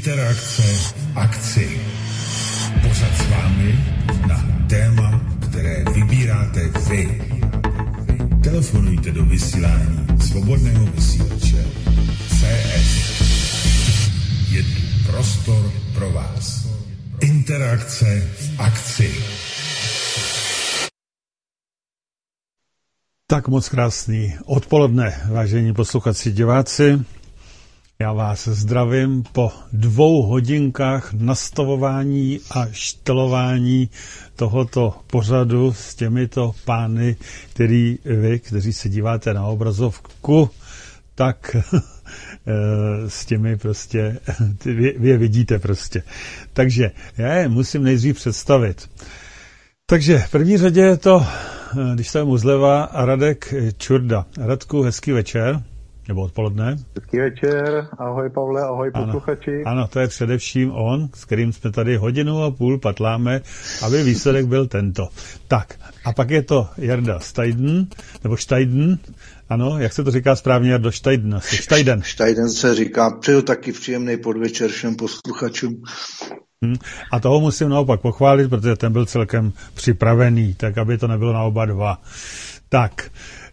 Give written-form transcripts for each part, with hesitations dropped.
Interakce v akci. Pořad s vámi na téma, které vybíráte vy. Telefonujte do vysílání Svobodného vysílače CS. Je tu prostor pro vás. Interakce v akci. Tak moc krásný odpoledne, vážení posluchači diváci. Já vás zdravím po 2 hodinkách nastavování a štelování tohoto pořadu s těmito pány, kteří se díváte na obrazovku, tak s těmi prostě, vy je vidíte prostě. Takže já je musím nejdřív představit. Takže v první řadě je to, když jsem mu zleva, Radek Čurda. Radku, hezký večer. Nebo odpoledne. Hezký večer, ahoj Pavle, ahoj posluchači. Ano, to je především on, s kterým jsme tady 1,5 hodiny patláme, aby výsledek byl tento. Tak, a pak je to Jarda Steiden, nebo Steiden, ano, jak se to říká správně, Jardo, Steiden. Steiden se říká, přeju taky příjemný podvečer všem posluchačům. A toho musím naopak pochválit, protože ten byl celkem připravený, tak aby to nebylo na oba dva. Tak,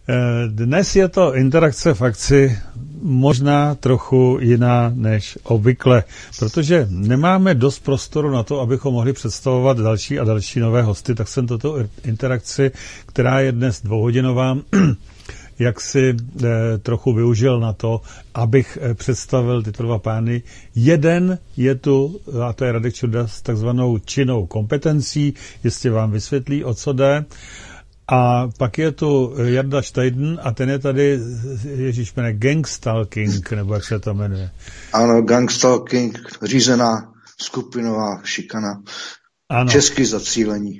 dnes je to interakce v akci možná trochu jiná než obvykle, protože nemáme dost prostoru na to, abychom mohli představovat další a další nové hosty, tak jsem toto interakci, která je dnes 2hodinová, jak si trochu využil na to, abych představil tyto 2 pány. Jeden je tu, a to je Radek Čurda, s takzvanou činnou kompetencí, jestli vám vysvětlí, o co jde. A pak je tu Jarda Steiden a ten je tady, ježišmene, gangstalking, nebo jak se to jmenuje. Ano, gangstalking, řízená skupinová šikana. Ano. Česky zacílení.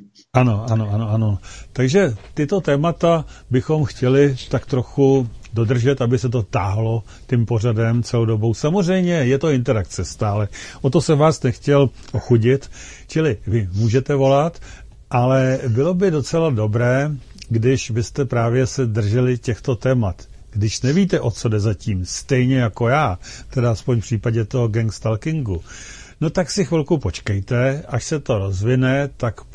Ano. Takže tyto témata bychom chtěli tak trochu dodržet, aby se to táhlo tím pořadem celou dobou. Samozřejmě je to interakce stále. O to se vás nechtěl ochudit, čili vy můžete volat, ale bylo by docela dobré, když byste právě se drželi těchto témat. Když nevíte, o co jde zatím, stejně jako já, teda aspoň v případě toho gangstalkingu, no tak si chvilku počkejte, až se to rozvine, tak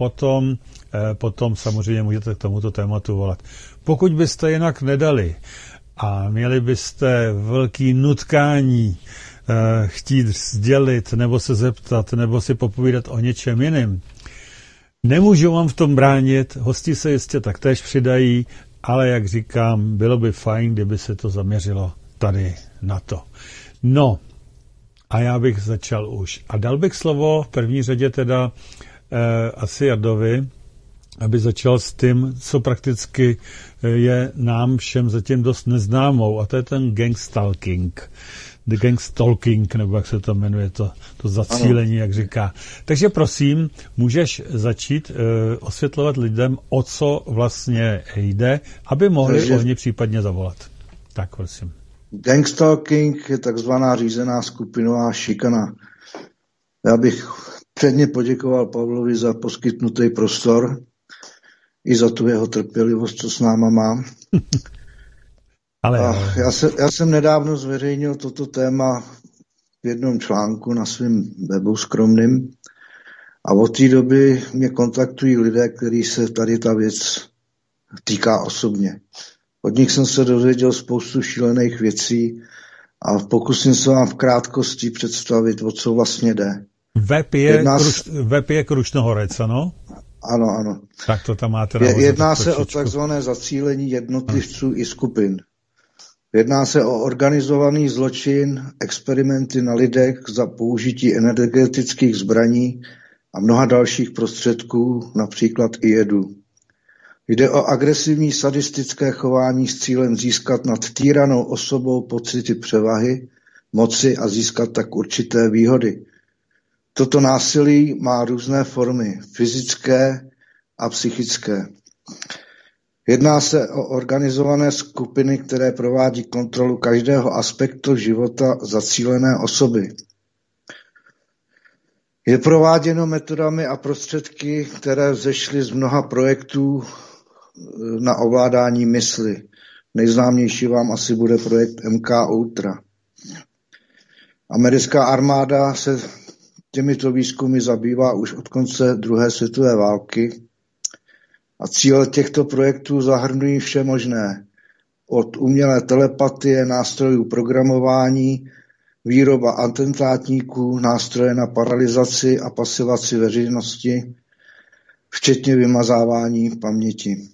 potom samozřejmě můžete k tomuto tématu volat. Pokud byste jinak nedali a měli byste velký nutkání chtít sdělit, nebo se zeptat, nebo si popovídat o něčem jiném, nemůžu vám v tom bránit, hosti se jistě taktéž přidají, ale jak říkám, bylo by fajn, kdyby se to zaměřilo tady na to. No, a já bych začal už. A dal bych slovo v první řadě teda asi Jardovi, aby začal s tím, co prakticky je nám všem zatím dost neznámou, a to je ten gangstalking. The gangstalking, nebo jak se to jmenuje, to zacílení, ano. Jak říká. Takže prosím, můžeš začít osvětlovat lidem, o co vlastně jde, aby mohli oni případně zavolat. Tak, prosím. Gangstalking je takzvaná řízená skupinová šikana. Já bych předně poděkoval Pavlovi za poskytnutý prostor i za tu jeho trpělivost, co s náma má. Já jsem nedávno zveřejnil toto téma v jednom článku na svém webu skromným a od té doby mě kontaktují lidé, kteří se tady ta věc týká osobně. Od nich jsem se dozvěděl spoustu šílených věcí a pokusím se vám v krátkosti představit, o co vlastně jde. Web je Krušnohorec, ano? Ano. Tak to tam máte. Jedná se o takzvané zacílení jednotlivců i skupin. Jedná se o organizovaný zločin, experimenty na lidech za použití energetických zbraní a mnoha dalších prostředků, například i jedu. Jde o agresivní sadistické chování s cílem získat nad týranou osobou pocity převahy, moci a získat tak určité výhody. Toto násilí má různé formy, fyzické a psychické. Jedná se o organizované skupiny, které provádí kontrolu každého aspektu života zacílené osoby. Je prováděno metodami a prostředky, které vzešly z mnoha projektů na ovládání mysli. Nejznámější vám asi bude projekt MK Ultra. Americká armáda se těmito výzkumy zabývá už od konce druhé světové války a cíle těchto projektů zahrnují vše možné. Od umělé telepatie, nástrojů programování, výroba atentátníků, nástroje na paralyzaci a pasivaci veřejnosti, včetně vymazávání paměti.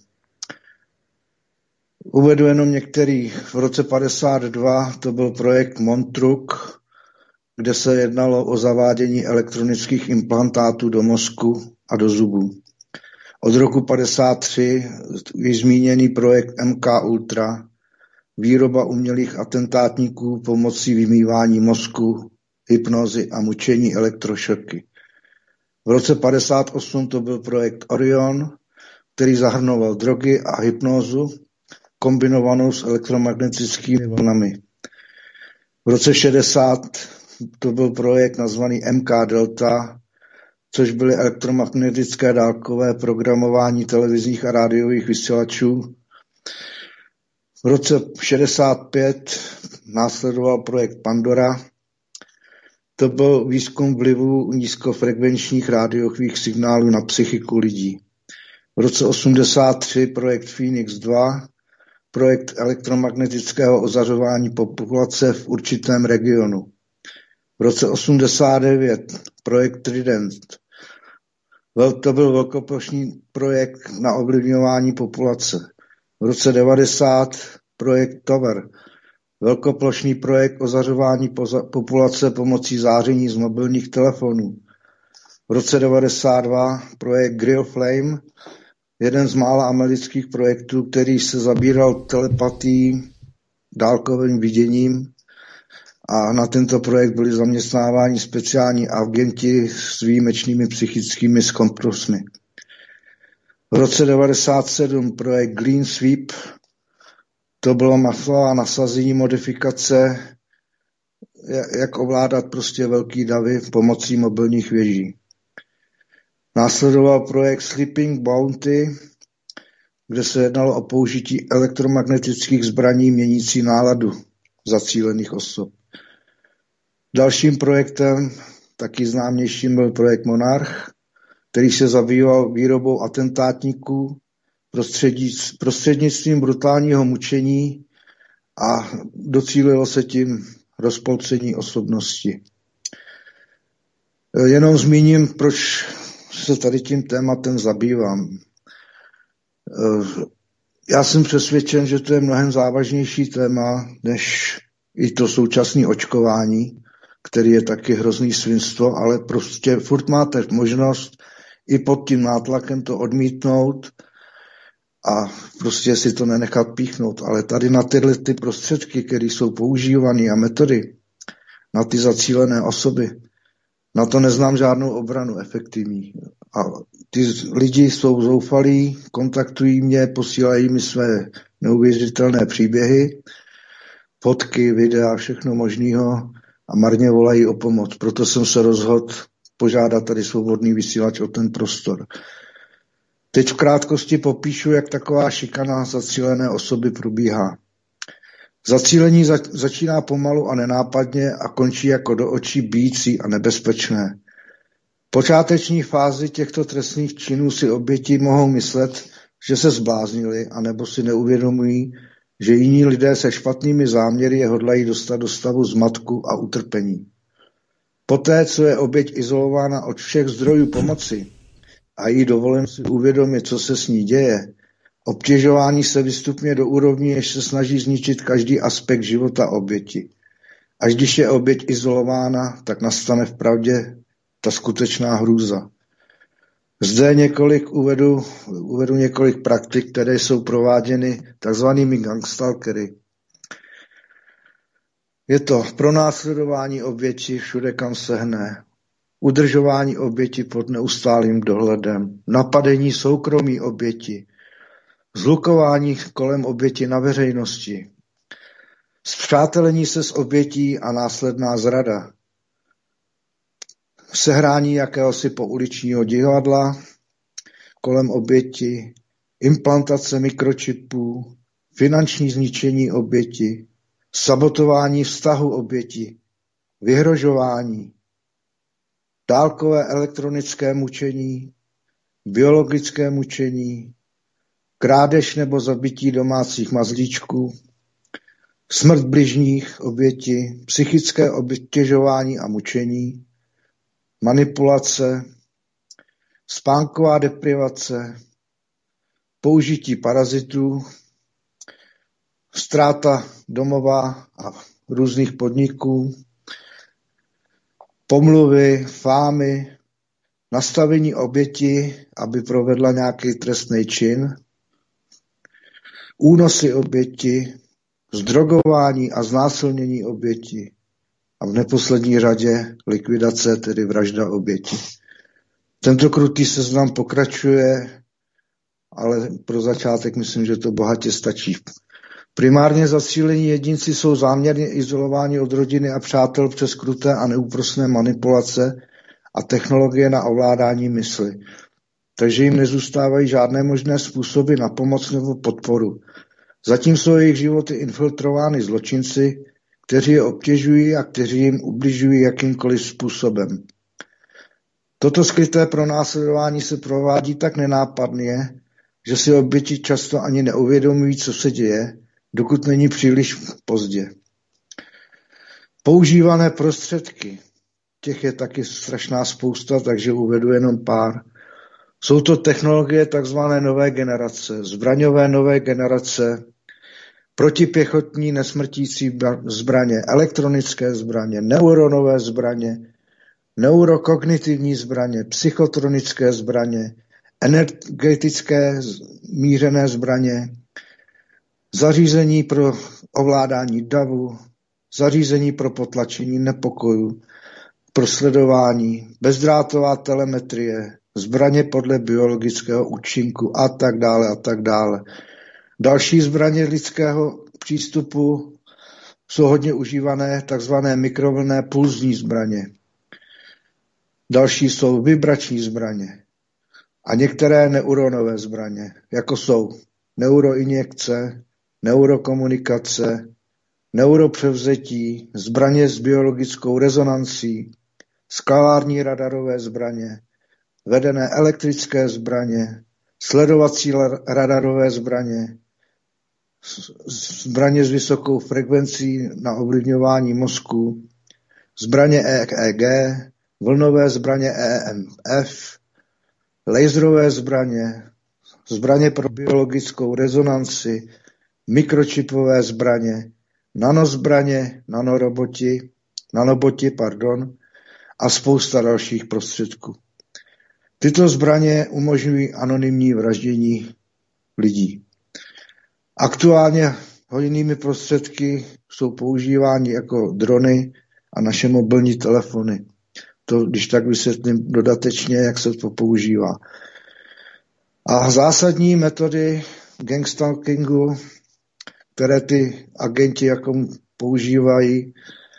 Uvedu jenom některý. V roce 1952 to byl projekt Montruk, kde se jednalo o zavádění elektronických implantátů do mozku a do zubů. Od roku 1953 již zmíněný projekt MK Ultra, výroba umělých atentátníků pomocí vymývání mozku, hypnozy a mučení elektrošoky. V roce 1958 to byl projekt Orion, který zahrnoval drogy a hypnózu kombinovanou s elektromagnetickými vlnami. V roce 1960 to byl projekt nazvaný MK Delta, což byly elektromagnetické dálkové programování televizních a rádiových vysílačů. V roce 1965 následoval projekt Pandora. To byl výzkum vlivu nízkofrekvenčních rádiových signálů na psychiku lidí. V roce 1983 projekt Phoenix 2, projekt elektromagnetického ozařování populace v určitém regionu. V roce 1989 projekt Trident. To byl velkoplošný projekt na ovlivňování populace. V roce 1990 projekt Tower. Velkoplošný projekt ozařování populace pomocí záření z mobilních telefonů. V roce 1992 projekt Grill Flame, jeden z mála amerických projektů, který se zabíral telepatií, dálkovým viděním, a na tento projekt byli zaměstnáváni speciální agenti s výjimečnými psychickými komprosmi. V roce 1997 projekt Green Sweep, to bylo masová nasazení modifikace, jak ovládat prostě velký davy pomocí mobilních věží. Následoval projekt Sleeping Bounty, kde se jednalo o použití elektromagnetických zbraní měnící náladu zacílených osob. Dalším projektem, taky známějším, byl projekt Monarch, který se zabýval výrobou atentátníků prostřednictvím brutálního mučení a docílilo se tím rozpolcení osobnosti. Jenom zmíním, proč se tady tím tématem zabývám. Já jsem přesvědčen, že to je mnohem závažnější téma, než i to současné očkování, který je taky hrozný svinstvo, ale prostě furt máte možnost i pod tím nátlakem to odmítnout a prostě si to nenechat píchnout. Ale tady na tyhle ty prostředky, které jsou používané a metody, na ty zacílené osoby, na to neznám žádnou obranu efektivní. A ty lidi jsou zoufalí, kontaktují mě, posílají mi své neuvěřitelné příběhy, fotky, videa, všechno možného a marně volají o pomoc. Proto jsem se rozhodl požádat tady Svobodný vysílač o ten prostor. Teď v krátkosti popíšu, jak taková šikana zacílené osoby probíhá. Zacílení začíná pomalu a nenápadně a končí jako do očí bijící a nebezpečné. V počáteční fázi těchto trestných činů si oběti mohou myslet, že se zbláznili, anebo si neuvědomují, že jiní lidé se špatnými záměry je hodlají dostat do stavu zmatku a utrpení. Poté, co je oběť izolována od všech zdrojů pomoci a jí dovoleno si uvědomit, co se s ní děje, obtěžování se vystupňuje do úrovní, jež se snaží zničit každý aspekt života oběti. Až když je oběť izolována, tak nastane vpravdě ta skutečná hrůza. Zde uvedu několik praktik, které jsou prováděny takzvanými gangstalkery. Je to pronásledování oběti všude, kam se hne, udržování oběti pod neustálým dohledem, napadení soukromí oběti, zhlukování kolem oběti na veřejnosti, spřátelení se s obětí a následná zrada, sehrání jakéhosi pouličního divadla kolem oběti, implantace mikročipů, finanční zničení oběti, sabotování vztahu oběti, vyhrožování, dálkové elektronické mučení, biologické mučení, krádež nebo zabití domácích mazlíčků, smrt bližních oběti, psychické obtěžování a mučení, manipulace, spánková deprivace, použití parazitů, ztráta domova a různých podniků, pomluvy, fámy, nastavení oběti, aby provedla nějaký trestný čin, únosy oběti, zdrogování a znásilnění oběti a v neposlední řadě likvidace, tedy vražda oběti. Tento krutý seznam pokračuje, ale pro začátek myslím, že to bohatě stačí. Primárně zacílení jedinci jsou záměrně izolováni od rodiny a přátel přes kruté a neúprosné manipulace a technologie na ovládání mysli. Takže jim nezůstávají žádné možné způsoby na pomoc nebo podporu. Zatím jsou jejich životy infiltrovány zločinci, kteří je obtěžují a kteří jim ubližují jakýmkoliv způsobem. Toto skryté pronásledování se provádí tak nenápadně, že si oběti často ani neuvědomují, co se děje, dokud není příliš pozdě. Používané prostředky, těch je taky strašná spousta, takže uvedu jenom pár. Jsou to technologie takzvané nové generace, zbraňové nové generace, protipěchotní nesmrtící zbraně, elektronické zbraně, neuronové zbraně, neurokognitivní zbraně, psychotronické zbraně, energetické mířené zbraně, zařízení pro ovládání davu, zařízení pro potlačení nepokojů, pro sledování, bezdrátová telemetrie, zbraně podle biologického účinku a tak dále a tak dále. Další zbraně lidského přístupu jsou hodně užívané takzvané mikrovlnné pulzní zbraně. Další jsou vibrační zbraně a některé neuronové zbraně, jako jsou neuroinjekce, neurokomunikace, neuropřevzetí, zbraně s biologickou rezonancí, skalární radarové zbraně, vedené elektrické zbraně, sledovací radarové zbraně, zbraně s vysokou frekvencí na ovlivňování mozku, zbraně EEG, vlnové zbraně EMF, laserové zbraně, zbraně pro biologickou rezonanci, mikročipové zbraně, nanozbraně, nanoboti a spousta dalších prostředků. Tyto zbraně umožňují anonymní vraždění lidí. Aktuálně hojnými prostředky jsou používány jako drony a naše mobilní telefony. To, když tak vysvětlím dodatečně, jak se to používá. A zásadní metody gangstalkingu, které ty agenti jako používají,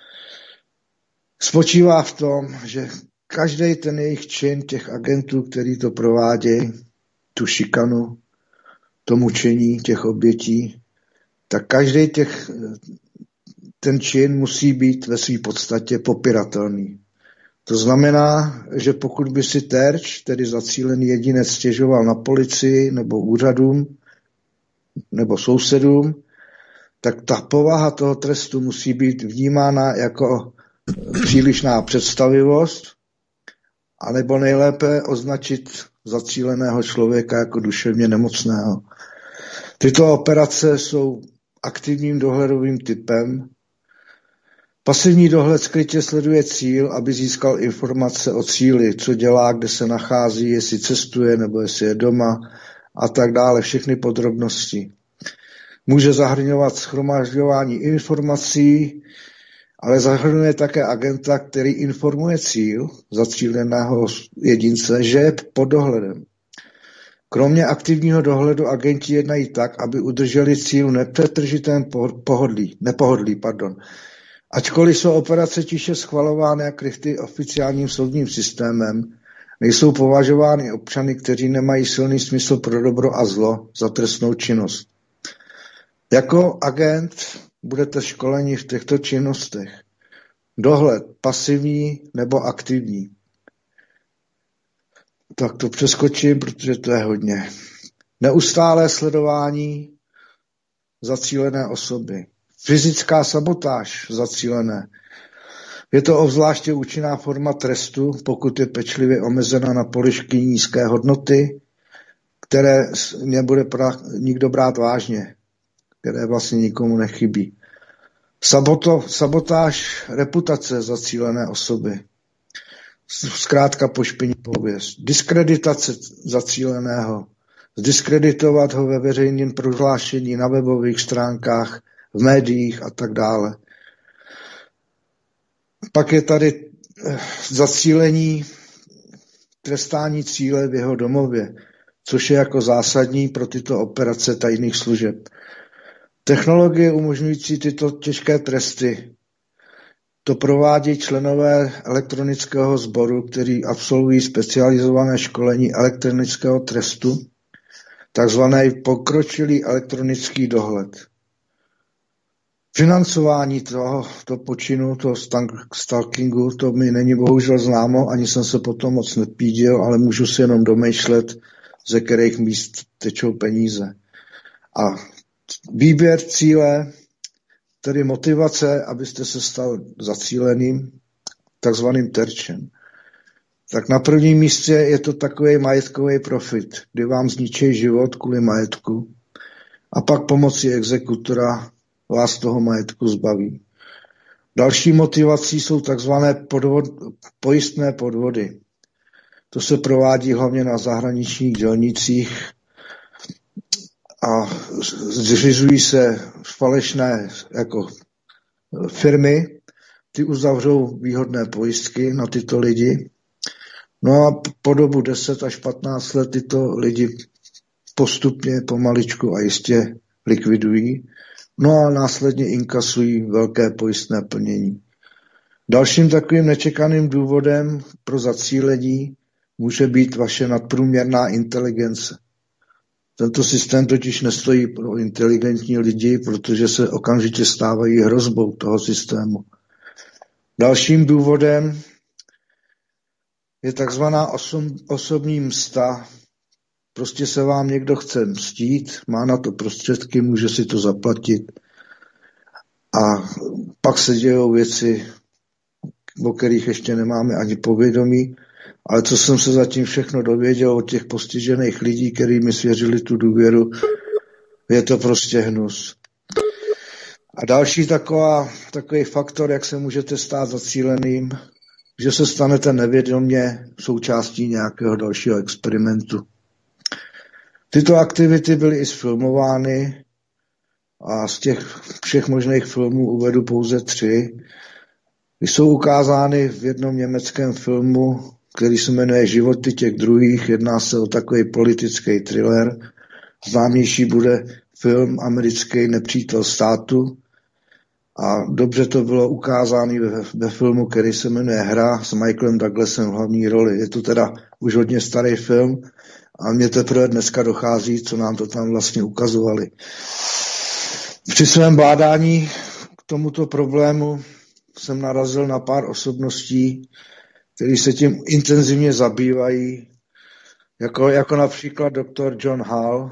spočívá v tom, že každý ten jejich čin těch agentů, který to provádějí, tu šikanu, to mučení těch obětí, tak každý ten čin musí být ve své podstatě popiratelný. To znamená, že pokud by si terč, tedy zacílený jedinec, stěžoval na policii nebo úřadům nebo sousedům, tak ta povaha toho trestu musí být vnímána jako přílišná představivost, anebo nejlépe označit zacíleného člověka jako duševně nemocného. Tyto operace jsou aktivním dohledovým typem. Pasivní dohled skrytě sleduje cíl, aby získal informace o cíli, co dělá, kde se nachází, jestli cestuje nebo jestli je doma a tak dále, všechny podrobnosti. Může zahrnovat shromažďování informací, ale zahrnuje také agenta, který informuje cíl zacíleného jedince, že je pod dohledem. Kromě aktivního dohledu agenti jednají tak, aby udrželi cíl nepřetržitém nepohodlí. Ačkoliv jsou operace tiše schvalovány a kryty oficiálním soudním systémem, nejsou považovány občany, kteří nemají silný smysl pro dobro a zlo, za trestnou činnost. Jako agent budete školeni v těchto činnostech. Dohled pasivní nebo aktivní. Tak to přeskočím, protože to je hodně. Neustálé sledování zacílené osoby. Fyzická sabotáž zacílené. Je to obzvláště účinná forma trestu, pokud je pečlivě omezena na položky nízké hodnoty, které nebude nikdo brát vážně, které vlastně nikomu nechybí. Sabotáž reputace zacílené osoby. Zkrátka pošpiní pověst. Diskreditace zacíleného. Zdiskreditovat ho ve veřejném prohlášení, na webových stránkách, v médiích a tak dále. Pak je tady zacílení trestání cíle v jeho domově, což je jako zásadní pro tyto operace tajných služeb. Technologie umožňující tyto těžké tresty to provádí členové elektronického sboru, kteří absolvují specializované školení elektronického trestu, takzvaný pokročilý elektronický dohled. Financování toho počinu, toho stalkingu, to mi není bohužel známo, ani jsem se potom moc nepíděl, ale můžu si jenom domýšlet, ze kterých míst tečou peníze. A výběr cíle, tedy motivace, abyste se stal zacíleným, takzvaným terčem. Tak na prvním místě je to takový majetkový profit, kdy vám zničí život kvůli majetku a pak pomocí exekutora vás toho majetku zbaví. Další motivací jsou takzvané pojistné podvody. To se provádí hlavně na zahraničních dělnicích a zřizují se falešné jako firmy, ty uzavřou výhodné pojistky na tyto lidi. No a po dobu 10 až 15 let tyto lidi postupně, pomaličku a jistě likvidují. No a následně inkasují velké pojistné plnění. Dalším takovým nečekaným důvodem pro zacílení může být vaše nadprůměrná inteligence. Tento systém totiž nestojí pro inteligentní lidi, protože se okamžitě stávají hrozbou toho systému. Dalším důvodem je takzvaná osobní msta. Prostě se vám někdo chce mstít, má na to prostředky, může si to zaplatit a pak se dějou věci, o kterých ještě nemáme ani povědomí, ale co jsem se zatím všechno dověděl od těch postižených lidí, kteří mi svěřili tu důvěru, je to prostě hnus. A další takový faktor, jak se můžete stát zacíleným, že se stanete nevědomě součástí nějakého dalšího experimentu. Tyto aktivity byly i sfilmovány a z těch všech možných filmů uvedu pouze 3. Jsou ukázány v jednom německém filmu, který se jmenuje Životy těch druhých. Jedná se o takový politický thriller. Známější bude film americký Nepřítel státu. A dobře to bylo ukázáno ve filmu, který se jmenuje Hra s Michaelem Douglasem v hlavní roli. Je to teda už hodně starý film a mně teprve dneska dochází, co nám to tam vlastně ukazovali. Při svém bádání k tomuto problému jsem narazil na pár osobností, které se tím intenzivně zabývají, jako například doktor John Hall,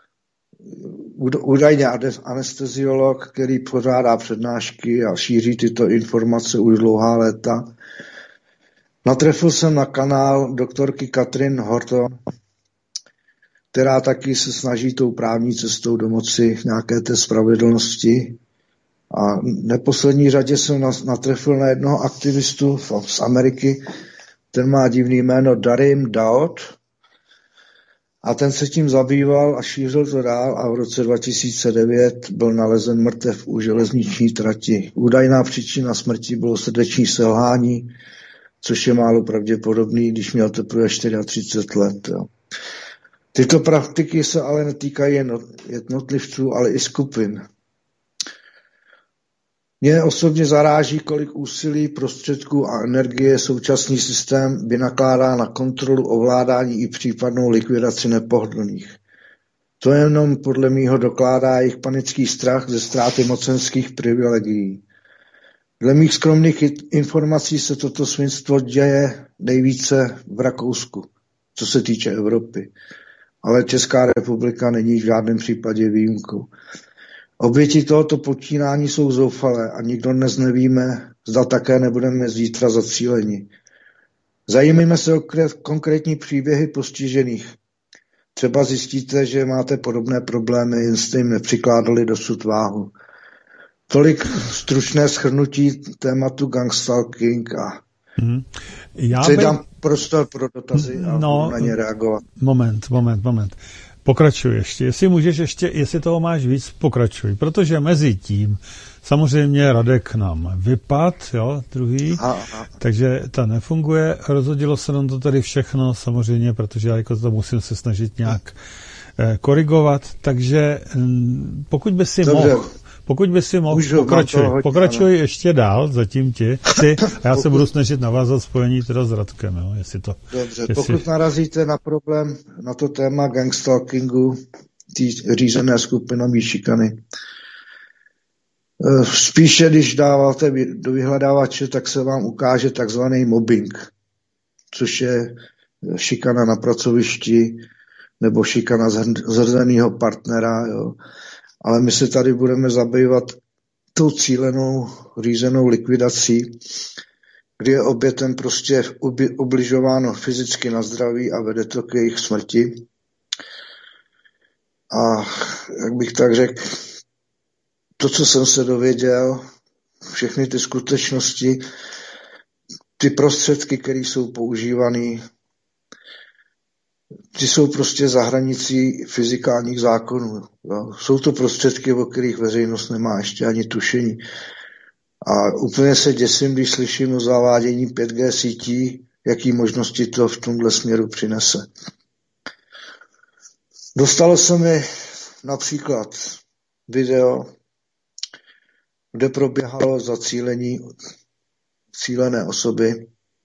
údajně anesteziolog, který pořádá přednášky a šíří tyto informace už dlouhá léta. Natrefil jsem na kanál doktorky Catherine Horton, která taky se snaží tou právní cestou domoci nějaké té spravedlnosti. A v neposlední řadě jsem natrefil na jednoho aktivistu z Ameriky, ten má divný jméno Darim Daud, a ten se tím zabýval a šířil to dál a v roce 2009 byl nalezen mrtev u železniční trati. Údajná příčina smrti bylo srdeční selhání, což je málo pravděpodobný, když měl teprve 34 let. Jo. Tyto praktiky se ale netýkají jen jednotlivců, ale i skupin. Mě osobně zaráží, kolik úsilí, prostředků a energie současný systém vynakládá na kontrolu, ovládání i případnou likvidaci nepohodlných. To jenom podle mýho dokládá jejich panický strach ze ztráty mocenských privilegií. Dle mých skromných informací se toto svinstvo děje nejvíce v Rakousku, co se týče Evropy. Ale Česká republika není v žádném případě výjimkou. Oběti tohoto počínání jsou zoufalé a nikdo dnes nevíme, zda také nebudeme zítra zacíleni. Zajímejme se o konkrétní příběhy postižených. Třeba zjistíte, že máte podobné problémy, jen jste jim nepřikládali dosud váhu. Tolik stručné shrnutí tématu gangstalking a dám prostor pro dotazy a budu na ně reagovat. Moment. Pokračuj ještě. Jestli toho máš víc, pokračuj. Protože mezi tím samozřejmě Radek nám vypad, jo, druhý, takže ta nefunguje. Rozhodilo se nám to tady všechno, samozřejmě, protože já jako to musím se snažit nějak korigovat. Takže pokud by si mohl, pokračuj ještě dál, zatím ty a já se budu snažit navázat spojení teda s Radkem, jo, jestli to... Dobře, pokud narazíte na problém, na to téma gangstalkingu, řízené skupinové šikany, spíše, když dáváte do vyhledávače, tak se vám ukáže takzvaný mobbing, což je šikana na pracovišti nebo šikana zhrzeného partnera, jo. Ale my se tady budeme zabývat tou cílenou, řízenou likvidací, kdy je obětem prostě ubližováno fyzicky na zdraví a vede to k jejich smrti. A jak bych tak řekl, to, co jsem se dověděl, všechny ty skutečnosti, ty prostředky, které jsou používané, ty jsou prostě za hranicí fyzikálních zákonů. Jo. Jsou to prostředky, o kterých veřejnost nemá ještě ani tušení. A úplně se děsím, když slyším o zavádění 5G sítí, jaký možnosti to v tomhle směru přinese. Dostalo se mi například video, kde proběhalo zacílení cílené osoby.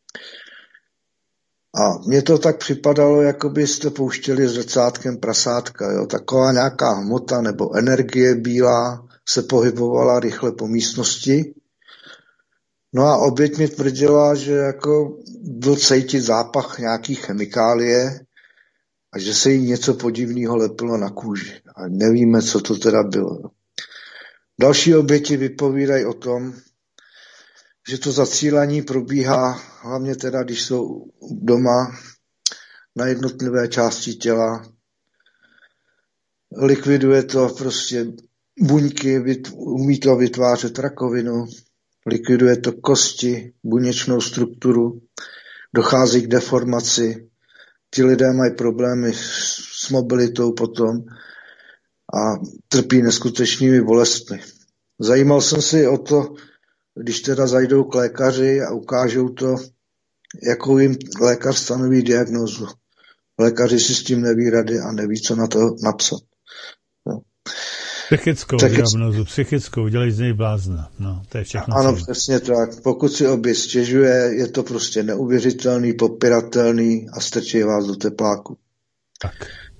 A mně to tak připadalo, jako byste pouštěli zrcátkem prasátka. Jo? Taková nějaká hmota nebo energie bílá se pohybovala rychle po místnosti. No a oběť mi tvrdila, že jako byl cítit zápach nějaký chemikálie a že se jí něco podivného lepilo na kůži. A nevíme, co to teda bylo. Další oběti vypovídají o tom, že to zacílení probíhá hlavně teda, když jsou doma na jednotlivé části těla. Likviduje to prostě buňky, umí to vytvářet rakovinu, likviduje to kosti, buněčnou strukturu, dochází k deformaci. Ti lidé mají problémy s mobilitou potom a trpí neskutečnými bolestmi. Zajímal jsem si o to, když teda zajdou k lékaři a ukážou to, jakou jim lékař stanoví diagnózu. Lékaři si s tím neví rady a neví, co na to napsat. No. Psychickou diagnózu, psychickou, dělají z něj blázna. No, to je všechno. Ano, přesně tak. Pokud si obě stěžuje, je to prostě neuvěřitelný, popiratelný a strčí vás do tepláku. Tak.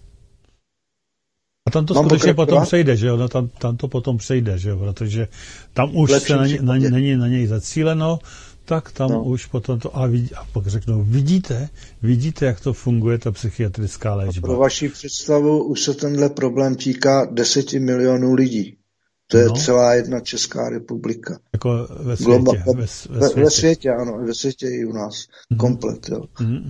A tam to skutečně potom přejde, že jo? No, tam to potom přejde, že jo? Protože tam už se není na něj zacíleno, tak tam už potom to... A pak řeknou, vidíte, jak to funguje, ta psychiatrická léčba. A pro vaši představu už se tenhle problém týká 10 milionů lidí. To je celá jedna Česká republika. Jako ve světě. Ve světě, ano. Ve světě i u nás. Komplet, jo.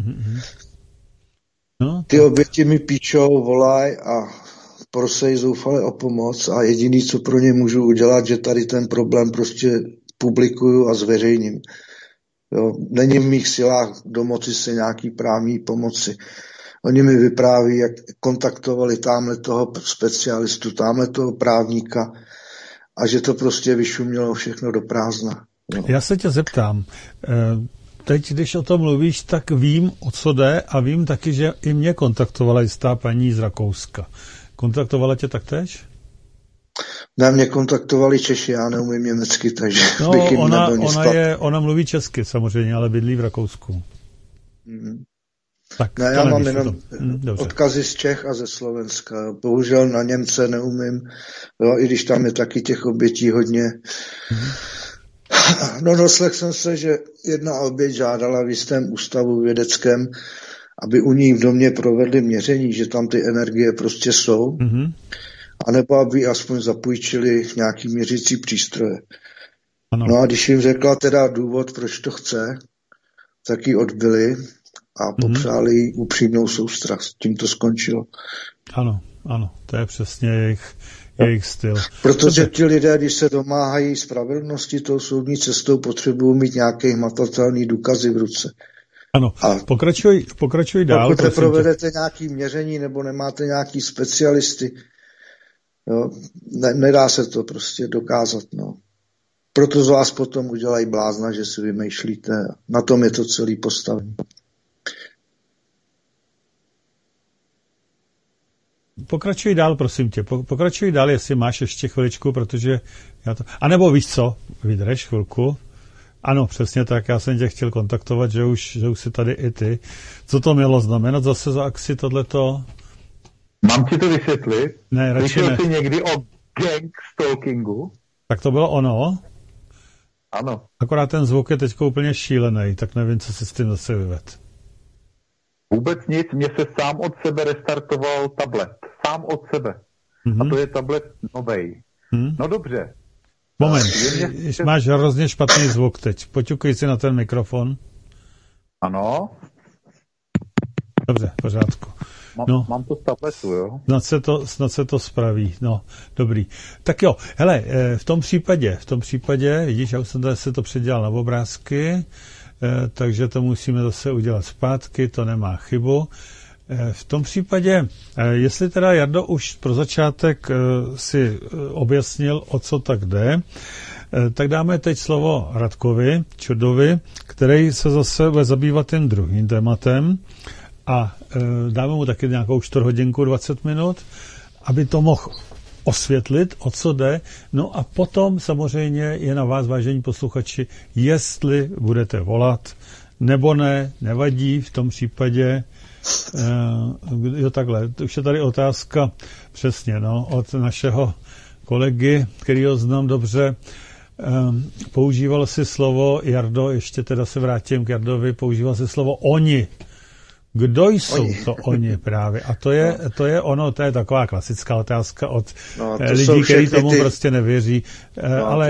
No, ty oběti mi píčou, volají a prosej zoufale o pomoc a jediný, co pro ně můžu udělat, že tady ten problém prostě publikuju a zveřejním. Jo, není v mých silách domoci se nějaký právní pomoci. Oni mi vypráví, jak kontaktovali tamhle toho specialistu, tamhle toho právníka a že to prostě vyšumělo všechno do prázdna. Jo. Já se tě zeptám, teď, když o tom mluvíš, tak vím, o co jde a vím taky, že i mě kontaktovala jistá paní z Rakouska. Kontaktovala tě taktéž? Ne, mě kontaktovali Češi, já neumím německy, takže bych jim nebyl nic ona mluví česky samozřejmě, ale bydlí v Rakousku. Tak, ne, já mám jenom odkazy z Čech a ze Slovenska. Bohužel na Němce neumím, jo, i když tam je taky těch obětí hodně. No, doslechl jsem se, že jedna oběť žádala v jistém ústavu vědeckém, aby u ní v domě provedli měření, že tam ty energie prostě jsou, anebo aby aspoň zapůjčili nějaký měřící přístroje. Ano. No a když jim řekla teda důvod, proč to chce, tak ji odbyli a popřáli jí upřímnou soustrast. Tím to skončilo. Ano, to je přesně jejich styl. Protože ti lidé, když se domáhají spravedlnosti tou soudní cestou, potřebují mít nějaké hmatatelné důkazy v ruce. Ano, pokračuj dál. Pokud neprovedete nějaké měření nebo nemáte nějaký specialisty, jo, nedá se to prostě dokázat. No. Proto z vás potom udělají blázna, že si vymýšlíte. Na tom je to celý postavený. Pokračuj dál, prosím tě. Pokračuj dál, jestli máš ještě chviličku, protože já to... A nebo víš co? Vydrž chvilku. Ano, přesně tak. Já jsem tě chtěl kontaktovat, že už jsi tady i ty. Co to mělo znamenat zase za akci tohleto? Mám ti to vysvětlit? Ne, radši ne. Slyšel jsi někdy o gang stalkingu? Tak to bylo ono? Ano. Akorát ten zvuk je teď úplně šílený, tak nevím, co si s tím zase vyved. Vůbec nic, mně se sám od sebe restartoval tablet. Sám od sebe. A to je tablet novej. No dobře. Moment, máš hrozně špatný zvuk teď. Poťukej si na ten mikrofon. Ano. Dobře, v pořádku. Mám to z tabletu, jo? Snad se to spraví. No, dobrý. Tak jo, hele, v tom případě, vidíš, já už jsem tady se to předělal na obrázky, takže to musíme zase udělat zpátky, to nemá chybu. V tom případě, jestli teda Jardo už pro začátek si objasnil, o co tak jde, tak dáme teď slovo Radkovi Čurdovi, který se zase bude zabývat tím druhým tématem a dáme mu taky nějakou 4 hodinku 20 minut, aby to mohl osvětlit, o co jde. No a potom samozřejmě je na vás, vážení posluchači, jestli budete volat, nebo ne, nevadí v tom případě. Jo, takhle, už je tady otázka přesně, no, od našeho kolegy, který ho znám dobře. Používal si slovo, Jardo, ještě teda se vrátím k Jardovi, používal si slovo oni. Kdo jsou to oni právě? A to je ono, to je taková klasická otázka od lidí, kteří tomu prostě nevěří. Ale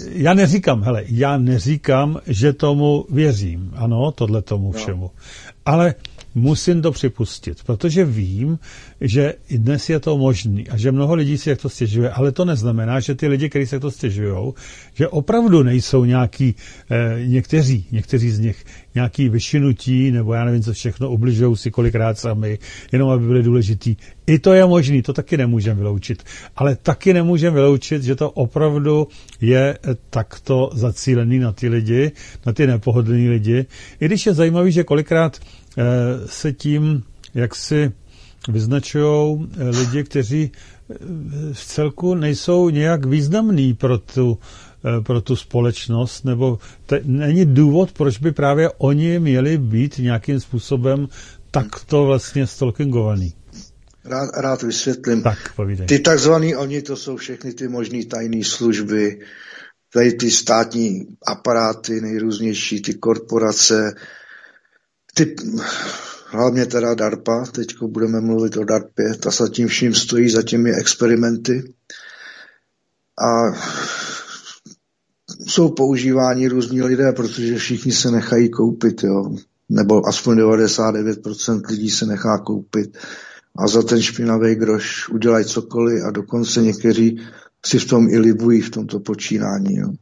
já neříkám, že tomu věřím. Ano, tohle tomu všemu. Ale musím to připustit, protože vím, že i dnes je to možný a že mnoho lidí si jak to stěžuje, ale to neznamená, že ty lidi, kteří se to stěžujou, že opravdu nejsou nějaký, někteří z nich nějaký vyšinutí, nebo já nevím co všechno, ubližují si kolikrát sami, jenom aby byli důležitý. I to je možný, to taky nemůžeme vyloučit. Ale taky nemůžeme vyloučit, že to opravdu je takto zacílený na ty lidi, na ty nepohodlný lidi. I když je zajímavý, že kolikrát se tím, jak si vyznačujou lidi, kteří v celku nejsou nějak významní pro tu společnost, nebo není důvod, proč by právě oni měli být nějakým způsobem takto vlastně stalkingovaný. Rád vysvětlím. Tak, povídej. Ty takzvaný oni, to jsou všechny ty možný tajné služby, tady ty státní aparáty, nejrůznější, ty korporace, hlavně teda DARPA, teďko budeme mluvit o DARPě, ta za tím vším stojí, za těmi experimenty a jsou používáni různí lidé, protože všichni se nechají koupit, jo, nebo aspoň 99% lidí se nechá koupit a za ten špinavý groš udělají cokoliv a dokonce někteří si v tom i libují v tomto počínání. Jo.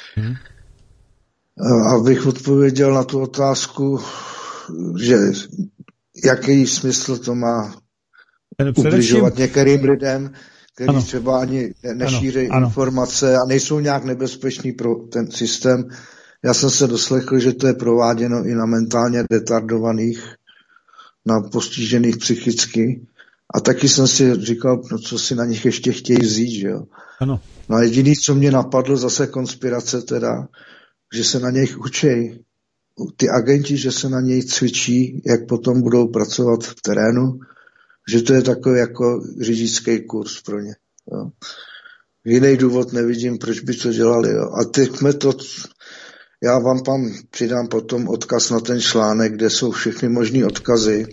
Abych odpověděl na tu otázku, že jaký smysl to má ubližovat některým lidem, kteří třeba ani nešíří informace a nejsou nějak nebezpeční pro ten systém. Já jsem se doslechl, že to je prováděno i na mentálně retardovaných, na postižených psychicky. A taky jsem si říkal, no co si na nich ještě chtějí vzít, že jo. Ano. No a jediný, co mě napadlo, zase konspirace teda, že se na něj učí. Ty agenti, že se na něj cvičí, jak potom budou pracovat v terénu, že to je takový jako řidičský kurz pro ně. Jo. Jiný důvod nevidím, proč by to dělali. Jo. A těch metod, já vám tam přidám potom odkaz na ten článek, kde jsou všechny možný odkazy.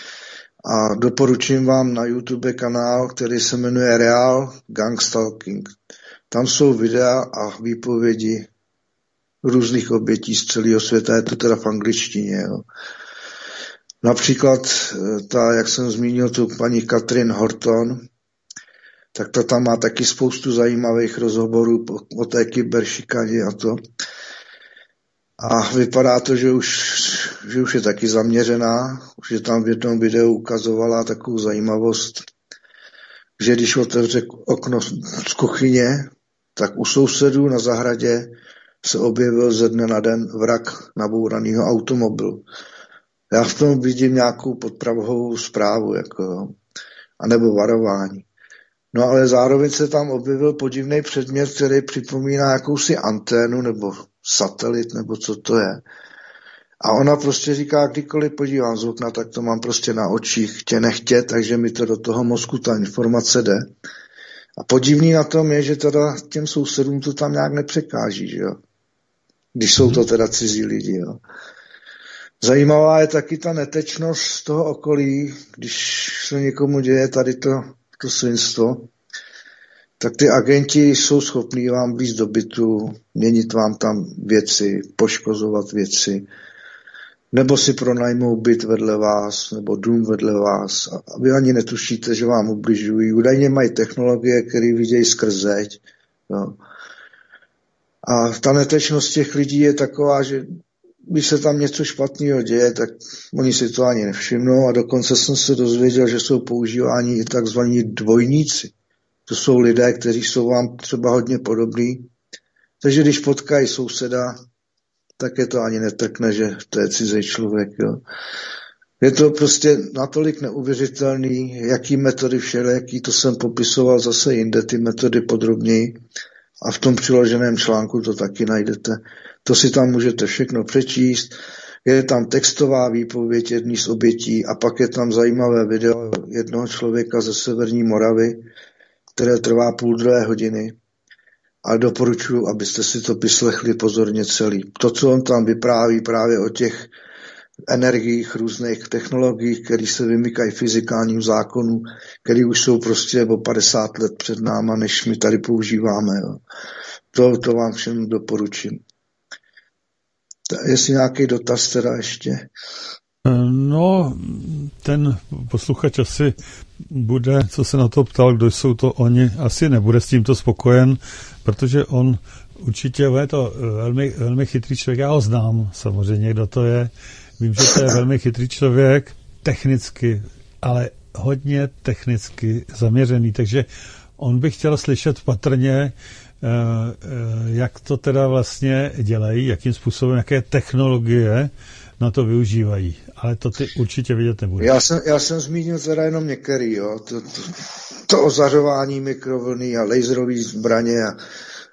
A doporučím vám na YouTube kanál, který se jmenuje Real Gang Stalking. Tam jsou videa a výpovědi různých obětí z celého světa, je to teda v angličtině. Jo. Například ta, jak jsem zmínil, tu paní Catherine Horton, tak ta tam má taky spoustu zajímavých rozhovorů o té kyberšikaně a to. A vypadá to, že už je taky zaměřená, že tam v jednom videu ukazovala takovou zajímavost, že když otevře okno z kuchyně, tak u sousedů na zahradě se objevil ze dne na den vrak nabouranýho automobilu. Já v tom vidím nějakou podprahovou zprávu, anebo varování. No ale zároveň se tam objevil podivný předmět, který připomíná jakousi anténu nebo satelit, nebo co to je. A ona prostě říká, kdykoliv podívám z okna, tak to mám prostě na očích, chtě nechtě, takže mi to do toho mozku ta informace jde. A podivný na tom je, že teda těm sousedům to tam nějak nepřekáží, že jo. Když jsou to teda cizí lidi, jo. Zajímavá je taky ta netečnost toho okolí, když se někomu děje tady to svinstvo, tak ty agenti jsou schopní vám blízt do bytu, měnit vám tam věci, poškozovat věci, nebo si pronajmou byt vedle vás, nebo dům vedle vás, a vy ani netušíte, že vám ubližují. Údajně mají technologie, které vidějí skrz zeď. Jo. A ta netečnost těch lidí je taková, že když se tam něco špatného děje, tak oni si to ani nevšimnou a dokonce jsem se dozvěděl, že jsou používáni i takzvaní dvojníci. To jsou lidé, kteří jsou vám třeba hodně podobní. Takže když potkají souseda, tak je to ani netrkne, že to je cizí člověk. Jo. Je to prostě natolik neuvěřitelný, jaký metody všelijaký, to jsem popisoval zase jinde, ty metody podrobněji. A v tom přiloženém článku to taky najdete. To si tam můžete všechno přečíst. Je tam textová výpověď jedný z obětí a pak je tam zajímavé video jednoho člověka ze Severní Moravy, které trvá 1,5 hodiny. A doporučuji, abyste si to vyslechli pozorně celý. To, co on tam vypráví právě o těch energiích, různých technologiích, které se vymykají fyzikálním zákonům, které už jsou prostě o 50 let před náma, než my tady používáme. Jo. To vám všem doporučím. Jestli nějaký dotaz teda ještě? No, ten posluchač asi bude, co se na to ptal, kdo jsou to oni, asi nebude s tímto spokojen, protože on určitě je to velmi, velmi chytrý člověk. Já ho znám samozřejmě, kdo to je. Vím, že to je velmi chytrý člověk, technicky, ale hodně technicky zaměřený, takže on by chtěl slyšet patrně, jak to teda vlastně dělají, jakým způsobem, jaké technologie na to využívají. Ale to ty určitě vidět nebude. Já jsem zmínil teda jenom některý, jo. To ozařování mikrovlny a laserové zbraně a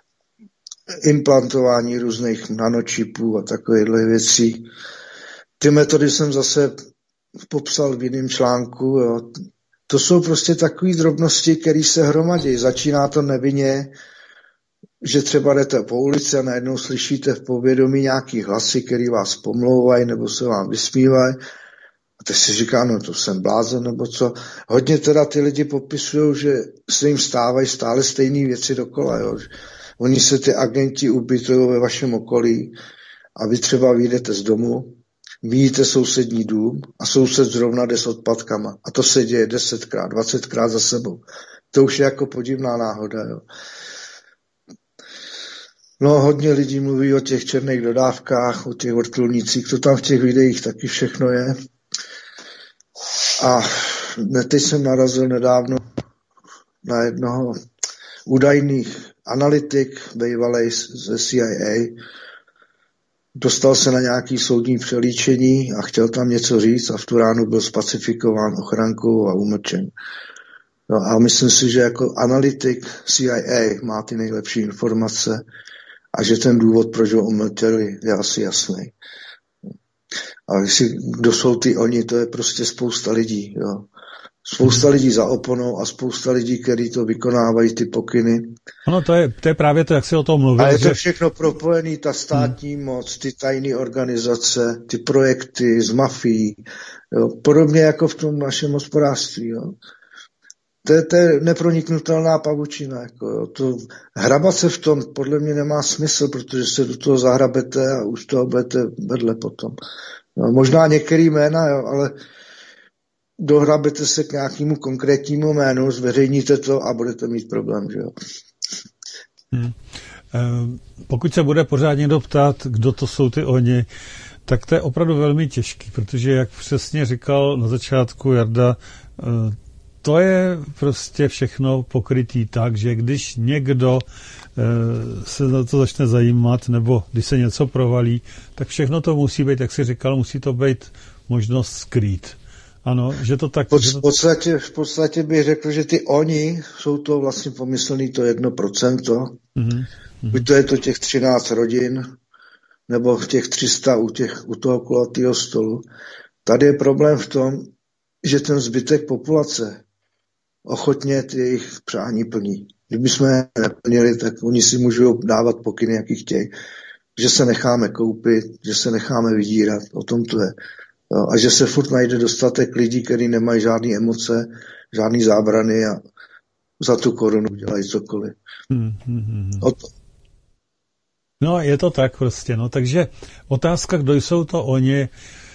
implantování různých nanočipů a takovýchhle věcí. Ty metody jsem zase popsal v jiném článku. Jo. To jsou prostě takové drobnosti, které se hromadí. Začíná to nevinně, že třeba jdete po ulici a najednou slyšíte v povědomí nějaký hlasy, který vás pomlouvají nebo se vám vysmívají. A teď si říká, no to jsem blázen nebo co. Hodně teda ty lidi popisují, že se jim stávají stále stejné věci dokola. Jo. Oni se ty agenti ubytují ve vašem okolí a vy třeba vyjdete z domu, vidíte sousední dům a soused zrovna jde s odpadkama. A to se děje 10krát, 20krát za sebou. To už je jako podivná náhoda. Jo. No, hodně lidí mluví o těch černých dodávkách, o těch vrtulnících, to tam v těch videích taky všechno je. A teď jsem narazil nedávno na jednoho údajných analytik, bývalej ze CIA, dostal se na nějaký soudní přelíčení a chtěl tam něco říct a v tu ránu byl spacifikován ochrankou a umlčen. No a myslím si, že jako analytik CIA má ty nejlepší informace a že ten důvod, proč ho umlčeli, je asi jasný. A kdo jsou ty oni, to je prostě spousta lidí. Jo. Spousta lidí za oponou a spousta lidí, kteří to vykonávají, ty pokyny. Ano, to je právě to, jak se o tom mluví. A je to všechno propojený, ta státní moc, ty tajné organizace, ty projekty z mafií, jo, podobně jako v tom našem hospodářství. Jo. To je neproniknutelná pavučina. Jako, jo. Hrabat se v tom podle mě nemá smysl, protože se do toho zahrabete a už toho budete vedle potom. No, možná některý jména, jo, ale dohrabete se k nějakému konkrétnímu jménu, zveřejníte to a budete mít problém, že jo. Pokud se bude pořád někdo ptát, kdo to jsou ty oni, tak to je opravdu velmi těžký, protože jak přesně říkal na začátku Jarda, to je prostě všechno pokrytý tak, že když někdo se za to začne zajímat, nebo když se něco provalí, tak všechno to musí být, jak jsi říkal, musí to být možnost skrýt. Ano, že to tak... V podstatě bych řekl, že ty oni jsou to vlastně pomyslný to 1%. Buď to je to těch 13 rodin, nebo těch 300 u toho kulatého stolu. Tady je problém v tom, že ten zbytek populace ochotně ty jejich přání plní. Kdyby jsme je neplnili, tak oni si můžou dávat pokyny, jaký chtějí. Že se necháme koupit, že se necháme vydírat, o tom to je. A že se furt najde dostatek lidí, kteří nemají žádné emoce, žádné zábrany a za tu korunu dělají cokoliv. No, je to tak prostě, no, takže otázka, kdo jsou to oni,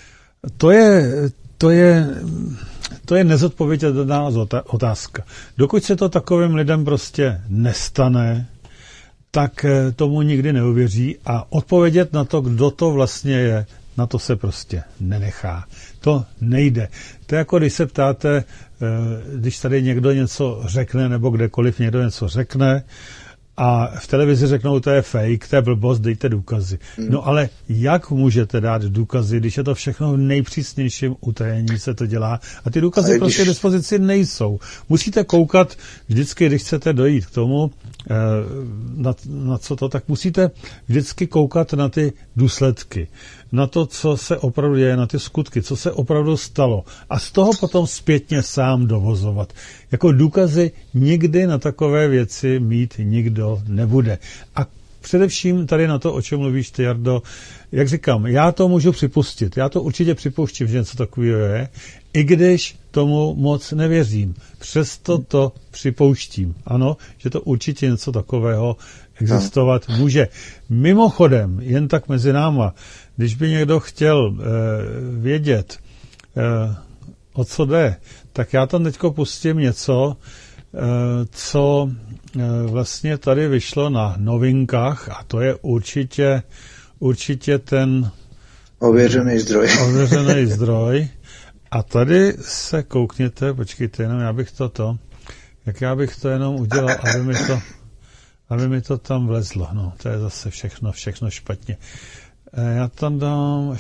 to je nezodpověditelná otázka. Dokud se to takovým lidem prostě nestane, tak tomu nikdy neuvěří a odpovědět na to, kdo to vlastně je, na to se prostě nenechá. To nejde. To je jako když se ptáte, když tady někdo něco řekne, nebo kdekoliv někdo něco řekne a v televizi řeknou, to je fake, to je blbost, dejte důkazy. No ale jak můžete dát důkazy, když je to všechno v nejpřísnějším utajení se to dělá a ty důkazy prostě k dispozici nejsou. Musíte koukat vždycky, když chcete dojít k tomu, na co to, tak musíte vždycky koukat na ty důsledky, na to, co se opravdu děje, na ty skutky, co se opravdu stalo a z toho potom zpětně sám dovozovat. Jako důkazy nikdy na takové věci mít nikdo nebude. A především tady na to, o čem mluvíš ty, Jardo, jak říkám, já to můžu připustit, já to určitě připouštím, že něco takového je, i když tomu moc nevěřím. Přesto to připouštím. Ano, že to určitě něco takového existovat může. Mimochodem, jen tak mezi náma, když by někdo chtěl vědět, o co jde, tak já tam teďko pustím něco, co vlastně tady vyšlo na novinkách a to je určitě ten ověřený zdroj. A tady se koukněte, počkejte, jenom já bych bych to jenom udělal, aby mi to tam vlezlo. No, to je zase všechno špatně. Já tam dám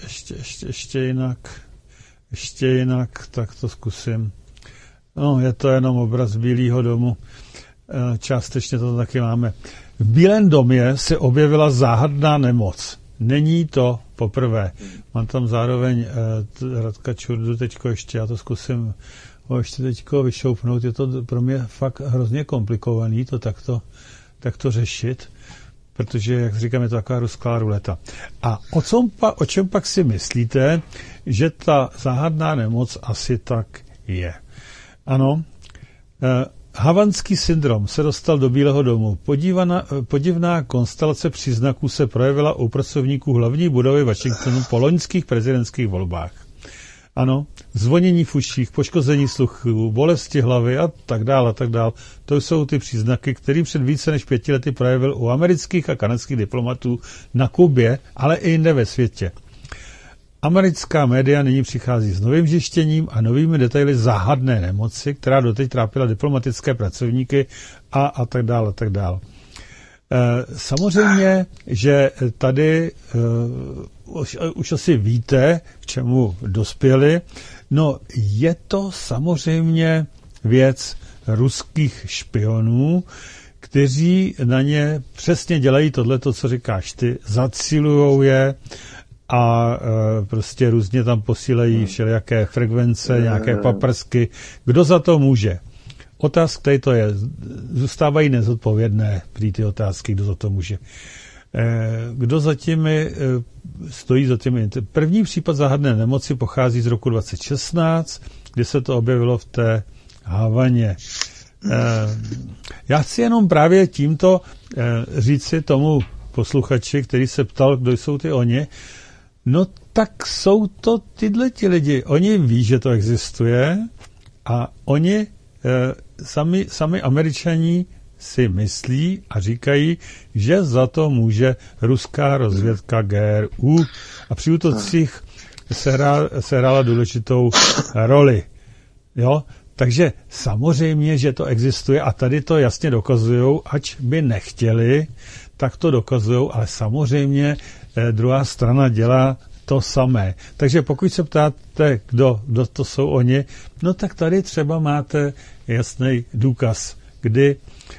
ještě jinak, tak to zkusím. No, je to jenom obraz Bílého domu. Částečně to taky máme. V Bílém domě se objevila záhadná nemoc. Není to poprvé. Mám tam zároveň Radka Čurdu teďko ještě, já to zkusím ještě teďko vyšoupnout. Je to pro mě fakt hrozně komplikovaný to takto řešit, protože, jak říkám, je to taková ruská ruleta. A o čem pak si myslíte, že ta záhadná nemoc asi tak je? Ano, havanský syndrom se dostal do Bílého domu. Podivná konstelace příznaků se projevila u pracovníků hlavní budovy Washingtonu po loňských prezidentských volbách. Ano, zvonění v uších, poškození sluchu, bolesti hlavy a tak dále. To jsou ty příznaky, který před více než 5 lety projevil u amerických a kanadských diplomatů na Kubě, ale i jinde ve světě. Americká média nyní přichází s novým zjištěním a novými detaily záhadné nemoci, která doteď trápila diplomatické pracovníky a tak dále. Samozřejmě, že tady už asi víte, k čemu dospěli. No, je to samozřejmě věc ruských špionů, kteří na ně přesně dělají tohleto, co říkáš ty, zacilujou je a prostě různě tam posílají všelijaké frekvence, nějaké paprsky. Kdo za to může? Otázka tady to je. Zůstávají nezodpovědné prý ty otázky, kdo za to může. Kdo za těmi stojí za těmi? První případ záhadné nemoci pochází z roku 2016, kdy se to objevilo v té Havaně. Já chci jenom právě tímto říci tomu posluchači, který se ptal, kdo jsou ty oni, no tak jsou to tyhleti lidi. Oni ví, že to existuje a oni sami Američaní si myslí a říkají, že za to může ruská rozvědka GRU a při útocích se hrála důležitou roli. Jo? Takže samozřejmě, že to existuje a tady to jasně dokazujou, ač by nechtěli, tak to dokazujou, ale samozřejmě druhá strana dělá to samé. Takže pokud se ptáte, kdo to jsou oni, no tak tady třeba máte jasný důkaz, kdy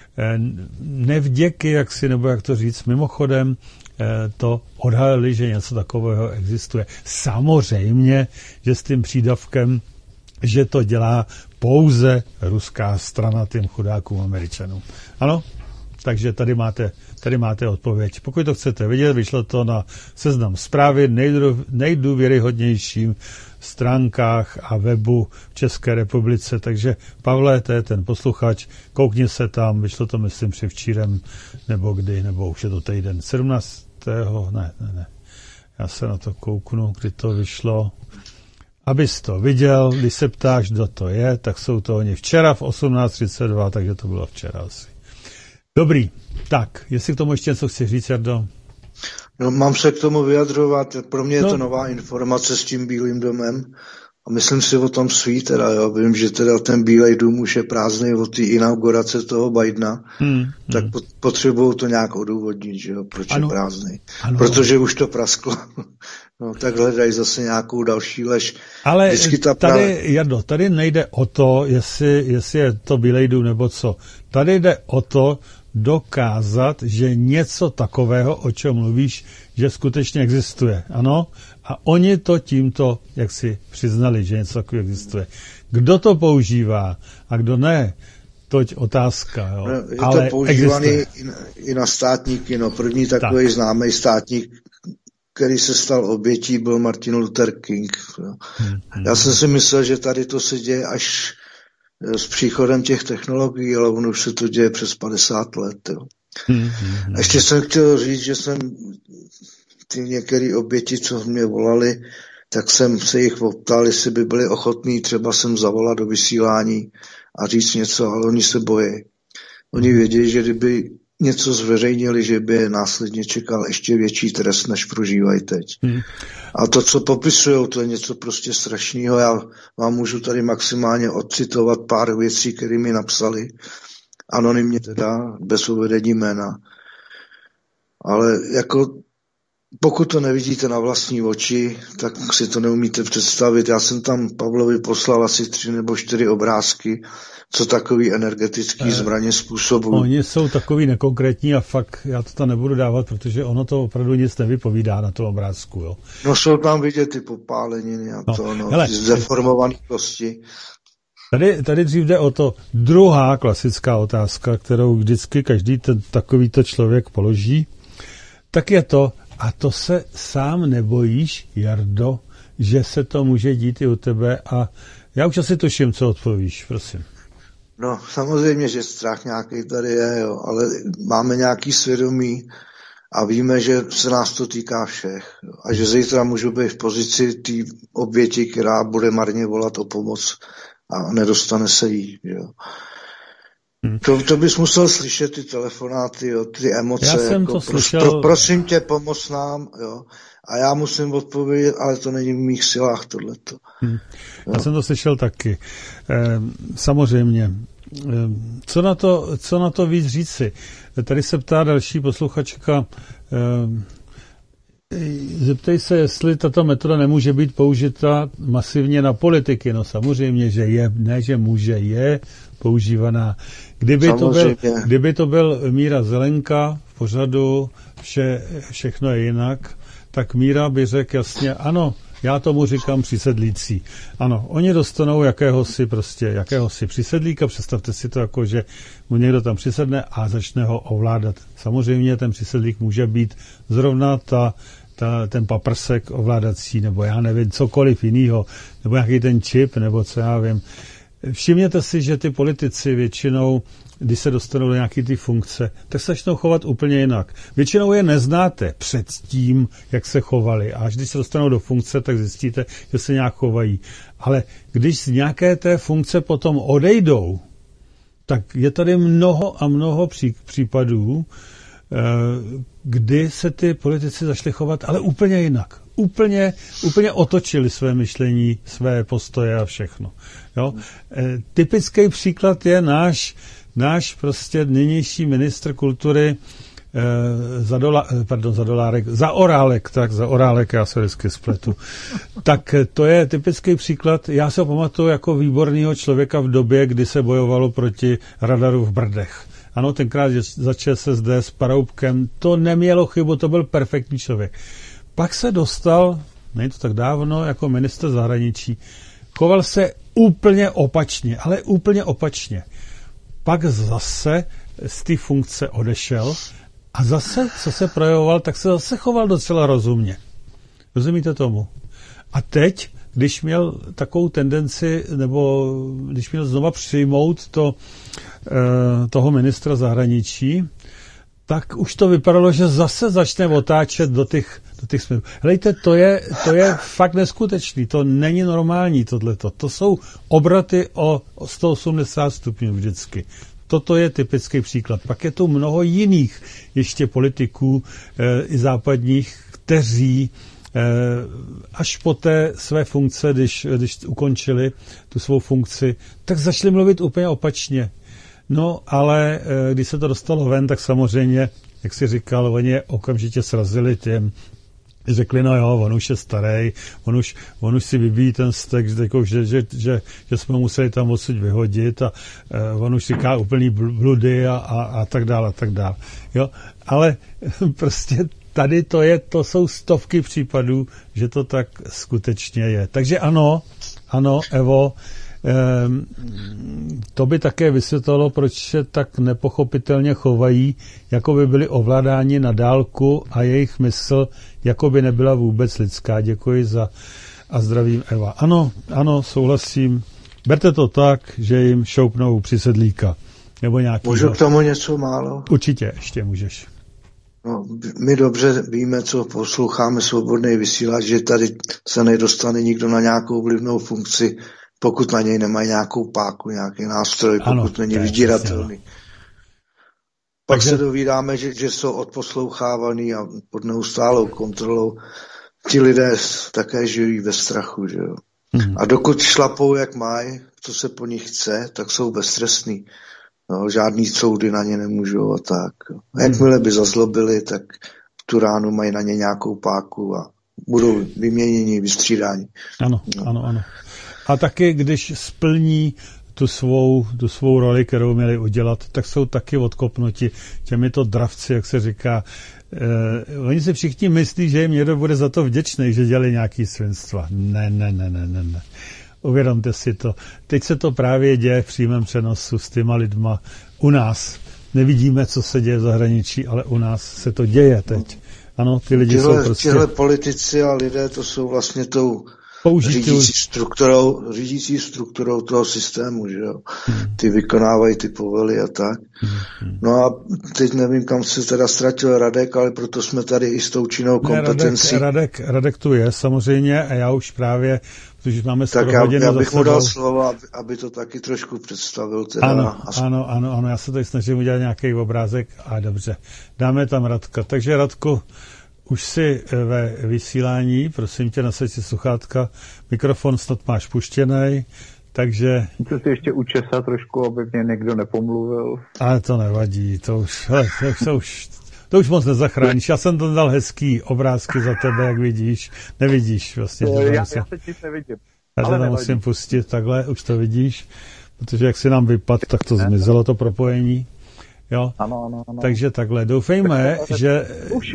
nevděky, nebo jak to říct, mimochodem to odhalili, že něco takového existuje. Samozřejmě, že s tím přídavkem, že to dělá pouze ruská strana těm chudákům Američanům. Ano? Takže tady máte odpověď. Pokud to chcete vidět, vyšlo to na Seznam Zprávy, nejdůvěryhodnějším stránkách a webu v České republice. Takže Pavle, to je ten posluchač, koukni se tam, vyšlo to myslím přivčírem, nebo kdy, nebo už je to týden 17. Ne. Já se na to kouknu, kdy to vyšlo. Abys to viděl, když se ptáš, kdo to je, tak jsou to oni včera v 18:32, takže to bylo včera asi. Dobrý, tak, jestli k tomu ještě něco chci říct, Jardo? No, mám se k tomu vyjadřovat, pro mě je to nová informace s tím Bílým domem a myslím si o tom svý teda, jo. Vím, že teda ten Bílej dům už je prázdný od té inaugurace toho Bidena, tak potřebují to nějak odůvodnit, že jo, proč je prázdný. Ano. Protože už to prasklo. No, tak hledají zase nějakou další lež. Ale Jardo, tady nejde o to, jestli je to Bílej dům nebo co. Tady jde o to dokázat, že něco takového, o čem mluvíš, že skutečně existuje. Ano? A oni to tímto, jak si přiznali, že něco takového existuje. Kdo to používá a kdo ne, toť otázka. Jo. Je ale to používaný i na státníky. No. První takový známý státník, který se stal obětí, byl Martin Luther King. Já jsem si myslel, že tady to se děje až s příchodem těch technologií, ale ono už se to děje přes 50 let. Jo. Ještě jsem chtěl říct, že jsem ty některé oběti, co mě volali, tak jsem se jich optal, jestli by byli ochotní třeba sem zavolat do vysílání a říct něco, ale oni se bojí. Oni vědí, že kdyby něco zveřejnili, že by následně čekal ještě větší trest, než prožívají teď. A to, co popisujou, to je něco prostě strašného. Já vám můžu tady maximálně odcitovat pár věcí, které mi napsali. Anonymně teda, bez uvedení jména. Ale jako pokud to nevidíte na vlastní oči, tak si to neumíte představit. Já jsem tam Pavlovi poslal asi 3 nebo 4 obrázky, co takový energetický zbraně způsobují. Oni jsou takový nekonkrétní a fakt já to tam nebudu dávat, protože ono to opravdu nic nevypovídá na tom obrázku. Jo. No jsou tam vidět ty popáleniny a zdeformované kosti. Tady dřív jde o to druhá klasická otázka, kterou vždycky každý takovýto člověk položí, tak je to, a to se sám nebojíš, Jardo, že se to může dít i u tebe a já už asi tuším, co odpovíš, prosím. No, samozřejmě, že strach nějaký tady je, jo, ale máme nějaký svědomí a víme, že se nás to týká všech. Jo, a že zítra můžu být v pozici té oběti, která bude marně volat o pomoc a nedostane se jí. Jo. To bys musel slyšet ty telefonáty, jo, ty emoce. Já jsem jako, to slyšel. Prosím tě, pomoz nám, jo. A já musím odpovědět, ale to není v mých silách tohleto. Já jsem to slyšel taky. Samozřejmě. Co na to víc říci? Tady se ptá další posluchačka. Zeptej se, jestli tato metoda nemůže být použita masivně Politiky. No samozřejmě, že je, ne, že může, je používaná. Kdyby to byl Míra Zelenka v pořadu všechno je jinak, tak Míra by řekl jasně, ano, já tomu říkám přisedlící. Ano, oni dostanou jakéhosi přisedlíka, představte si to jako, že mu někdo tam přisedne a začne ho ovládat. Samozřejmě ten přisedlík může být zrovna ten paprsek ovládací, nebo já nevím, cokoliv jinýho, nebo nějaký ten čip, nebo co já vím. Všimněte si, že ty politici většinou, když se dostanou do nějaké ty funkce, tak se začnou chovat úplně jinak. Většinou je neznáte před tím, jak se chovali. A až když se dostanou do funkce, tak zjistíte, že se nějak chovají. Ale když z nějaké té funkce potom odejdou, tak je tady mnoho a mnoho případů, kdy se ty politici začali chovat, ale úplně jinak. Úplně otočili své myšlení, své postoje a všechno. Jo? Typický příklad je náš prostě nynější ministr kultury Zaorálek, já se vždycky spletu. Tak to je typický příklad. Já se ho pamatuju jako výborného člověka v době, kdy se bojovalo proti radaru v Brdech. Ano, tenkrát za ČSSD s Paroubkem, to nemělo chybu, to byl perfektní člověk. Pak se dostal, není to tak dávno, jako ministr zahraničí. Choval se úplně opačně, ale úplně opačně. Pak zase z té funkce odešel a zase, co se projevoval, tak se zase choval docela rozumně. Rozumíte tomu? A teď, když měl takovou tendenci, nebo když měl znova přijmout toho ministra zahraničí, tak už to vypadalo, že zase začne otáčet do těch směrů. Helejte, to je fakt neskutečný, to není normální tohleto. To jsou obraty o 180 stupňů vždycky. Toto je typický příklad. Pak je tu mnoho jiných ještě politiků i západních, kteří až po té své funkce, když ukončili tu svou funkci, tak začali mluvit úplně opačně. No, ale když se to dostalo ven, tak samozřejmě, jak si říkal, oni je okamžitě srazili těm, řekli, no jo, on už je starý, on už si vybíjí ten stek, že jsme museli tam odsud vyhodit a on už říká úplný bludy a tak dále, a tak dále. Jo, ale prostě tady to jsou stovky případů, že to tak skutečně je. Takže ano, Evo, to by také vysvětlilo, proč se tak nepochopitelně chovají, jako by byli ovládáni na dálku a jejich mysl jako by nebyla vůbec lidská. Děkuji a zdravím, Eva. Ano, souhlasím. Berte to tak, že jim šoupnou přisedlíka. Nebo nějaký. Můžu k tomu něco málo? Určitě, ještě můžeš. No, my dobře víme, co posloucháme svobodný vysílač, že tady se nedostane nikdo na nějakou vlivnou funkci, pokud na něj nemají nějakou páku, nějaký nástroj, pokud není vydíratelný. Pak se dovídáme, že jsou odposlouchávaný a pod neustálou kontrolou. Ti lidé také žijí ve strachu, že jo. A dokud šlapou, jak mají, co se po nich chce, tak jsou beztrestní. No, žádný soudy na ně nemůžou a tak. A jakmile by zazlobili, tak tu ránu mají na ně nějakou páku a budou vyměněni, vystřídáni. Ano. A taky, když splní tu svou roli, kterou měli udělat, tak jsou taky odkopnuti těmito dravci, jak se říká. Oni si všichni myslí, že jim někdo bude za to vděčný, že dělali nějaký svinstva. Ne. Uvědomte si to. Teď se to právě děje v přímém přenosu s těma lidma u nás. Nevidíme, co se děje v zahraničí, ale u nás se to děje teď. Ano, ty lidi jsou prostě... Tihle politici a lidé, to jsou vlastně tou řídící strukturou toho systému, že jo. Ty vykonávají ty povely a tak. No a teď nevím, kam se teda ztratil Radek, ale proto jsme tady i s tou činnou kompetencí. Radek tu je samozřejmě a já už právě, protože máme skoro hodinu já bych mu dal slovo, aby to taky trošku představil. Teda ano, já se tady snažím udělat nějaký obrázek a dobře, dáme tam Radka. Takže Radku, už jsi ve vysílání, prosím tě, nasaď si sluchátka, mikrofon snad máš puštěnej, takže... Chci si ještě učesat trošku, aby mě někdo nepomluvil. Ale to nevadí, to už moc nezachráníš. Já jsem tam dal hezký obrázky za tebe, jak vidíš. Nevidíš vlastně. Já se tím nevidím. Já to tam musím pustit takhle, už to vidíš, protože jak si nám vypad, tak to zmizelo to propojení. Jo? Ano. Takže takhle. Doufejme, že... Už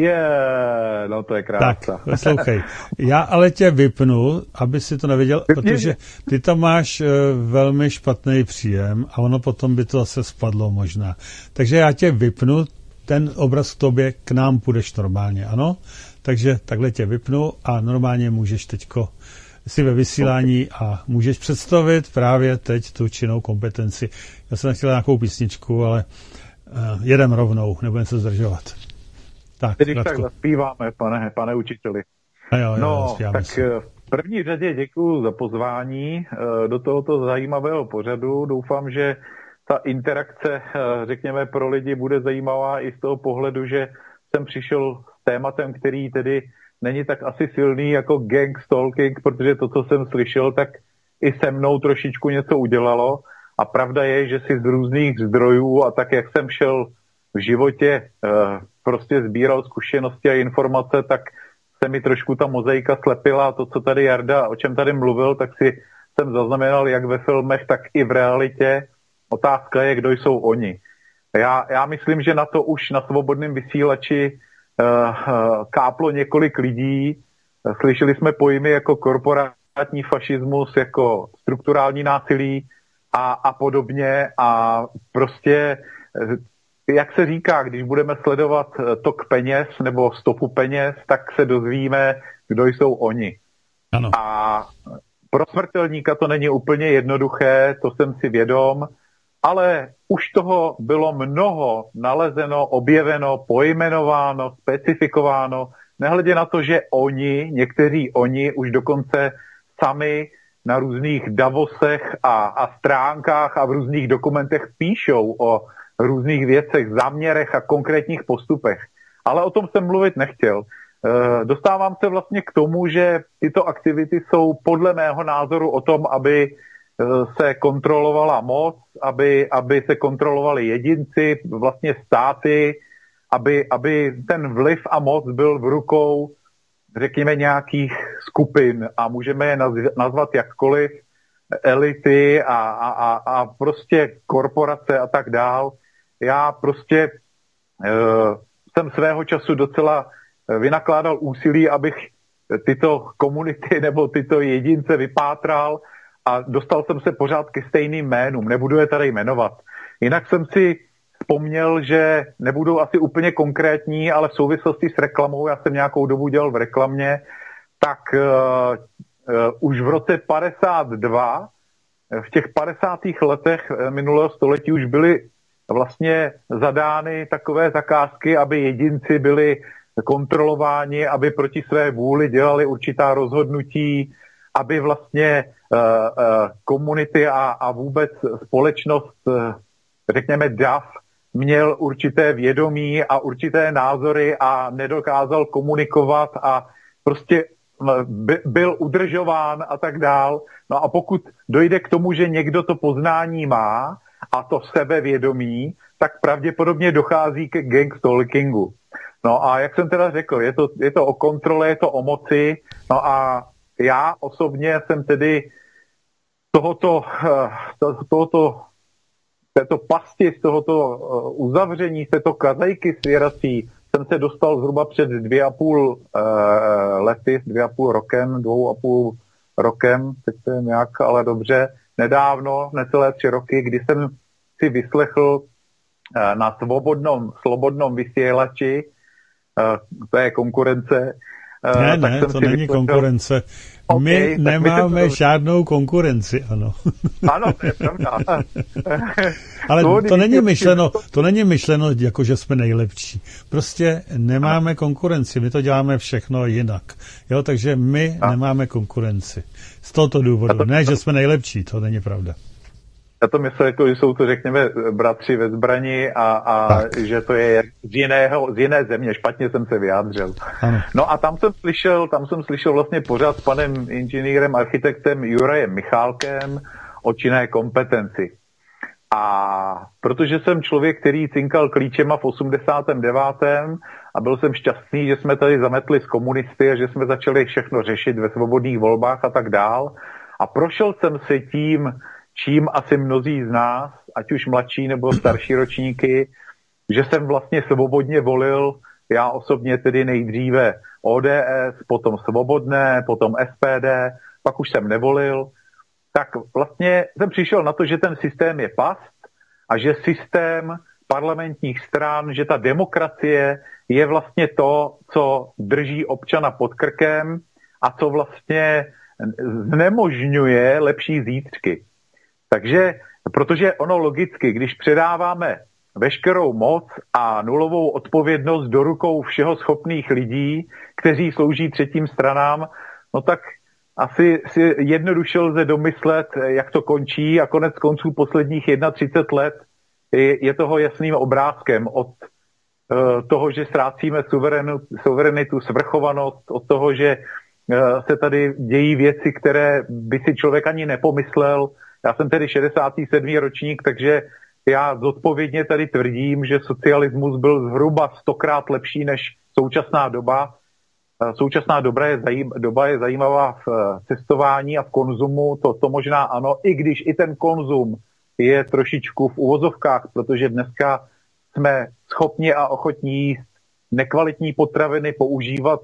no to je krása. Tak, poslouchej. Já ale tě vypnu, aby si to nevěděl, protože ty tam máš velmi špatný příjem a ono potom by to zase spadlo možná. Takže já tě vypnu, ten obraz k tobě, k nám půjdeš normálně, ano? Takže takhle tě vypnu a normálně můžeš teďko si ve vysílání a můžeš představit právě teď tu činnou kompetenci. Já jsem chtěl nějakou písničku, ale jedem rovnou, nebudeme se zdržovat. Tak, když tak zaspíváme, pane učiteli. Jo, tak v první řadě děkuju za pozvání do tohoto zajímavého pořadu. Doufám, že ta interakce, řekněme, pro lidi bude zajímavá i z toho pohledu, že jsem přišel s tématem, který tedy není tak asi silný jako gang stalking, protože to, co jsem slyšel, tak i se mnou trošičku něco udělalo. A pravda je, že si z různých zdrojů a tak, jak jsem šel v životě, prostě sbíral zkušenosti a informace, tak se mi trošku ta mozaika slepila. To, co tady Jarda, o čem tady mluvil, tak si jsem zaznamenal jak ve filmech, tak i v realitě. Otázka je, kdo jsou oni. Já myslím, že na to už na Svobodném vysílači káplo několik lidí. Slyšeli jsme pojmy jako korporátní fašismus, jako strukturální násilí a podobně. A prostě, jak se říká, když budeme sledovat tok peněz nebo stopu peněz, tak se dozvíme, kdo jsou oni. Ano. A pro smrtelníka to není úplně jednoduché, to jsem si vědom, ale už toho bylo mnoho nalezeno, objeveno, pojmenováno, specifikováno, nehledě na to, že někteří oni už dokonce sami na různých Davosech a stránkách a v různých dokumentech píšou o různých věcech, záměrech a konkrétních postupech. Ale o tom jsem mluvit nechtěl. Dostávám se vlastně k tomu, že tyto aktivity jsou podle mého názoru o tom, aby se kontrolovala moc, aby se kontrolovali jedinci, vlastně státy, aby ten vliv a moc byl v rukou, řekněme, nějakých skupin a můžeme je nazvat jakkoliv, elity a prostě korporace a tak dál. Já prostě jsem svého času docela vynakládal úsilí, abych tyto komunity nebo tyto jedince vypátral a dostal jsem se pořád ke stejným jménům, nebudu je tady jmenovat. Jinak jsem si vzpomněl, že nebudou asi úplně konkrétní, ale v souvislosti s reklamou, já jsem nějakou dobu dělal v reklamě, tak už v roce 52, v těch 50. letech minulého století už byly vlastně zadány takové zakázky, aby jedinci byli kontrolováni, aby proti své vůli dělali určitá rozhodnutí, aby vlastně komunity a vůbec společnost, řekněme DAF, měl určité vědomí a určité názory a nedokázal komunikovat a prostě byl udržován a tak dál. No a pokud dojde k tomu, že někdo to poznání má a to sebevědomí, tak pravděpodobně dochází ke gang stalkingu. No a jak jsem teda řekl, je to o kontrole, je to o moci, no a já osobně jsem tedy této pasti, z tohoto uzavření, z této kazajky svěrací jsem se dostal zhruba před 2,5 lety, 2,5 rokem, teď to je nějak, ale dobře, nedávno, necelé 3 roky, kdy jsem si vyslechl na slobodnom vysílači, to je konkurence. Ne, to není konkurence. My nemáme žádnou konkurenci, ano. Ano, to je pravda. Ale to není myšleno jako, že jsme nejlepší. Prostě nemáme konkurenci, my to děláme všechno jinak. Jo, takže my nemáme konkurenci. Z tohoto důvodu. Ne, že jsme nejlepší, to není pravda. Já to myslím, jako, že jsou to, řekněme, bratři ve zbrani a že to je z jiné země. Špatně jsem se vyjádřil. Ano. No a tam jsem slyšel vlastně pořád s panem inženýrem, architektem Jurajem Michálkem o činné kompetenci. A protože jsem člověk, který cinkal klíčema v 89. a byl jsem šťastný, že jsme tady zametli s komunisty a že jsme začali všechno řešit ve svobodných volbách a tak dál. A prošel jsem si tím čím asi mnozí z nás, ať už mladší nebo starší ročníky, že jsem vlastně svobodně volil, já osobně tedy nejdříve ODS, potom Svobodné, potom SPD, pak už jsem nevolil, tak vlastně jsem přišel na to, že ten systém je past a že systém parlamentních stran, že ta demokracie je vlastně to, co drží občana pod krkem a co vlastně znemožňuje lepší zítřky. Takže, protože ono logicky, když předáváme veškerou moc a nulovou odpovědnost do rukou všeho schopných lidí, kteří slouží třetím stranám, no tak asi si jednoduše lze domyslet, jak to končí a konec konců posledních 31 let je toho jasným obrázkem od toho, že ztrácíme suverenitu, svrchovanost, od toho, že se tady dějí věci, které by si člověk ani nepomyslel. Já jsem tedy 67. ročník, takže já zodpovědně tady tvrdím, že socialismus byl zhruba 100krát lepší než současná doba. Současná doba je zajímavá v cestování a v konzumu, to možná ano, i když i ten konzum je trošičku v uvozovkách, protože dneska jsme schopni a ochotní jíst nekvalitní potraviny, používat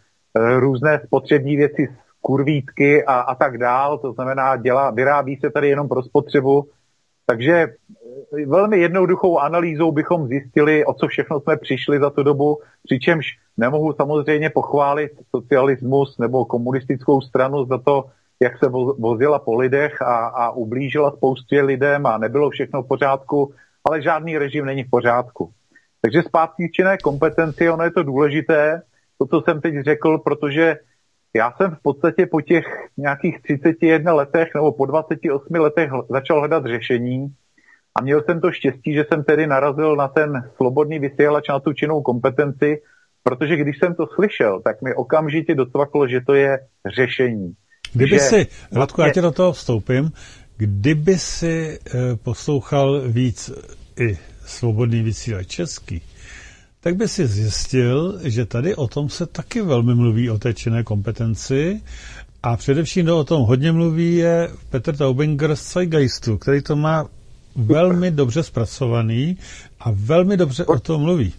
různé spotřební věci z kurvítky a tak dál, to znamená vyrábí se tady jenom pro spotřebu, takže velmi jednoduchou analýzou bychom zjistili, o co všechno jsme přišli za tu dobu, přičemž nemohu samozřejmě pochválit socialismus nebo komunistickou stranu za to, jak se vozila po lidech a ublížila spoustě lidem a nebylo všechno v pořádku, ale žádný režim není v pořádku. Takže zpátky k činné kompetenci, ono je to důležité, to, co jsem teď řekl, protože já jsem v podstatě po těch nějakých 31 letech nebo po 28 letech začal hledat řešení a měl jsem to štěstí, že jsem tedy narazil na ten slobodný vysílač, na tu činnou kompetenci, protože když jsem to slyšel, tak mi okamžitě docvaklo, že to je řešení. Kdyby si, Radku, já tě do toho vstoupím, kdyby si poslouchal víc i svobodný vysílač český, tak by si zjistil, že tady o tom se taky velmi mluví, o té činné kompetenci a především o tom hodně mluví je Petr Taubinger z Zeitgeistu, který to má velmi dobře zpracovaný a velmi dobře o tom mluví.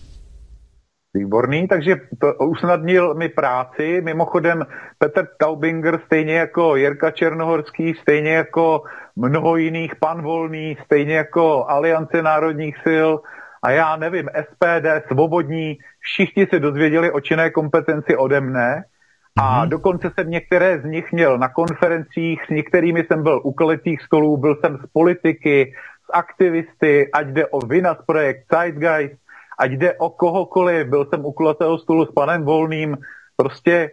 Výborný, takže to usnadnil mi práci. Mimochodem Petr Taubinger, stejně jako Jirka Černohorský, stejně jako mnoho jiných, pan Volný, stejně jako Aliance národních sil a já nevím, SPD, Svobodní, všichni se dozvěděli o činné kompetenci ode mne a dokonce jsem některé z nich měl na konferencích, s některými jsem byl u kulatých stolů, byl jsem s politiky, s aktivisty, ať jde o Vinas projekt, Zeitgeist, ať jde o kohokoliv, byl jsem u kulatého stolu s panem Volným, prostě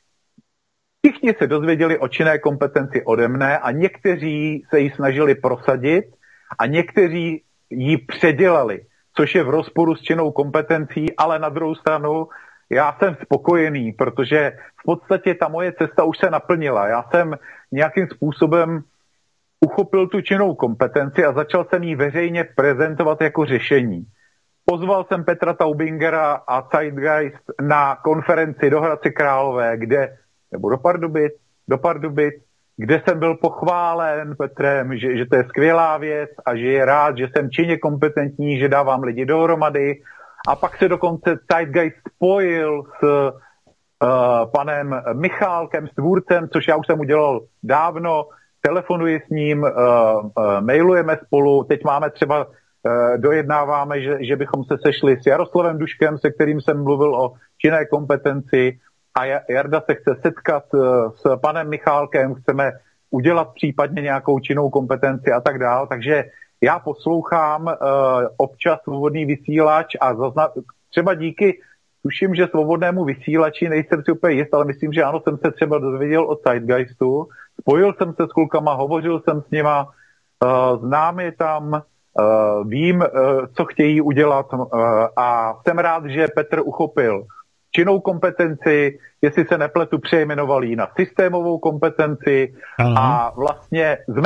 všichni se dozvěděli o činné kompetenci ode mne a někteří se ji snažili prosadit a někteří ji předělali, což je v rozporu s činnou kompetencí, ale na druhou stranu já jsem spokojený, protože v podstatě ta moje cesta už se naplnila. Já jsem nějakým způsobem uchopil tu činnou kompetenci a začal jsem ji veřejně prezentovat jako řešení. Pozval jsem Petra Taubingera a Zeitgeist na konferenci do Hradce Králové, nebo do Pardubic, kde jsem byl pochválen Petrem, že to je skvělá věc a že je rád, že jsem činně kompetentní, že dávám lidi dohromady. A pak se dokonce Zeitgeist spojil s panem Michálkem, s tvůrcem, což já už jsem udělal dávno, telefonuji s ním, mailujeme spolu, teď máme třeba dojednáváme, že bychom se sešli s Jaroslavem Duškem, se kterým jsem mluvil o činné kompetenci a Jarda se chce setkat s panem Michálkem, chceme udělat případně nějakou činnou kompetenci a tak dál, takže já poslouchám občas svobodný vysílač a třeba díky, tuším, že svobodnému vysílači, nejsem si úplně jist, ale myslím, že ano, jsem se třeba dozvěděl od Zeitgeistu, spojil jsem se s klukama, hovořil jsem s nima, znám je tam, vím, co chtějí udělat a jsem rád, že Petr uchopil činnou kompetenci, jestli se nepletu, přejmenoval ji na systémovou kompetenci a vlastně z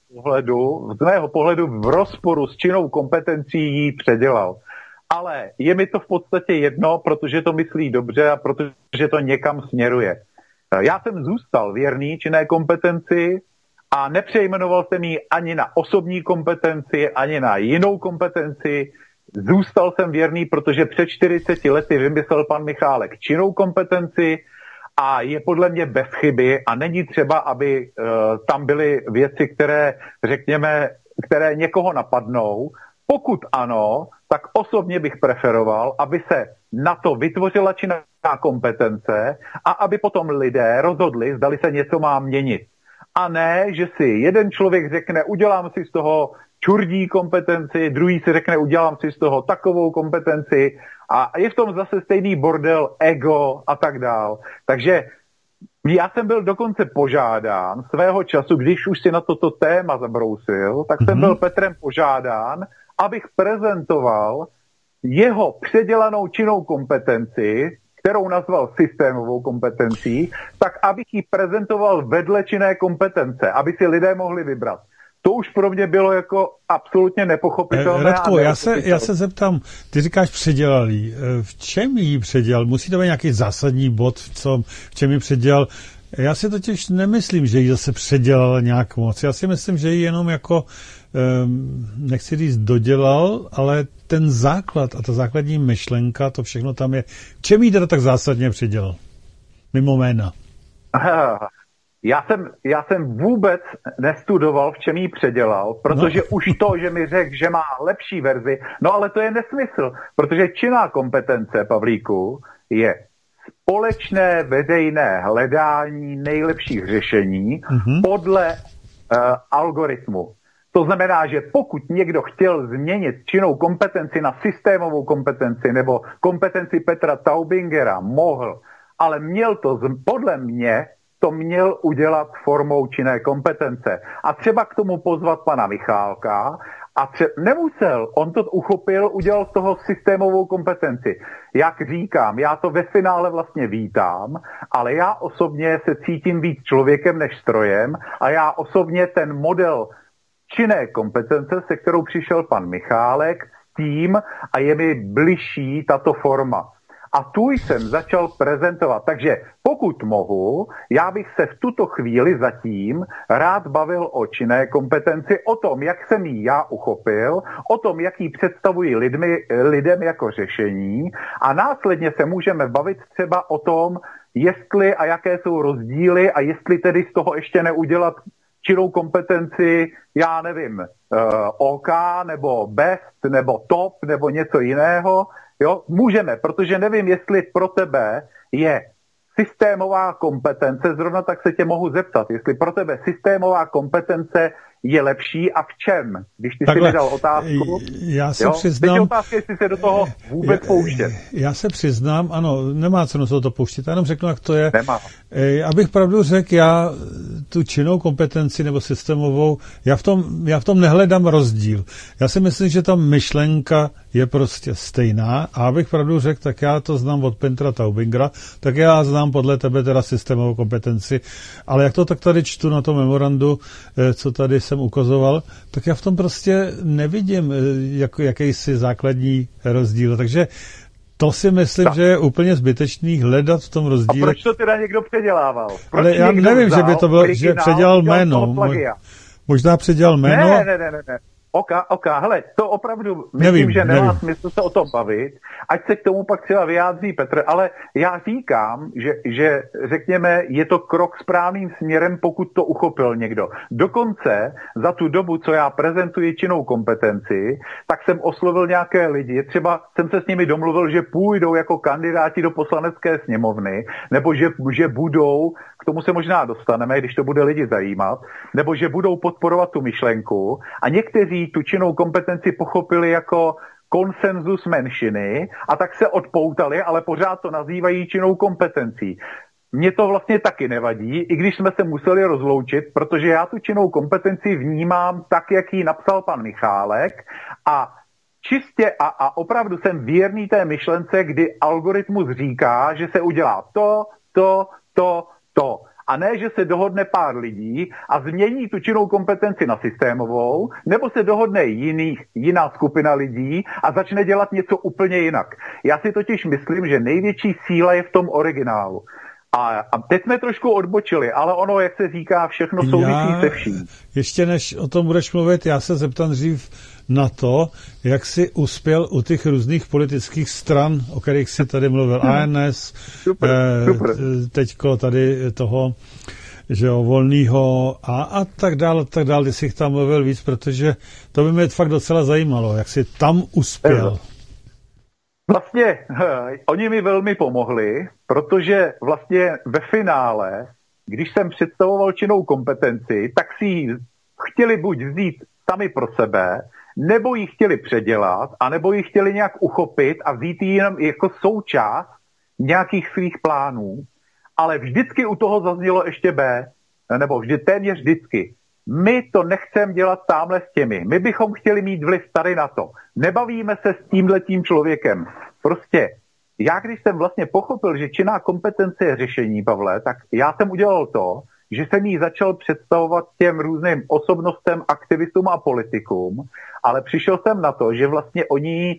mého pohledu v rozporu s činnou kompetencí ji předělal. Ale je mi to v podstatě jedno, protože to myslí dobře a protože to někam směruje. Já jsem zůstal věrný činné kompetenci a nepřejmenoval jsem ji ani na osobní kompetenci, ani na jinou kompetenci. Zůstal jsem věrný, protože před 40 lety vymyslel pan Michálek činnou kompetenci a je podle mě bez chyby a není třeba, aby tam byly věci, které, řekněme, které někoho napadnou. Pokud ano, tak osobně bych preferoval, aby se na to vytvořila činná kompetence a aby potom lidé rozhodli, zdali se něco má měnit. A ne, že si jeden člověk řekne, udělám si z toho čurdí kompetenci, druhý si řekne, udělám si z toho takovou kompetenci a je v tom zase stejný bordel, ego a tak dál. Takže já jsem byl dokonce požádán svého času, když už si na toto téma zabrousil, tak jsem byl Petrem požádán, abych prezentoval jeho předělanou činnou kompetenci, kterou nazval systémovou kompetencí, tak abych ji prezentoval vedle činné kompetence, aby si lidé mohli vybrat. To už pro mě bylo jako absolutně nepochopitelné. Radko, já se zeptám, ty říkáš předělalý. V čem jí předělal? Musí to být nějaký zásadní bod, v čem jí předělal? Já si totiž nemyslím, že jí zase předělal nějak moc. Já si myslím, že jí jenom jako, nechci říct dodělal, ale ten základ a ta základní myšlenka, to všechno tam je. V čem jí teda tak zásadně předělal? Mimo jména. Já jsem vůbec nestudoval, v čem jí předělal, protože už to, že mi řekl, že má lepší verzi, no ale to je nesmysl, protože činná kompetence, Pavlíku, je společné veřejné hledání nejlepších řešení podle algoritmu. To znamená, že pokud někdo chtěl změnit činnou kompetenci na systémovou kompetenci nebo kompetenci Petra Taubingera, mohl, ale měl to, podle mě, to měl udělat formou činné kompetence. A třeba k tomu pozvat pana Michálka a nemusel, on to uchopil, udělal z toho systémovou kompetenci. Jak říkám, já to ve finále vlastně vítám, ale já osobně se cítím víc člověkem než strojem a já osobně ten model činné kompetence, se kterou přišel pan Michálek, s tím a je mi bližší tato forma. A tu jsem začal prezentovat. Takže pokud mohu, já bych se v tuto chvíli zatím rád bavil o činné kompetenci, o tom, jak jsem ji já uchopil, o tom, jak ji představuji lidem jako řešení a následně se můžeme bavit třeba o tom, jestli a jaké jsou rozdíly a jestli tedy z toho ještě neudělat činnou kompetenci, já nevím, OK, nebo best, nebo top, nebo něco jiného. Jo, můžeme, protože nevím, jestli pro tebe je systémová kompetence, zrovna tak se tě mohu zeptat, jestli pro tebe systémová kompetence je lepší a v čem? Když ty si mi dal otázku, já se přiznám, teď je otázka, jestli se do toho vůbec pouštět. Já se přiznám, ano, nemá cenu se do toho pouštět, já jenom řeknu, jak to je. Nemá. Abych pravdu řekl, já tu činnou kompetenci nebo systémovou, já v tom nehledám rozdíl. Já si myslím, že ta myšlenka je prostě stejná a abych pravdu řekl, tak já to znám od Petra Taubingera, tak já znám podle tebe teda systémovou kompetenci, ale jak to tak tady čtu na tom memorandu, co tady jsem ukazoval, tak já v tom prostě nevidím jakýsi základní rozdíl. Takže to si myslím, že je úplně zbytečný hledat v tom rozdíl. A proč to teda někdo předělával? Ale já nevím, že by to bylo, že předělal jméno. Možná předělal jméno. Ne. OK, hele, to opravdu myslím, že nemá smysl se o tom bavit, ať se k tomu pak třeba vyjádří Petr, ale já říkám, že řekněme, je to krok správným směrem, pokud to uchopil někdo. Dokonce za tu dobu, co já prezentuji činnou kompetenci, tak jsem oslovil nějaké lidi, třeba jsem se s nimi domluvil, že půjdou jako kandidáti do poslanecké sněmovny, nebo že budou, k tomu se možná dostaneme, když to bude lidi zajímat, nebo že budou podporovat tu myšlenku a někteří tu činnou kompetenci pochopili jako konsenzus menšiny a tak se odpoutali, ale pořád to nazývají činnou kompetencí. Mně to vlastně taky nevadí, i když jsme se museli rozloučit, protože já tu činnou kompetenci vnímám tak, jak ji napsal pan Michálek a čistě a opravdu jsem věrný té myšlence, kdy algoritmus říká, že se udělá to. A ne, že se dohodne pár lidí a změní tu činnou kompetenci na systémovou, nebo se dohodne jiná skupina lidí a začne dělat něco úplně jinak. Já si totiž myslím, že největší síla je v tom originálu. A teď jsme trošku odbočili, ale ono, jak se říká, všechno souvisí se vším. Ještě než o tom budeš mluvit, já se zeptám dřív na to, jak jsi uspěl u těch různých politických stran, o kterých jsi tady mluvil, ANS, super. Teďko tady toho, že jo, Volnýho a tak dále, ty jsi tam mluvil víc, protože to by mě fakt docela zajímalo, jak jsi tam uspěl. Vlastně oni mi velmi pomohli, protože vlastně ve finále, když jsem představoval činnou kompetenci, tak si ji chtěli buď vzít sami pro sebe, nebo ji chtěli předělat, anebo ji chtěli nějak uchopit a vzít ji jenom jako součást nějakých svých plánů. Ale vždycky u toho zaznělo ještě B, nebo téměř vždycky. My to nechceme dělat tamhle s těmi. My bychom chtěli mít vliv tady na to. Nebavíme se s tímhletím člověkem. Prostě já, když jsem vlastně pochopil, že činná kompetence je řešení, Pavle, tak já jsem udělal to, že jsem jí začal představovat těm různým osobnostem, aktivistům a politikům, ale přišel jsem na to, že vlastně oni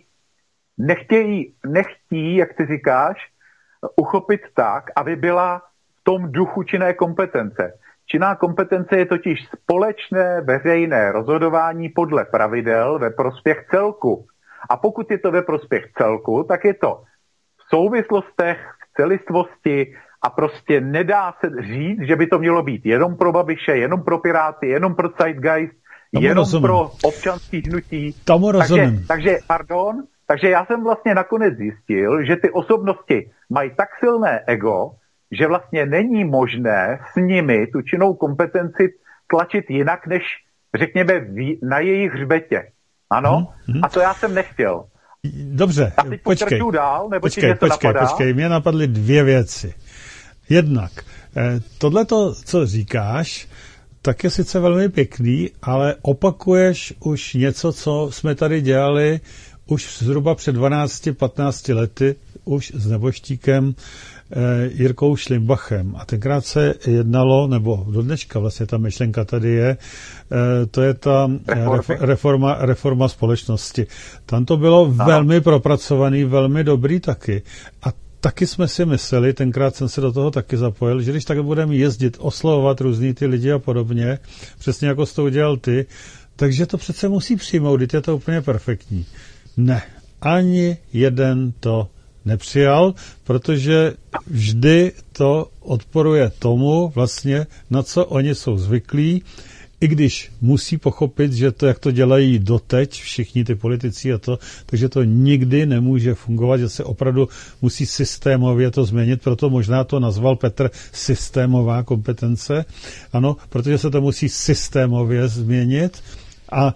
nechtí, jak ty říkáš, uchopit tak, aby byla v tom duchu činné kompetence. Činná kompetence je totiž společné veřejné rozhodování podle pravidel ve prospěch celku. A pokud je to ve prospěch celku, tak je to v souvislostech, v celistvosti a prostě nedá se říct, že by to mělo být jenom pro Babiše, jenom pro Piráty, jenom pro Zeitgeist, jenom pro občanský hnutí. Tomu rozumím. Takže já jsem vlastně nakonec zjistil, že ty osobnosti mají tak silné ego, že vlastně není možné s nimi tu činnou kompetenci tlačit jinak, než řekněme na jejich hřbetě. Ano? A to já jsem nechtěl. Dobře, počkej. Dál, nebo počkej, mě napadly dvě věci. Jednak, tohleto, co říkáš, tak je sice velmi pěkný, ale opakuješ už něco, co jsme tady dělali už zhruba před 12-15 lety, už s neboštíkem Jirkou Šlimbachem. A tenkrát se jednalo, nebo do dneška vlastně ta myšlenka tady je, to je ta reforma společnosti. Tam to bylo velmi propracovaný, velmi dobrý taky. A taky jsme si mysleli, tenkrát jsem se do toho taky zapojil, že když tak budeme jezdit, oslovovat různý ty lidi a podobně, přesně jako jsi to udělal ty, takže to přece musí přijmout, je to úplně perfektní. Ne, ani jeden to nepřijal, protože vždy to odporuje tomu vlastně, na co oni jsou zvyklí, i když musí pochopit, že to, jak to dělají doteď všichni ty politici a to, takže to nikdy nemůže fungovat, že se opravdu musí systémově to změnit, proto možná to nazval Petr systémová kompetence, ano, protože se to musí systémově změnit. A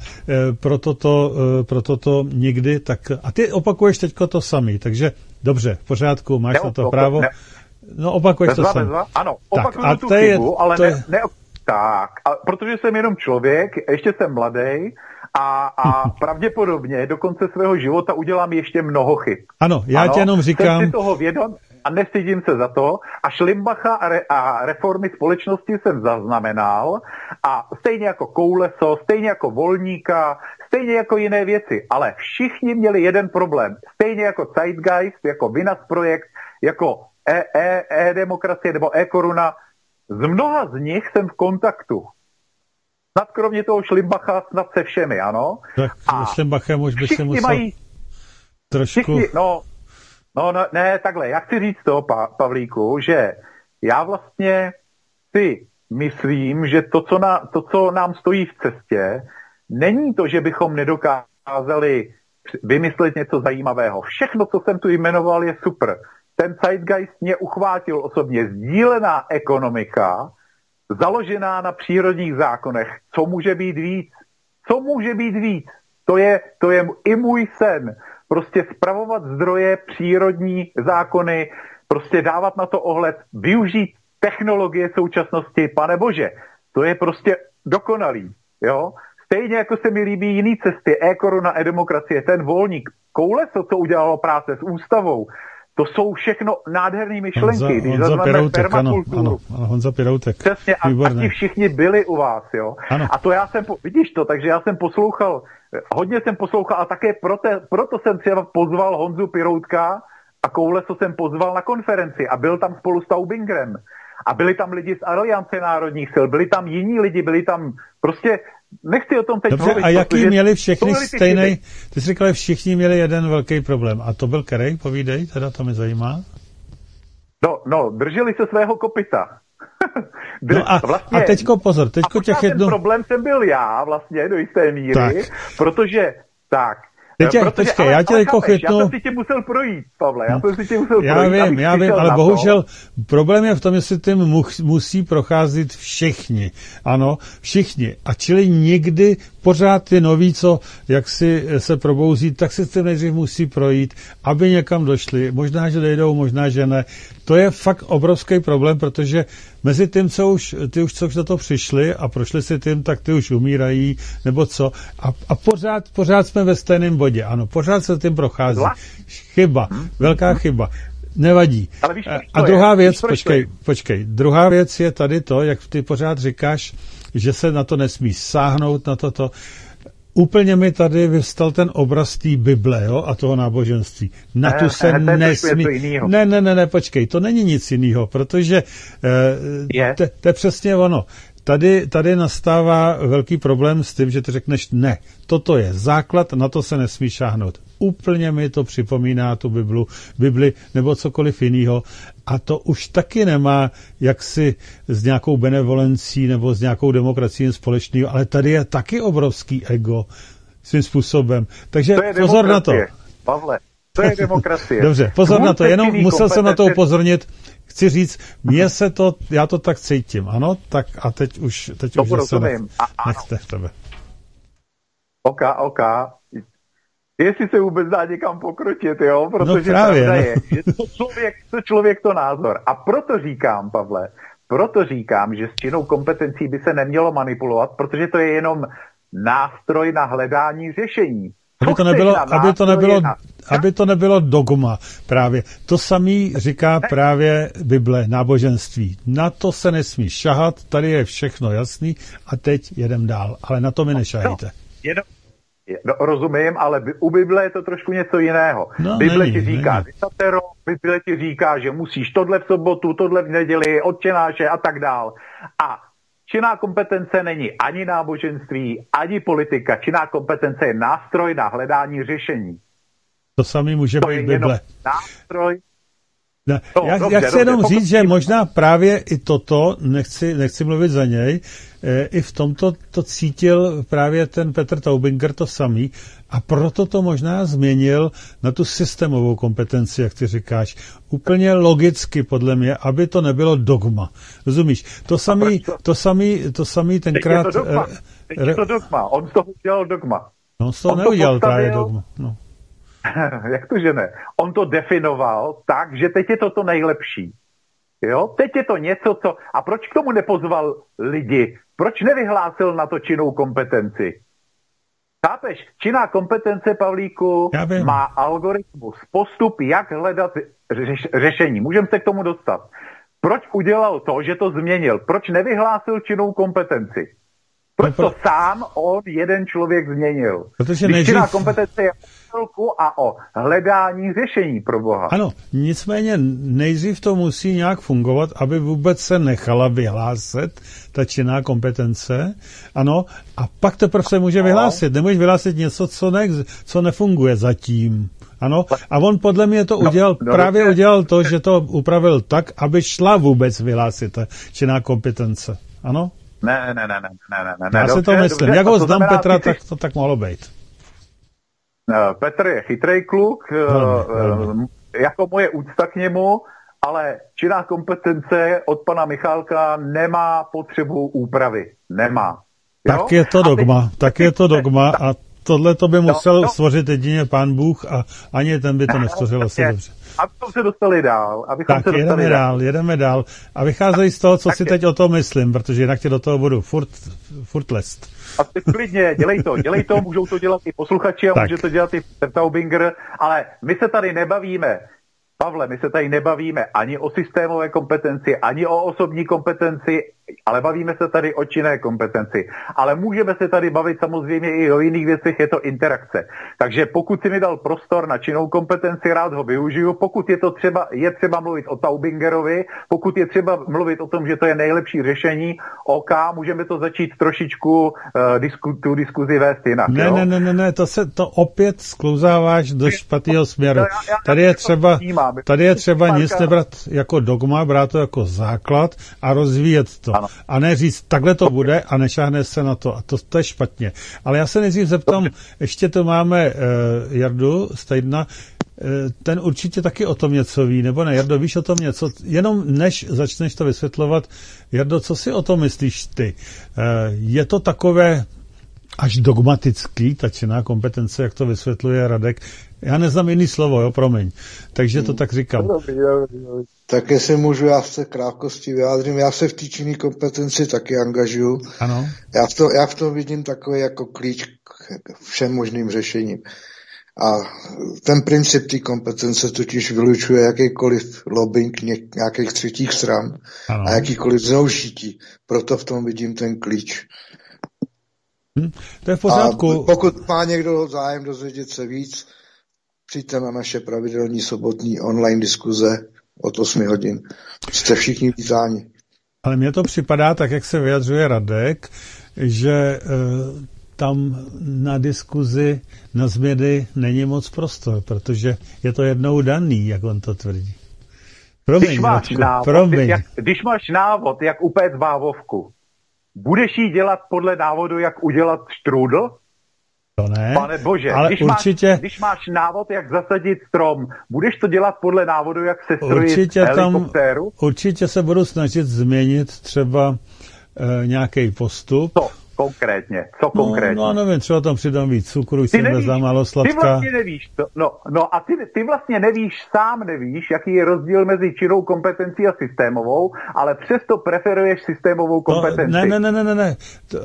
proto to nikdy tak... A ty opakuješ teďko to samý, takže dobře, v pořádku, máš na to právo. No, opakuješ to samý. Ano, opakuju tu chybu, ale tak, protože jsem jenom člověk, ještě jsem mladý a pravděpodobně do konce svého života udělám ještě mnoho chyb. Ano, já tě jenom říkám... Jsem si toho vědom a nestydím se za to. A Šlimbacha a reformy společnosti jsem zaznamenal a stejně jako Kouleso, stejně jako Volníka, stejně jako jiné věci. Ale všichni měli jeden problém. Stejně jako Zeitgeist, jako Vinas projekt, jako e-demokracie nebo e-koruna. Z mnoha z nich jsem v kontaktu. Snad kromě toho Šlimbacha, snad se všemi, ano? Tak Šlimbachem už by se musel trošku... Ne, takhle, já chci říct to, Pavlíku, že já vlastně si myslím, že to, co nám stojí v cestě, není to, že bychom nedokázali vymyslet něco zajímavého. Všechno, co jsem tu jmenoval, je super. Ten Zeitgeist mě uchvátil osobně. Sdílená ekonomika, založená na přírodních zákonech. Co může být víc? Co může být víc? To je i můj sen. Prostě spravovat zdroje, přírodní zákony, prostě dávat na to ohled, využít technologie současnosti, pane bože, to je prostě dokonalý, jo? Stejně jako se mi líbí jiný cesty, e-koruna, e-demokracie, ten Volník, Kouleso, co udělalo práce s ústavou, to jsou všechno nádherné myšlenky. Když vezmeme permakulturu. Ano, Honza Piroutek. Přesně, a ti všichni byli u vás, jo. Ano. A to vidíš to, takže já jsem poslouchal, hodně jsem poslouchal a také proto jsem třeba pozval Honzu Piroutka a Kouleso jsem pozval na konferenci a byl tam spolu s Taubingrem. A byli tam lidi z Aliance národních sil, byli tam jiní lidi, byli tam prostě, nechci o tom teď dobře, mluvit. A jaký měli všichni stejný, ty jsi říkal, všichni měli jeden velký problém. A to byl který? Povídej, teda to mě zajímá. No, drželi se svého kopyta. A teďko pozor, teďko těch jednou... ten problém jsem byl já vlastně do jisté míry, tak. Protože Počkej, já tě teďko chytnu... Já jsem si tě musel projít, Pavle, Já vím, ale bohužel problém je v tom, jestli tím musí procházet všichni. Ano, všichni. A čili někdy pořád ty noví, co jak si se probouzí, tak si tím nejdřív musí projít, aby někam došli. Možná, že dojdou, možná, že ne. To je fakt obrovský problém, protože mezi tím, co už do toho přišli a prošli si tím, tak ty už umírají, nebo co. A pořád jsme ve stejném bodě. Ano, pořád se tím prochází. Chyba, velká chyba. Nevadí. A druhá věc, počkej. Druhá věc je tady to, jak ty pořád říkáš, že se na to nesmí sáhnout, na toto. Úplně mi tady vyvstal ten obraz té Bible, jo, a toho náboženství. Na tu se nesmí... Ne, počkej, to není nic jiného, protože to je přesně ono. Tady nastává velký problém s tím, že ty řekneš ne, toto je základ, na to se nesmí šáhnout. Úplně mi to připomíná tu Bibli nebo cokoliv jiného. A to už taky nemá jaksi s nějakou benevolencí nebo s nějakou demokracií společného, ale tady je taky obrovský ego svým způsobem. Takže pozor na to. Pavle, to je demokracie. Dobře, pozor na to, jenom musel jsem na to upozornit. Chci říct, já to tak cítím, ano, tak a teď už se nechte v tebe. OK. Jestli se vůbec dá někam pokročit, jo, protože právě, pravda je, že člověk to názor. A proto říkám, Pavle, že s činnou kompetencí by se nemělo manipulovat, protože to je jenom nástroj na hledání řešení. Aby to nebylo dogma právě. To samý říká právě Bible, náboženství. Na to se nesmí šahat, tady je všechno jasný a teď jedem dál. Ale na to mi nešahejte. Rozumím, ale u Bible je to trošku něco jiného. Bible ti říká desatero, Bible ti říká, že musíš tohle v sobotu, tohle v neděli, otčenáše a tak dál. A činná kompetence není ani náboženství, ani politika. Činná kompetence je nástroj na hledání řešení. To samý může být Bible. Nástroj. Já chci jenom říct, že možná právě i toto, nechci mluvit za něj, i v tomto to cítil právě ten Petr Taubinger to samý a proto to možná změnil na tu systémovou kompetenci, jak ty říkáš. Úplně logicky, podle mě, aby to nebylo dogma. Rozumíš? To samý tenkrát... Teď je to dogma. On z toho udělal dogma. On z toho neudělal právě dogma. No. Jak to, že ne? On to definoval tak, že teď je to nejlepší. Jo? Teď je to něco, co... A proč k tomu nepozval lidi? Proč nevyhlásil na to činnou kompetenci? Chápeš? Činná kompetence, Pavlíku, má algoritmus, postup, jak hledat řešení. Můžeme se k tomu dostat. Proč udělal to, že to změnil? Proč nevyhlásil činnou kompetenci? Proč to sám jeden člověk změnil? Když činná kompetence je a o hledání řešení pro Boha. Ano, nicméně nejdřív to musí nějak fungovat, aby vůbec se nechala vyhlásit ta činná kompetence, ano, a pak teprve se může vyhlásit. Nemůžeš vyhlásit něco, co nefunguje zatím. Ano, a on podle mě to udělal to, že to upravil tak, aby šla vůbec vyhlásit ta činná kompetence. Ano? Ne. Já si to myslím. Jak ho znám Petra, tak to tak mohlo být. Petr je chytrý kluk, jako moje úcta k němu, ale činná kompetence od pana Michálka nemá potřebu úpravy. Nemá. Jo? Tak je to dogma a tohle to by musel stvořit jedině Pán Bůh a ani ten by to nestvořil asi dobře. Abychom se dostali dál. Jedeme dál. A vycházej z toho, co si teď o tom myslím, protože jinak tě do toho budu furt lest. A ty klidně, dělej to, můžou to dělat i posluchači a může to dělat i Taubinger, ale my se tady nebavíme, Pavle, ani o systémové kompetenci, ani o osobní kompetenci, ale bavíme se tady o činné kompetenci. Ale můžeme se tady bavit samozřejmě i o jiných věcech, je to interakce. Takže pokud si mi dal prostor na činnou kompetenci, rád ho využiju. Pokud je třeba mluvit o Taubingerovi, pokud je třeba mluvit o tom, že to je nejlepší řešení, OK, můžeme to začít trošičku tu diskuzi vést jinak. Ne, to opět sklouzáváš do špatného směru. Tady je třeba nic nebrat jako dogma, brát to jako základ a rozvíjet to. Ano. A ne říct, takhle to bude a nešáhne se na to. A to je špatně. Ale já se nejdřív zeptám, ještě tu máme Jardu Steidna, ten určitě taky o tom něco ví, nebo ne? Jardo, víš o tom něco? Jenom než začneš to vysvětlovat, Jardo, co si o tom myslíš ty? Je to takové až dogmatický, ta činná kompetence, jak to vysvětluje Radek? Já neznám jiný slovo, jo, promiň. Takže to tak říkám. Tak jestli můžu, já v té krátkosti vyjádřím. Já se v té činné kompetenci taky angažuju. Ano. Já v tom vidím takový jako klíč k všem možným řešením. A ten princip té kompetence totiž vylučuje jakýkoliv lobbying nějakých třetích stran a jakýkoliv zneužití. Proto v tom vidím ten klíč. To je v pořádku. A pokud má někdo zájem dozvědět se víc, přijďte na naše pravidelní sobotní online diskuze od 8 hodin. Jste všichni vítáni. Ale mně to připadá, tak jak se vyjadřuje Radek, že tam na diskuzi, na změny není moc prostor, protože je to jednou daný, jak on to tvrdí. Když máš návod, jak upéct bávovku, budeš jí dělat podle návodu, jak udělat štrůdl? To ne. Pane bože, ale když máš návod, jak zasadit strom, budeš to dělat podle návodu, jak sestrojit helikoptéru? Určitě se budu snažit změnit třeba nějaký postup. Konkrétně? Co konkrétně? No nevím, třeba tam přidám víc cukru, jsem vezal málo sladká. Ty vlastně nevíš to. No a ty vlastně sám nevíš, jaký je rozdíl mezi činnou kompetencí a systémovou, ale přesto preferuješ systémovou kompetenci. Ne.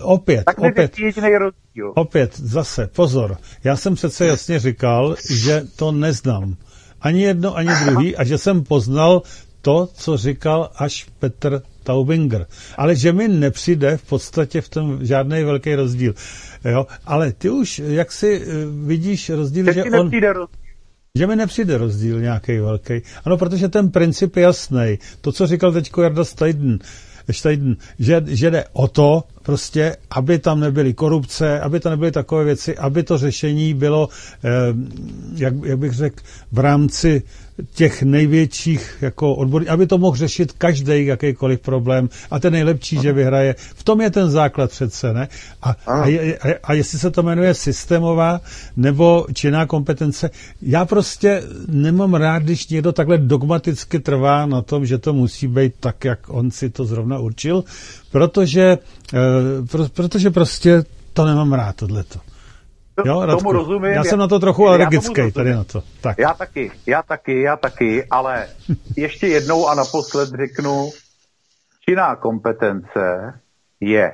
Opět, zase, pozor. Já jsem přece jasně říkal, že to neznám. Ani jedno, ani druhý a že jsem poznal to, co říkal až Petr Taubinger. Ale že mi nepřijde v podstatě v tom žádný velký rozdíl. Jo? Ale ty už, jak si vidíš rozdíl, že mi nepřijde rozdíl nějaký velký. Ano, protože ten princip je jasný. To, co říkal teďko Jarda Steiden, že jde o to, prostě, aby tam nebyly korupce, aby tam nebyly takové věci, aby to řešení bylo, jak bych řekl, v rámci těch největších jako odborů, aby to mohl řešit každý jakýkoliv problém a ten nejlepší, že vyhraje. V tom je ten základ přece, ne? A jestli se to jmenuje systémová nebo činná kompetence, já prostě nemám rád, když někdo takhle dogmaticky trvá na tom, že to musí být tak, jak on si to zrovna určil, protože prostě to nemám rád, tohleto. Jo, Radku, tomu rozumím. Já jsem na to trochu alergický, tady na to. Tak. Já taky, ale ještě jednou a naposled řeknu, činná kompetence je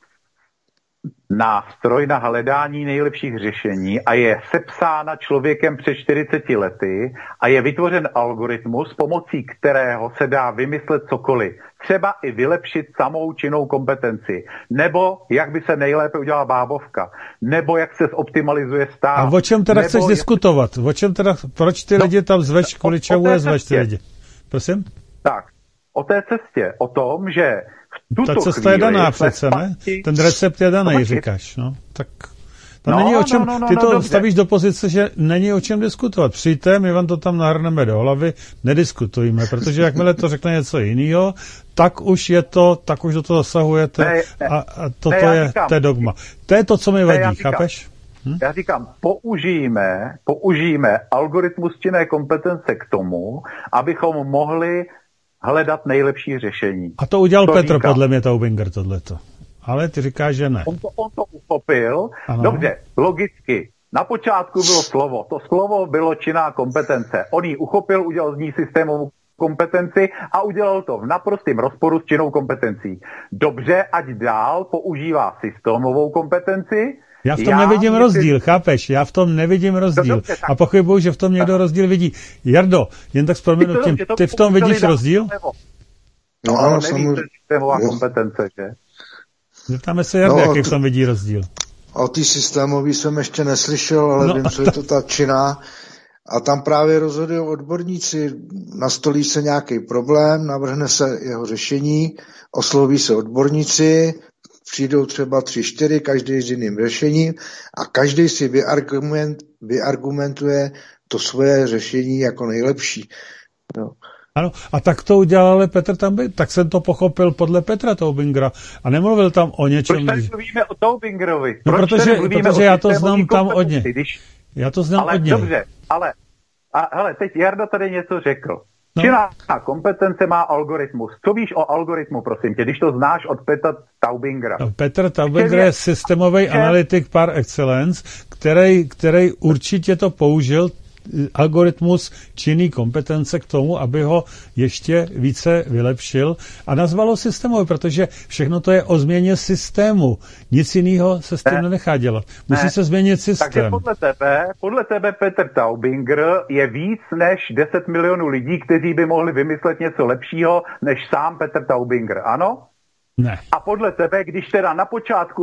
nástroj na hledání nejlepších řešení a je sepsána člověkem před 40 lety a je vytvořen algoritmus, pomocí kterého se dá vymyslet cokoliv. Třeba i vylepšit samou činnou kompetenci. Nebo jak by se nejlépe udělala bábovka. Nebo jak se zoptimalizuje stát. A o čem teda chceš diskutovat? O čem teda, proč ty lidi tam zveš, kvůli čemu je zveš ty lidi? Prosím? Tak, o té cestě, o tom, že v tuto ta cesta je daná přece, ne? Ten recept je daný, říkáš, no. Tak tam není o čem, ty to stavíš do pozice, že není o čem diskutovat. Přijďte, my vám to tam nahrneme do hlavy, nediskutujme, protože jakmile to řekne něco jiného, tak už je to, tak už do toho zasahujete a toto je dogma. To je to, co mi vadí, chápeš? Já říkám, použijeme algoritmus činné kompetence k tomu, abychom mohli hledat nejlepší řešení. A to udělal Petr, podle mě, Taubinger, tohleto. Ale ty říkáš, že ne. On to uchopil. Ano. Dobře, logicky. Na počátku bylo slovo. To slovo bylo činná kompetence. On ji uchopil, udělal z ní systémovou kompetenci a udělal to v naprostém rozporu s činnou kompetencí. Dobře, ať dál používá systémovou kompetenci. Já v tom nevidím rozdíl, chápeš? Já v tom nevidím rozdíl. Dobře, a pochybuju, že v tom někdo rozdíl vidí. Jardo, jen tak vzpomenutím, ty v tom vidíš rozdíl? No ale ano, neví, to je systémová kompetence, že? Zeptáme se Jardy, jaký v tom vidí rozdíl. O té systémový jsem ještě neslyšel, ale vím, co je to ta činná. A tam právě rozhodují odborníci, nastolí se nějaký problém, navrhne se jeho řešení, osloví se odborníci, přijdou třeba 3-4, každý s jiným řešením a každý si vyargumentuje to svoje řešení jako nejlepší. No. Ano, a tak to udělal ale Petr Taubingr, tak jsem to pochopil podle Petra Taubingra a nemluvil tam o něčem. Proč tady mluvíme o Taubingrovi? No, protože já to znám tam od něj. Já to znám od něj. Dobře, ale teď Jarda tady něco řekl. No. Činná kompetence má algoritmus. Co víš o algoritmu, prosím tě, když to znáš od Petra Taubingra? No, Petr Taubingr je systémový analytik par excellence, který určitě to použil, algoritmus činný kompetence k tomu, aby ho ještě více vylepšil a nazvalo systémový, protože všechno to je o změně systému. Nic jiného se s tím nenechá dělat. Musí se změnit systém. Takže podle tebe Petr Taubingr je víc než 10 milionů lidí, kteří by mohli vymyslet něco lepšího než sám Petr Taubingr, ano? Ne. A podle tebe, když teda na počátku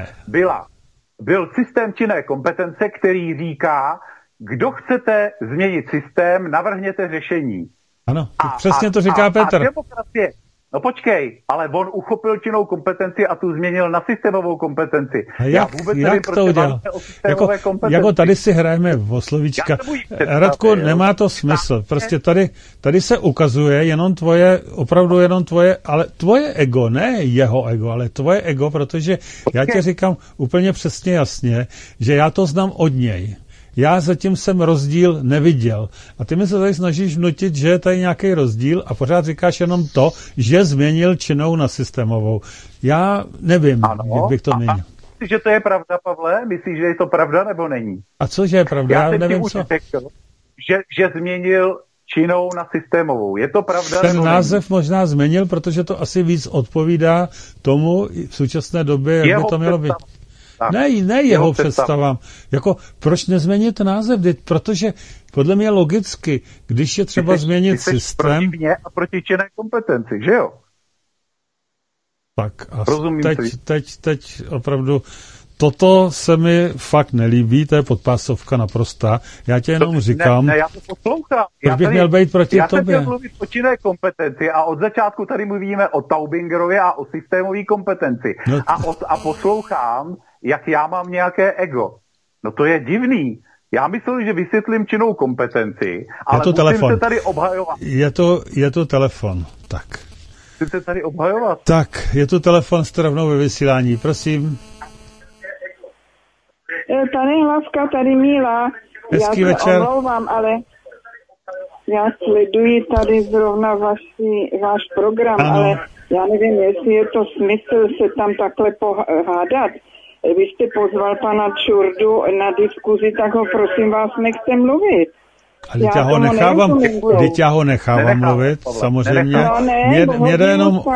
byl systém činné kompetence, který říká, kdo chcete změnit systém, navrhněte řešení. Ano, přesně to říká Petr. A demokracie, no počkej, ale on uchopil činnou kompetenci a tu změnil na systémovou kompetenci. Jak to udělal? Jako tady si hrajeme o slovíčka. Radku, nemá to smysl. Prostě tady se ukazuje opravdu jenom tvoje, ale tvoje ego, ne jeho ego, ale tvoje ego, protože já ti říkám úplně přesně jasně, že já to znám od něj. Já zatím jsem rozdíl neviděl. A ty mi se tady snažíš vnutit, že je tady nějaký rozdíl a pořád říkáš jenom to, že změnil činnou na systémovou. Já nevím, jak bych to měnil. Myslíš, že to je pravda, Pavle? Myslíš, že je to pravda, nebo není? A cože je pravda? Já nevím, co. Řekl, že změnil činnou na systémovou. Je to pravda, ten nebo název není? Možná změnil, protože to asi víc odpovídá tomu v současné době, jak by to mělo být. Ne jeho představám. Jako, proč nezměnit název? Protože podle mě logicky, když je třeba změnit systém... Proti mě a proti činné kompetenci, že jo? Tak a teď opravdu toto se mi fakt nelíbí, to je podpásovka naprostá. Já tě jenom říkám... Ne, já to poslouchám. Proč bych měl být proti tobě? Já jsem chtěl mluvit o činné kompetenci a od začátku tady mluvíme o Taubingerovi a o systémové kompetenci. No a poslouchám, jak já mám nějaké ego. No to je divný. Já myslel, že vysvětlím činnou kompetenci, ale musím se tady obhajovat. Je to telefon, tak. Musím se tady obhajovat. Tak, je tu telefon, jste rovnou ve vysílání, prosím. Tady Hlaska, tady Míla. Hezký já večer. Já se omlouvám, ale já sleduji tady zrovna váš program, ano. Ale já nevím, jestli je to smysl se tam takhle pohádat. Vy jste pozval pana Čurdu na diskuzi, tak ho prosím vás nechte mluvit. Ale já ho nechávám mluvit, samozřejmě. Mě jde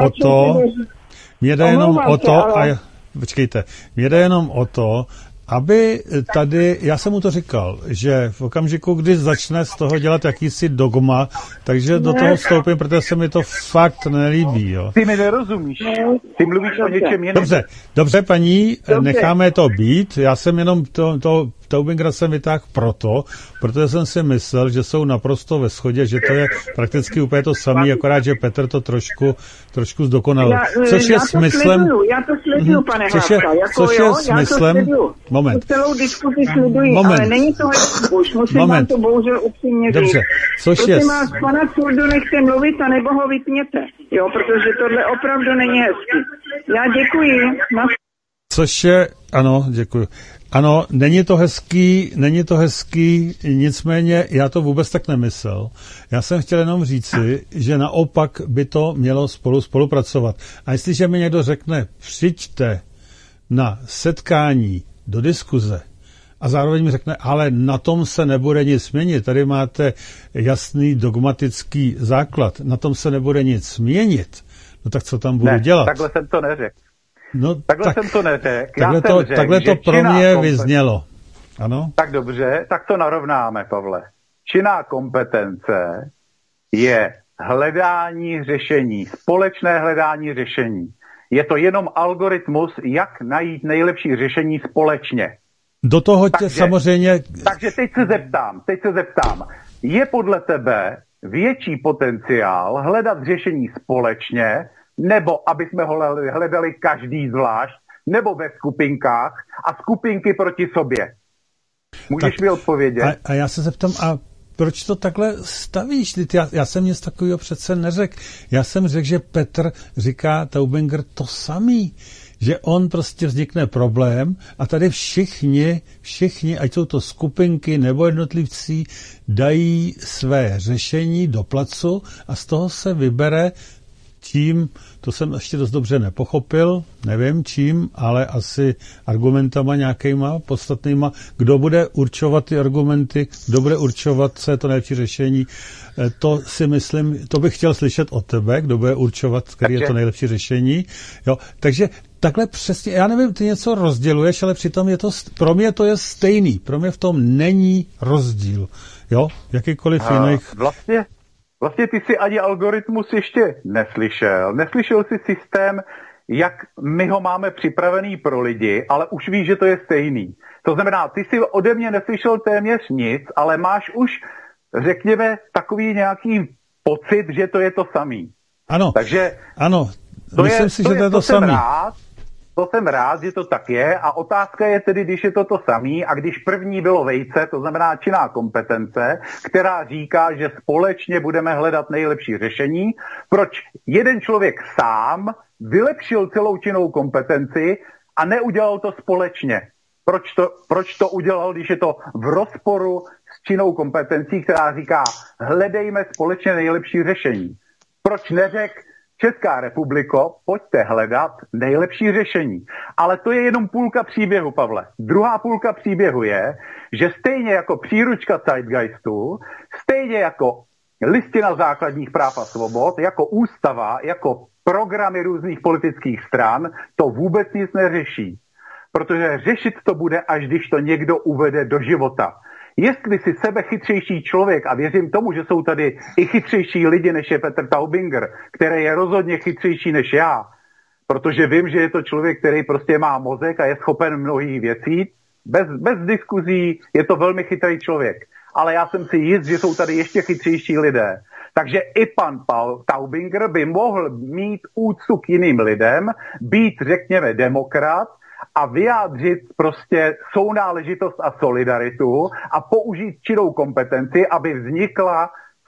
jenom o to, aby tady, já jsem mu to říkal, že v okamžiku, kdy začne z toho dělat jakýsi dogma, takže do toho vstoupím, protože se mi to fakt nelíbí. Jo. Ty mi nerozumíš. Ty mluvíš o něčem jiném. Dobře, paní, necháme to být. Já jsem jenom Taubingra jsem vytáhl protože jsem si myslel, že jsou naprosto ve shodě, že to je prakticky úplně to samé, akorát, že Petr to trošku zdokonalil. Což je smyslem... Já to sleduju, pane Hlaska. Což je smyslem... Moment. Celou diskuzi sleduji, ale není to už. Musím vám to bohužel upřímně říct. Dobře, prosím vás, pana Čurdu nechte mluvit a nebo ho vypněte. Jo, protože tohle opravdu není hezký. Já děkuji. Což je... Ano, děkuji. Ano, není to hezký, nicméně já to vůbec tak nemyslel. Já jsem chtěl jenom říci, že naopak by to mělo spolupracovat. A jestliže mi někdo řekne, přijďte na setkání do diskuze a zároveň mi řekne, ale na tom se nebude nic měnit, tady máte jasný dogmatický základ, na tom se nebude nic měnit, no tak co tam budu dělat? Takhle jsem to neřekl. No, jsem to neřekl. Takhle to pro mě vyznělo. Ano? Tak dobře, tak to narovnáme, Pavle. Činná kompetence je hledání řešení, společné hledání řešení. Je to jenom algoritmus, jak najít nejlepší řešení společně. Do toho tě samozřejmě... Takže teď se zeptám, je podle tebe větší potenciál hledat řešení společně, nebo aby jsme ho hledali každý zvlášť, nebo ve skupinkách a skupinky proti sobě? Můžeš mi odpovědět? A já se zeptám, a proč to takhle stavíš? Já jsem nic takového přece neřekl. Já jsem řekl, že Petr říká Taubinger to samý, že on prostě vznikne problém a tady všichni, ať jsou to skupinky nebo jednotlivci, dají své řešení do placu a z toho se vybere čím, to jsem ještě dost dobře nepochopil, nevím čím, ale asi argumentama nějakýma podstatnýma, kdo bude určovat ty argumenty, kdo bude určovat, co je to nejlepší řešení, to si myslím, to bych chtěl slyšet od tebe, kdo bude určovat, který je to nejlepší řešení. Jo, takže takhle přesně, já nevím, ty něco rozděluješ, ale přitom je to, pro mě to je stejný, pro mě v tom není rozdíl, jo, jakýkoliv jiných. Vlastně ty si ani algoritmus ještě neslyšel. Neslyšel jsi systém, jak my ho máme připravený pro lidi, ale už víš, že to je stejný. To znamená, ty si ode mě neslyšel téměř nic, ale máš už, řekněme, takový nějaký pocit, že to je to samý. Ano, takže ano, myslím si, že to je to samý. To jsem rád, že to tak je a otázka je tedy, když je to samý a když první bylo vejce, to znamená činná kompetence, která říká, že společně budeme hledat nejlepší řešení, proč jeden člověk sám vylepšil celou činnou kompetenci a neudělal to společně. Proč to udělal, když je to v rozporu s činnou kompetencí, která říká, hledejme společně nejlepší řešení. Proč neřekl, Česká republiko, pojďte hledat nejlepší řešení. Ale to je jenom půlka příběhu, Pavle. Druhá půlka příběhu je, že stejně jako příručka Zeitgeistu, stejně jako listina základních práv a svobod, jako ústava, jako programy různých politických stran, to vůbec nic neřeší. Protože řešit to bude, až když to někdo uvede do života. Jestli si sebechytřejší člověk, a věřím tomu, že jsou tady i chytřejší lidi, než je Petr Taubinger, který je rozhodně chytřejší než já, protože vím, že je to člověk, který prostě má mozek a je schopen mnohých věcí, bez diskuzí je to velmi chytrý člověk. Ale já jsem si jist, že jsou tady ještě chytřejší lidé. Takže i pan Taubinger by mohl mít úctu k jiným lidem, být, řekněme, demokrat, a vyjádřit prostě sounáležitost a solidaritu a použít činnou kompetenci, aby vznikla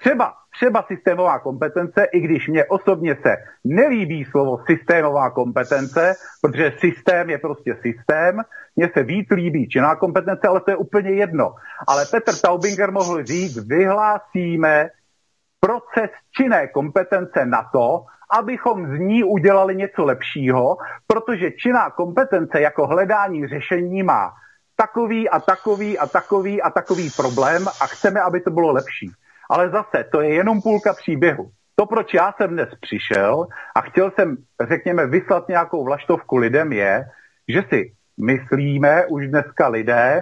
třeba systémová kompetence, i když mně osobně se nelíbí slovo systémová kompetence, protože systém je prostě systém, mně se víc líbí činná kompetence, ale to je úplně jedno. Ale Petr Taubinger mohl říct, vyhlásíme proces činné kompetence na to, abychom z ní udělali něco lepšího, protože činná kompetence jako hledání řešení má takový a takový a takový a takový problém a chceme, aby to bylo lepší. Ale zase, to je jenom půlka příběhu. To, proč já jsem dnes přišel a chtěl jsem, řekněme, vyslat nějakou vlaštovku lidem je, že si myslíme už dneska lidé,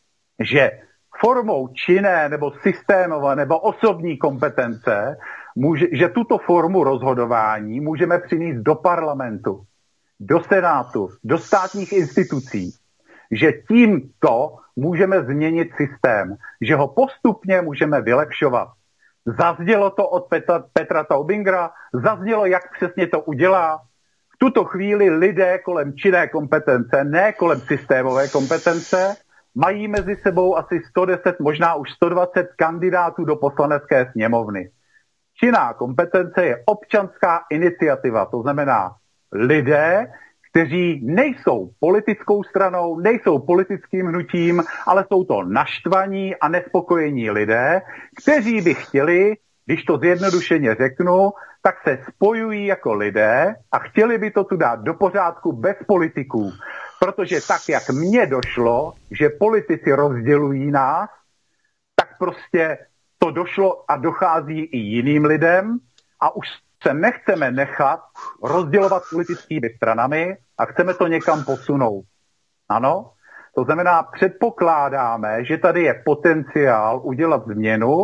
že formou činné nebo systémové nebo osobní kompetence že tuto formu rozhodování můžeme přinést do parlamentu, do senátu, do státních institucí, že tímto můžeme změnit systém, že ho postupně můžeme vylepšovat. Zaznělo to od Petra Taubingera, zaznělo, jak přesně to udělá. V tuto chvíli lidé kolem činné kompetence, ne kolem systémové kompetence, mají mezi sebou asi 110, možná už 120 kandidátů do poslanecké sněmovny. Činná kompetence je občanská iniciativa, to znamená lidé, kteří nejsou politickou stranou, nejsou politickým hnutím, ale jsou to naštvaní a nespokojení lidé, kteří by chtěli, když to zjednodušeně řeknu, tak se spojují jako lidé a chtěli by to tu dát do pořádku bez politiků. Protože tak, jak mně došlo, že politici rozdělují nás, tak prostě to došlo a dochází i jiným lidem a už se nechceme nechat rozdělovat politickými stranami a chceme to někam posunout. Ano? To znamená, předpokládáme, že tady je potenciál udělat změnu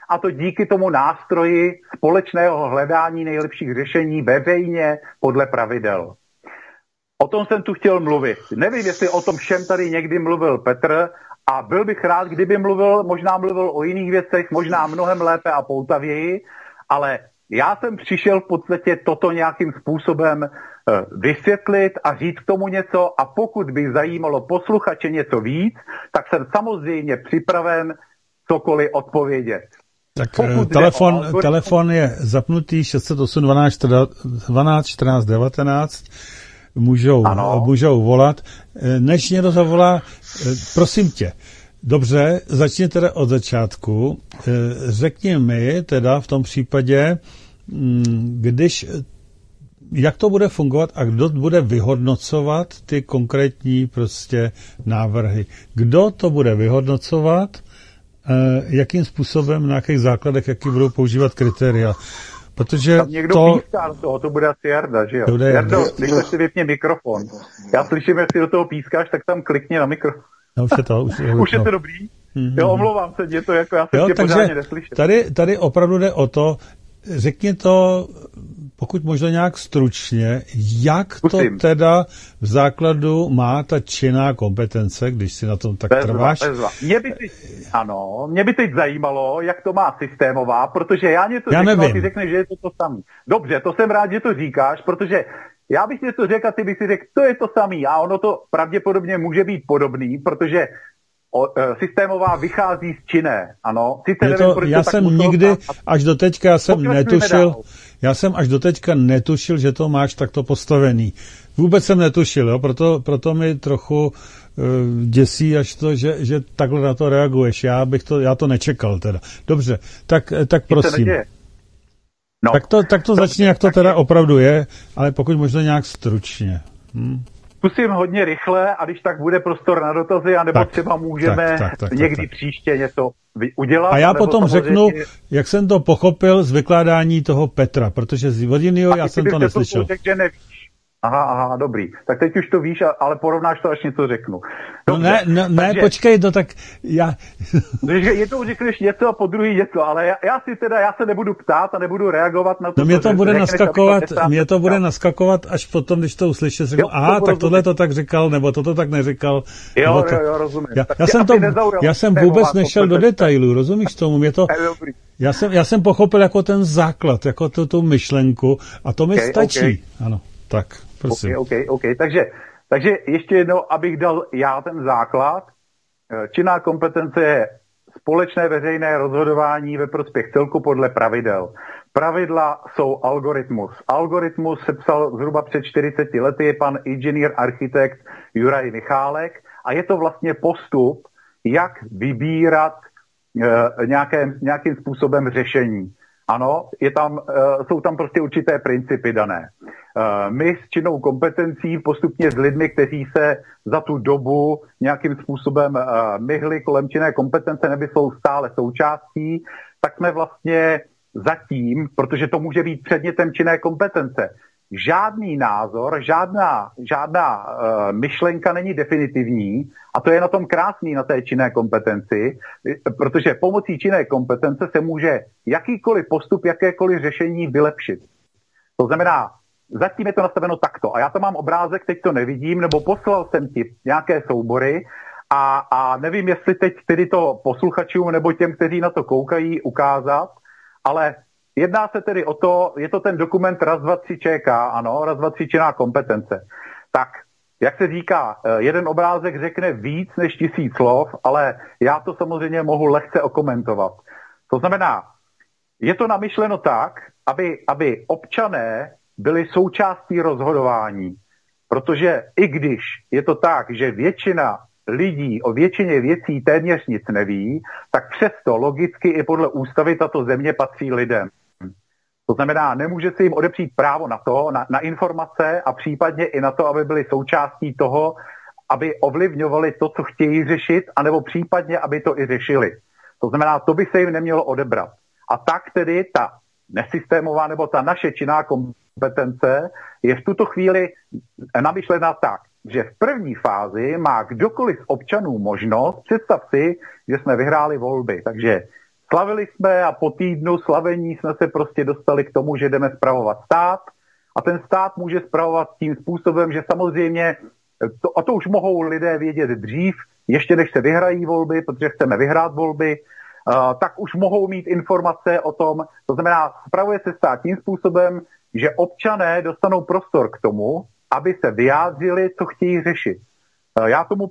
a to díky tomu nástroji společného hledání nejlepších řešení veřejně podle pravidel. O tom jsem tu chtěl mluvit. Nevím, jestli o tom všem tady někdy mluvil Petr a byl bych rád, kdyby možná mluvil o jiných věcech, možná mnohem lépe a poutavěji, ale já jsem přišel v podstatě toto nějakým způsobem vysvětlit a říct k tomu něco a pokud by zajímalo posluchače něco víc, tak jsem samozřejmě připraven cokoliv odpovědět. Tak telefon je zapnutý 608 12 14 19. Můžou volat. Než někdo zavolá, prosím tě, dobře, začni teda od začátku. Řekni mi teda v tom případě, jak to bude fungovat a kdo bude vyhodnocovat ty konkrétní prostě návrhy. Kdo to bude vyhodnocovat, jakým způsobem, na jakých základech, jaký budou používat kritéria. Protože tam někdo píská do toho, to bude asi Jarda, že jo? Jardo, když si vypně mikrofon. Já slyším, jestli do toho pískáš, tak tam klikni na mikrofon. No, už je to dobrý? Jo, omlouvám se, je to jako, já jsem tě pořádně neslyšel. Tady opravdu jde o to, řekni to, pokud možno nějak stručně, jak to teda v základu má ta činná kompetence, když si na tom tak trváš? Mě by teď zajímalo, jak to má systémová, protože já něco řeknu a ty řekneš, že je to samý. Dobře, to jsem rád, že to říkáš, protože já bych něco řekl a ty bych si řekl, to je to samý a ono to pravděpodobně může být podobný, protože systémová vychází z činné, ano. Já jsem nikdy až do teďka až do teďka netušil, že to máš takto postavený. Vůbec jsem netušil, jo? Proto mi trochu děsí až to, že takhle na to reaguješ. Já to nečekal teda. Dobře, tak prosím. No, tak to začni, jak to teda opravdu je, ale pokud možná nějak stručně. Zkusím hodně rychle a když tak bude prostor na dotazy, anebo třeba můžeme někdy příště něco udělat. A já potom řeknu, jak jsem to pochopil z vykládání toho Petra, protože z Vodinýho já jsem to neslyšel. Že nevíš. Aha, dobrý. Tak teď už to víš, ale porovnáš to, až něco řeknu. Dobře, ne, počkej, tak já... Jednou řekneš něco a po druhý něco, ale já se nebudu ptát a nebudu reagovat na to, mě to bude naskakovat až potom, když to uslyšíš, řeknu, tak tohle to tak říkal, nebo toto tak neříkal. Jo, rozumím. Já jsem vůbec nešel do detailů, rozumíš tomu? Já jsem pochopil jako ten základ, jako tu myšlenku a to mi stačí. Ano, tak. Prosím. OK. Takže ještě jednou, abych dal já ten základ. Činná kompetence je společné veřejné rozhodování ve prospěch celku podle pravidel. Pravidla jsou algoritmus. Algoritmus sepsal zhruba před 40 lety pan inženýr architekt Juraj Michálek a je to vlastně postup, jak vybírat nějakým způsobem řešení. Ano, jsou tam prostě určité principy dané. My s činnou kompetencí postupně s lidmi, kteří se za tu dobu nějakým způsobem myhli kolem činné kompetence nebo jsou stále součástí, tak jsme vlastně zatím, protože to může být předmětem činné kompetence, žádný názor, žádná myšlenka není definitivní a to je na tom krásný na té činné kompetenci, protože pomocí činné kompetence se může jakýkoliv postup, jakékoliv řešení vylepšit. To znamená, zatím je to nastaveno takto a já to mám obrázek, teď to nevidím, nebo poslal jsem ti nějaké soubory a nevím, jestli teď tedy to posluchačům nebo těm, kteří na to koukají, ukázat, ale jedná se tedy o to, je to ten dokument raz, dva, tři ČK, ano, raz, dva, tři činná kompetence. Tak, jak se říká, jeden obrázek řekne víc než 1000 slov, ale já to samozřejmě mohu lehce okomentovat. To znamená, je to namyšleno tak, aby občané byli součástí rozhodování. Protože i když je to tak, že většina lidí o většině věcí téměř nic neví, tak přesto logicky i podle ústavy tato země patří lidem. To znamená, nemůže se jim odepřít právo na to, na informace a případně i na to, aby byli součástí toho, aby ovlivňovali to, co chtějí řešit, anebo případně, aby to i řešili. To znamená, to by se jim nemělo odebrat. A tak tedy ta nesystémová nebo ta naše činná kompetence je v tuto chvíli namyšlená tak, že v první fázi má kdokoliv z občanů možnost, představ si, že jsme vyhráli volby, takže Slavili jsme a po týdnu slavení jsme se prostě dostali k tomu, že jdeme spravovat stát a ten stát může spravovat tím způsobem, že samozřejmě, a to už mohou lidé vědět dřív, ještě než se vyhrají volby, protože chceme vyhrát volby, tak už mohou mít informace o tom, to znamená, spravuje se stát tím způsobem, že občané dostanou prostor k tomu, aby se vyjádřili, co chtějí řešit. Já tomu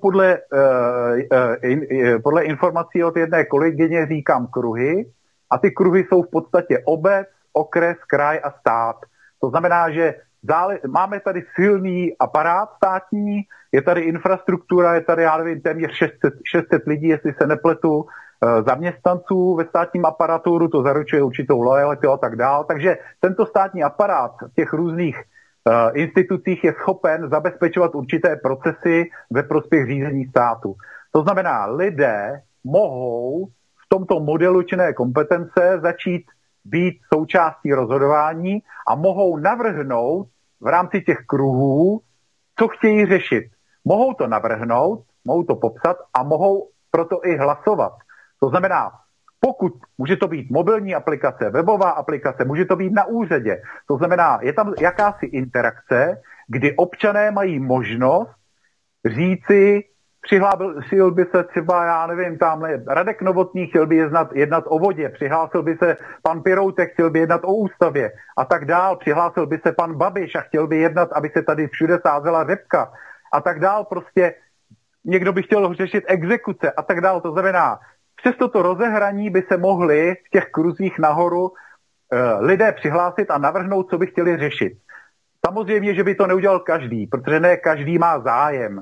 podle informací od jedné kolegyně říkám kruhy a ty kruhy jsou v podstatě obec, okres, kraj a stát. To znamená, že máme tady silný aparát státní, je tady infrastruktura, je tady, já nevím, téměř 600 lidí, jestli se nepletu, zaměstnanců ve státním aparaturu, to zaručuje určitou lojalitu a tak dál. Takže tento státní aparát v těch různých institucích je schopen zabezpečovat určité procesy ve prospěch řízení státu. To znamená, lidé mohou v tomto modelu činné kompetence začít být součástí rozhodování a mohou navrhnout v rámci těch kruhů, co chtějí řešit. Mohou to navrhnout, mohou to popsat a mohou proto i hlasovat. To znamená, pokud může to být mobilní aplikace, webová aplikace, může to být na úřadě. To znamená, je tam jakási interakce, kdy občané mají možnost říci, přihlásil by se třeba, já nevím, tamhle Radek Novotný chtěl by jednat o vodě, přihlásil by se pan Piroutek, chtěl by jednat o ústavě a tak dál, přihlásil by se pan Babiš a chtěl by jednat, aby se tady všude sázela řepka a tak dál, prostě někdo by chtěl řešit exekuce a tak dál, to znamená, přes toto rozehraní by se mohli v těch kruzích nahoru lidé přihlásit a navrhnout, co by chtěli řešit. Samozřejmě, že by to neudělal každý, protože ne každý má zájem.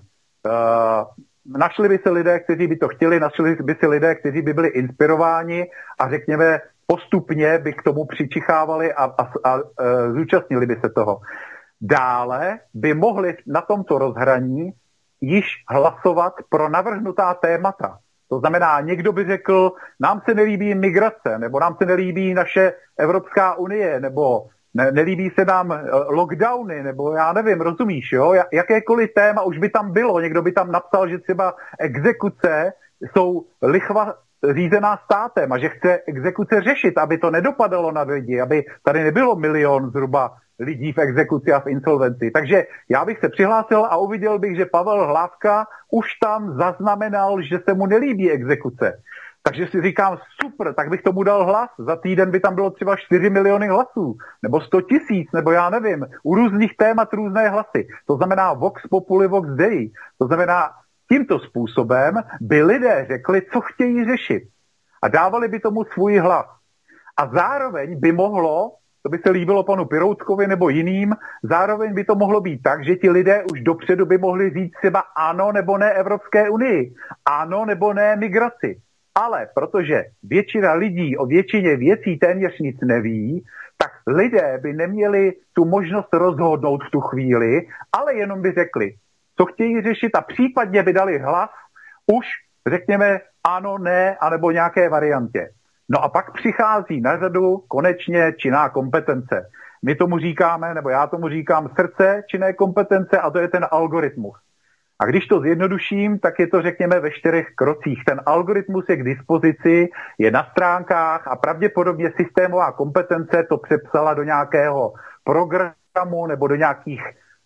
Našli by se lidé, kteří by to chtěli, našli by se lidé, kteří by byli inspirováni a řekněme postupně by k tomu přičichávali a zúčastnili by se toho. Dále by mohli na tomto rozhraní již hlasovat pro navrhnutá témata. To znamená, někdo by řekl, nám se nelíbí migrace, nebo nám se nelíbí naše Evropská unie, nebo nelíbí se nám lockdowny, nebo já nevím, rozumíš, jo? Jakékoliv téma už by tam bylo, někdo by tam napsal, že třeba exekuce jsou lichva řízená státem a že chce exekuce řešit, aby to nedopadalo na lidi, aby tady nebylo 1 milion zhruba lidí v exekuci a v insolvenci. Takže já bych se přihlásil a uviděl bych, že Pavel Hlávka už tam zaznamenal, že se mu nelíbí exekuce. Takže si říkám, super, tak bych tomu dal hlas. Za týden by tam bylo třeba 4 miliony hlasů, nebo 100 000, nebo já nevím. U různých témat různé hlasy. To znamená vox populi, vox dei. To znamená, tímto způsobem by lidé řekli, co chtějí řešit. A dávali by tomu svůj hlas. A zároveň by mohlo, to by se líbilo panu Piroutkovi nebo jiným, zároveň by to mohlo být tak, že ti lidé už dopředu by mohli říct třeba ano nebo ne Evropské unii, ano nebo ne migraci. Ale protože většina lidí o většině věcí téměř nic neví, tak lidé by neměli tu možnost rozhodnout v tu chvíli, ale jenom by řekli, co chtějí řešit a případně by dali hlas už, řekněme, ano, ne, anebo nějaké variantě. No a pak přichází na řadu konečně činná kompetence. My tomu říkáme, nebo já tomu říkám srdce činné kompetence a to je ten algoritmus. A když to zjednoduším, tak je to řekněme ve 4 krocích. Ten algoritmus je k dispozici, je na stránkách a pravděpodobně systémová kompetence to přepsala do nějakého programu nebo do nějakých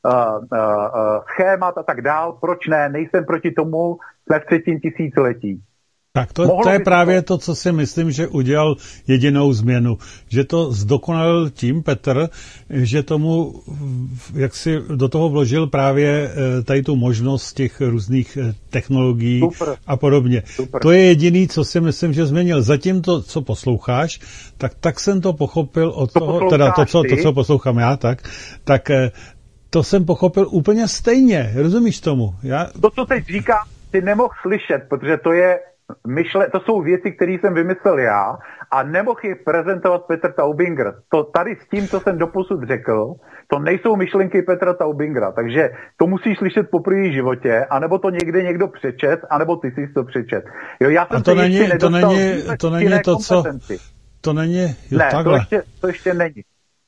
schémat a tak dál. Proč ne? Nejsem proti tomu, jsme v 3. tisíciletí. Tak to je právě to, co si myslím, že udělal jedinou změnu. Že to zdokonalil tím Petr, že tomu, jak si do toho vložil právě tady tu možnost těch různých technologií a podobně. Super. To je jediný, co si myslím, že změnil. Zatím to, co posloucháš, tak jsem to pochopil od toho, teda to, co poslouchám já, tak to jsem pochopil úplně stejně. Rozumíš tomu? To, co teď říkám, ty nemohl slyšet, protože to jsou věci, které jsem vymyslel já a nemohl je prezentovat Petr Taubinger. To tady s tím, co jsem doposud řekl, to nejsou myšlenky Petra Taubingera, takže to musíš slyšet po první životě, anebo to někde někdo přečet, anebo ty jsi to přečet. Jo, já jsem to není to, co... To není, jo, ne, takhle. To ještě není.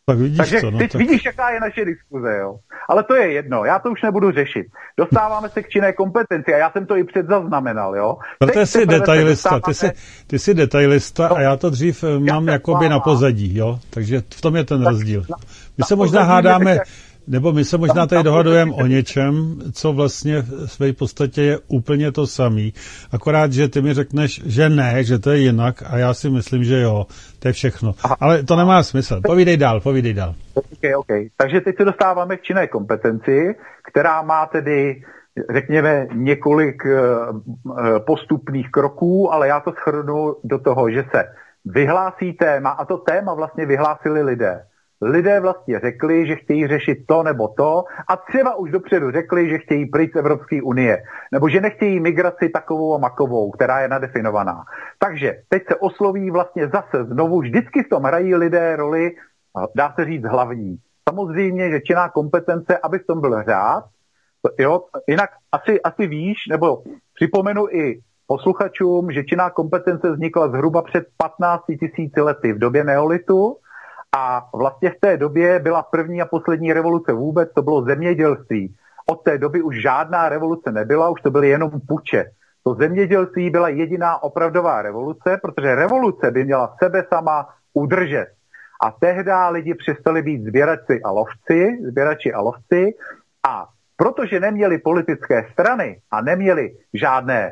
Tak vidíš. Takže to, no, teď vidíš, jaká je naše diskuze, jo. Ale to je jedno, já to už nebudu řešit. Dostáváme se k činné kompetenci a já jsem to i předzaznamenal, jo. Protože jsi detailista, ty jsi detailista a já to dřív mám jakoby na pozadí, jo. Takže v tom je ten rozdíl. My se možná hádáme, nebo my se možná tady dohadujeme o něčem, co vlastně v své podstatě je úplně to samý. Akorát, že ty mi řekneš, že ne, že to je jinak a já si myslím, že jo, to je všechno. Aha. Ale to nemá smysl. Povídej dál. Okay. Takže teď se dostáváme k činné kompetenci, která má tedy, řekněme, několik postupných kroků, ale já to shrnu do toho, že se vyhlásí téma a to téma vlastně vyhlásili lidé. Lidé vlastně řekli, že chtějí řešit to nebo to a třeba už dopředu řekli, že chtějí pryč z Evropské unie, nebo že nechtějí migraci takovou a makovou, která je nadefinovaná. Takže teď se osloví vlastně zase znovu, vždycky v tom hrají lidé roli, dá se říct hlavní. Samozřejmě, že činná kompetence, aby v tom byl řád, jo, jinak asi víš, nebo připomenu i posluchačům, že činná kompetence vznikla zhruba před 15 000 lety v době neolitu, a vlastně v té době byla první a poslední revoluce vůbec, to bylo zemědělství. Od té doby už žádná revoluce nebyla, už to byly jenom puče. To zemědělství byla jediná opravdová revoluce, protože revoluce by měla sebe sama udržet. A tehdy lidi přestali být sběrači a lovci a protože neměli politické strany a neměli žádné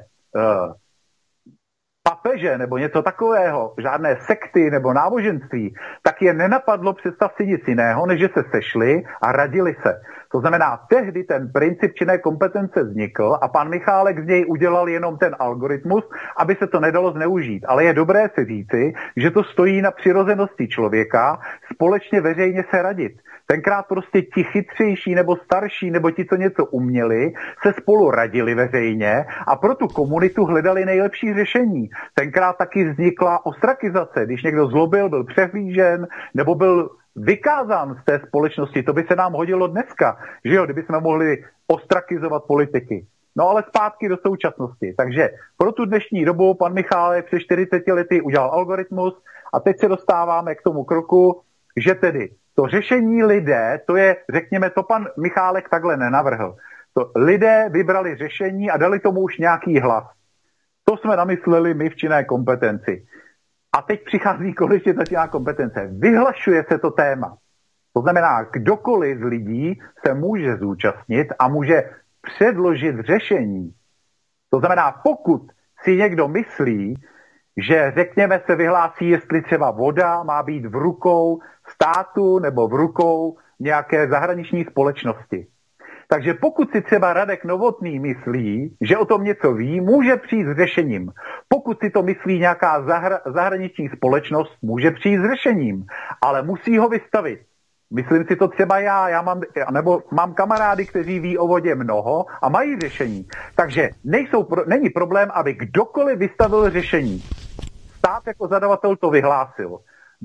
papeže nebo něco takového, žádné sekty nebo náboženství, tak je nenapadlo, představ si nic jiného, než že se sešli a radili se. To znamená, tehdy ten princip činné kompetence vznikl a pan Michálek z něj udělal jenom ten algoritmus, aby se to nedalo zneužít. Ale je dobré si říci, že to stojí na přirozenosti člověka společně veřejně se radit. Tenkrát prostě ti chytřejší nebo starší nebo ti, co něco uměli, se spolu radili veřejně a pro tu komunitu hledali nejlepší řešení. Tenkrát taky vznikla ostrakizace, když někdo zlobil, byl přehlížen nebo byl vykázán z té společnosti, to by se nám hodilo dneska, že jo, kdybychom mohli ostrakizovat politiky. No ale zpátky do současnosti. Takže pro tu dnešní dobu pan Michálek před 40 lety udělal algoritmus a teď se dostáváme k tomu kroku, že tedy to řešení lidé, to je, řekněme, to pan Michálek takhle nenavrhl. To lidé vybrali řešení a dali tomu už nějaký hlas. To jsme namysleli my v činné kompetenci. A teď přichází konečně ta činná kompetence. Vyhlašuje se to téma. To znamená, kdokoliv z lidí se může zúčastnit a může předložit řešení. To znamená, pokud si někdo myslí, že řekněme se vyhlásí, jestli třeba voda má být v rukou státu nebo v rukou nějaké zahraniční společnosti. Takže pokud si třeba Radek Novotný myslí, že o tom něco ví, může přijít s řešením. Pokud si to myslí nějaká zahraniční společnost, může přijít s řešením, ale musí ho vystavit. Myslím si to třeba já mám kamarády, kteří ví o vodě mnoho a mají řešení. Takže není problém, aby kdokoliv vystavil řešení. Stát jako zadavatel to vyhlásil.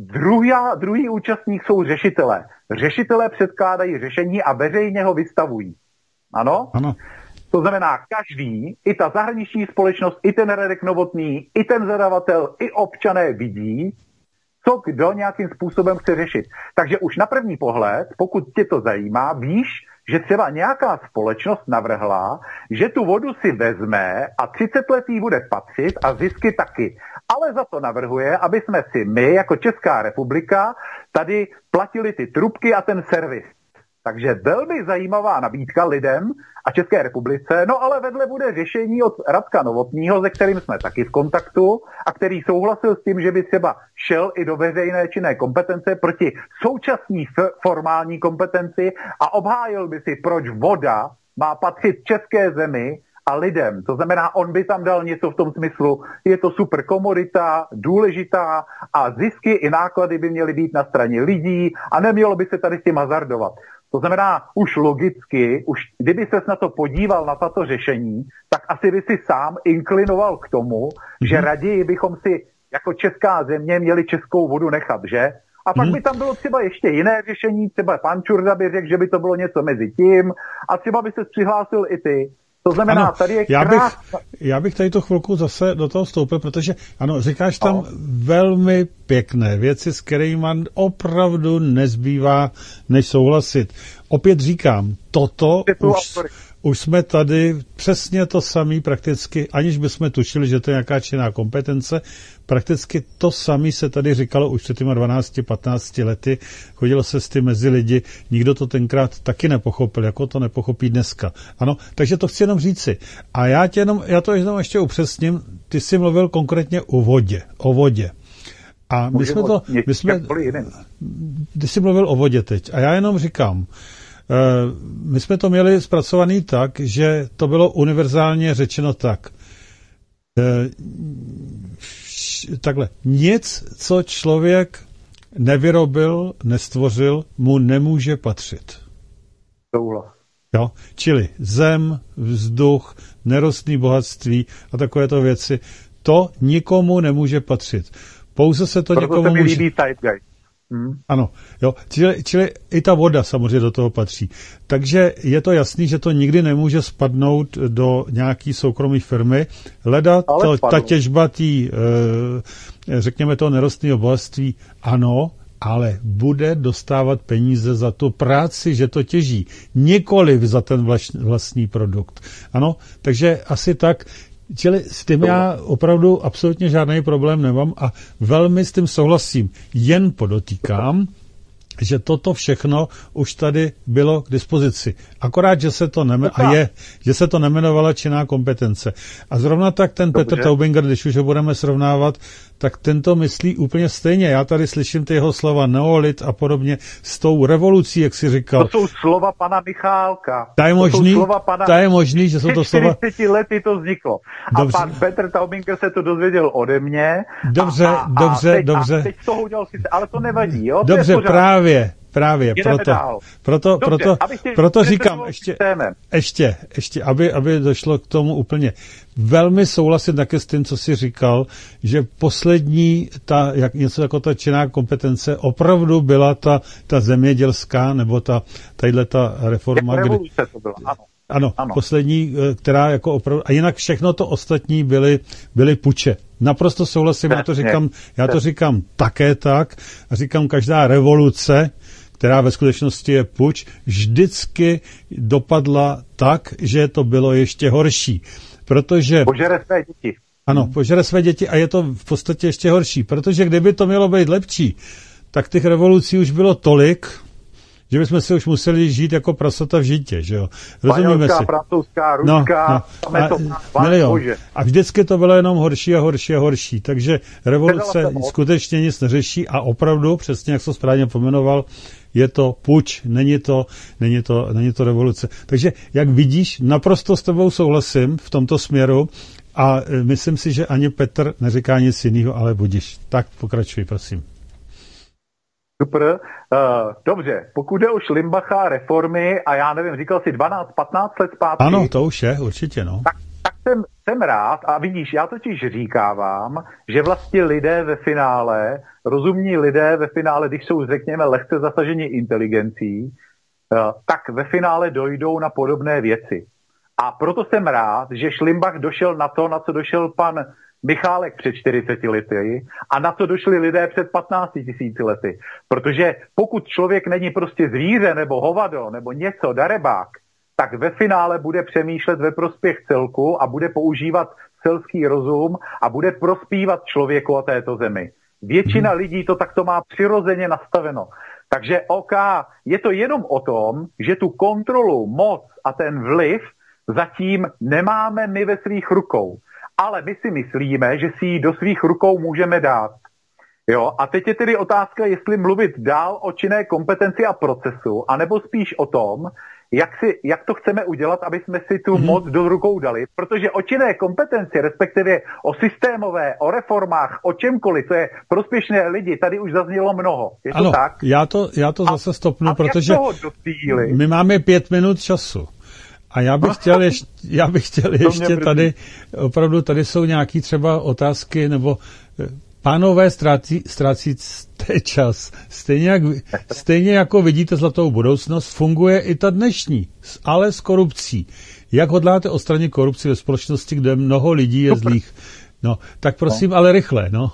Druhý účastník jsou řešitelé. Řešitelé předkládají řešení a veřejně ho vystavují. Ano? Ano. To znamená, každý, i ta zahraniční společnost, i ten Radek Novotný, i ten zadavatel, i občané vidí, co kdo nějakým způsobem chce řešit. Takže už na první pohled, pokud tě to zajímá, víš, že třeba nějaká společnost navrhla, že tu vodu si vezme a 30 let jí bude patřit a zisky taky. Ale za to navrhuje, aby jsme si my, jako Česká republika, tady platili ty trubky a ten servis. Takže velmi zajímavá nabídka lidem a České republice, no ale vedle bude řešení od Radka Novotného, se kterým jsme taky v kontaktu a který souhlasil s tím, že by třeba šel i do veřejné činné kompetence proti současné formální kompetenci a obhájil by si, proč voda má patřit české zemi a lidem. To znamená, on by tam dal něco v tom smyslu, je to super komodita, důležitá a zisky i náklady by měly být na straně lidí a nemělo by se tady s tím hazardovat. To znamená, už logicky, kdyby ses na to podíval, na tato řešení, tak asi by si sám inklinoval k tomu, že raději bychom si jako česká země měli českou vodu nechat, že? A pak by tam bylo třeba ještě jiné řešení, třeba pan Čurda by řekl, že by to bylo něco mezi tím a třeba by se přihlásil i ty. To znamená, ano, tady je já bych tady tu chvilku zase do toho vstoupil, protože ano, říkáš tam velmi pěkné věci, s kterými opravdu nezbývá než souhlasit. Opět říkám, toto už jsme tady přesně to samé prakticky, aniž bychom tušili, že to je nějaká činná kompetence, prakticky to samé se tady říkalo už před těma 12-15 lety, chodilo se s tím mezi lidi, nikdo to tenkrát taky nepochopil, jako to nepochopí dneska. Ano, takže to chci jenom říci. A já to jenom ještě upřesním, ty jsi mluvil konkrétně o vodě. A ty jsi mluvil o vodě teď. A já jenom říkám, my jsme to měli zpracovaný tak, že to bylo univerzálně řečeno tak. Takhle. Nic, co člověk nevyrobil, nestvořil, mu nemůže patřit. Jo? Čili zem, vzduch, nerostné bohatství a takovéto věci, to nikomu nemůže patřit. Pouze se to někomu může... Ano, jo. Čili i ta voda samozřejmě do toho patří. Takže je to jasný, že to nikdy nemůže spadnout do nějaký soukromé firmy. Leda ta těžba řekněme toho nerostného bohatství, ano, ale bude dostávat peníze za tu práci, že to těží. Nikoliv za ten vlastní produkt. Ano, takže asi tak. Čili s tím já opravdu absolutně žádný problém nemám a velmi s tím souhlasím. Jen podotýkám, že toto všechno už tady bylo k dispozici. Akorát, že se to nemenovala činná kompetence. A zrovna tak ten Petr Taubinger, když už ho budeme srovnávat, tak tento myslí úplně stejně. Já tady slyším ty jeho slova neolit a podobně s tou revolucí, jak jsi říkal. To jsou slova pana Michálka. To je možný, že jsou to slova... 40 lety to vzniklo. Dobře. A pan Petr Taubinger se to dozvěděl ode mě. Dobře. A teď toho udělal sice, ale to nevadí, jo? Dobře, právě, proto říkám ještě, aby došlo k tomu úplně. Velmi souhlasím také s tím, co jsi říkal, že poslední, něco jako ta činná kompetence, opravdu byla ta zemědělská, nebo tato reforma. Revoluce to byla, ano, poslední, která jako opravdu, a jinak všechno to ostatní byly puče. Naprosto souhlasím, já to říkám také tak, a říkám, každá revoluce, která ve skutečnosti je puč, vždycky dopadla tak, že to bylo ještě horší. Protože... Požere své děti. Ano, požere své děti a je to v podstatě ještě horší. Protože kdyby to mělo být lepší, tak těch revolucí už bylo tolik, že bychom si už museli žít jako prasata v žitě, že jo. Rozumíme si. Francouzská, ruská, a vždycky to bylo jenom horší a horší a horší. Takže revoluce skutečně nic neřeší a opravdu, přesně jak jsi správně pomenoval, je to puč, není to revoluce. Takže, jak vidíš, naprosto s tebou souhlasím v tomto směru a myslím si, že ani Petr neříká nic jiného, ale budiš. Tak pokračuj, prosím. Super. Dobře, pokud jde o Šlimbacha reformy, a já nevím, říkal jsi 12-15 let zpátky. Ano, to už je, určitě, no. Tak jsem rád a vidíš, já totiž říkávám, že vlastně lidé ve finále, rozumní lidé ve finále, když jsou, řekněme, lehce zasaženi inteligencí, tak ve finále dojdou na podobné věci. A proto jsem rád, že Šlimbach došel na to, na co došel pan Michálek před 40 lety a na to došli lidé před 15 000 lety. Protože pokud člověk není prostě zvíře nebo hovado nebo něco, darebák, tak ve finále bude přemýšlet ve prospěch celku a bude používat selský rozum a bude prospívat člověku a této zemi. Většina lidí to takto má přirozeně nastaveno. Takže je to jenom o tom, že tu kontrolu, moc a ten vliv zatím nemáme my ve svých rukou. Ale my si myslíme, že si ji do svých rukou můžeme dát. Jo? A teď je tedy otázka, jestli mluvit dál o činné kompetenci a procesu, anebo spíš o tom, jak to chceme udělat, aby jsme si tu moc do rukou dali. Protože o činné kompetenci, respektive o systémové, o reformách, o čemkoliv, co je prospěšné lidi, tady už zaznělo mnoho. Je to tak? Já to zase stopnu, protože my máme 5 minut času. A já bych chtěl ještě tady, opravdu tady jsou nějaký třeba otázky, nebo pánové ztrácíte čas. Stejně jako vidíte zlatou budoucnost, funguje i ta dnešní, ale s korupcí. Jak hodláte odstranit korupci ve společnosti, kde mnoho lidí je zlých? No, tak prosím, ale rychle, no.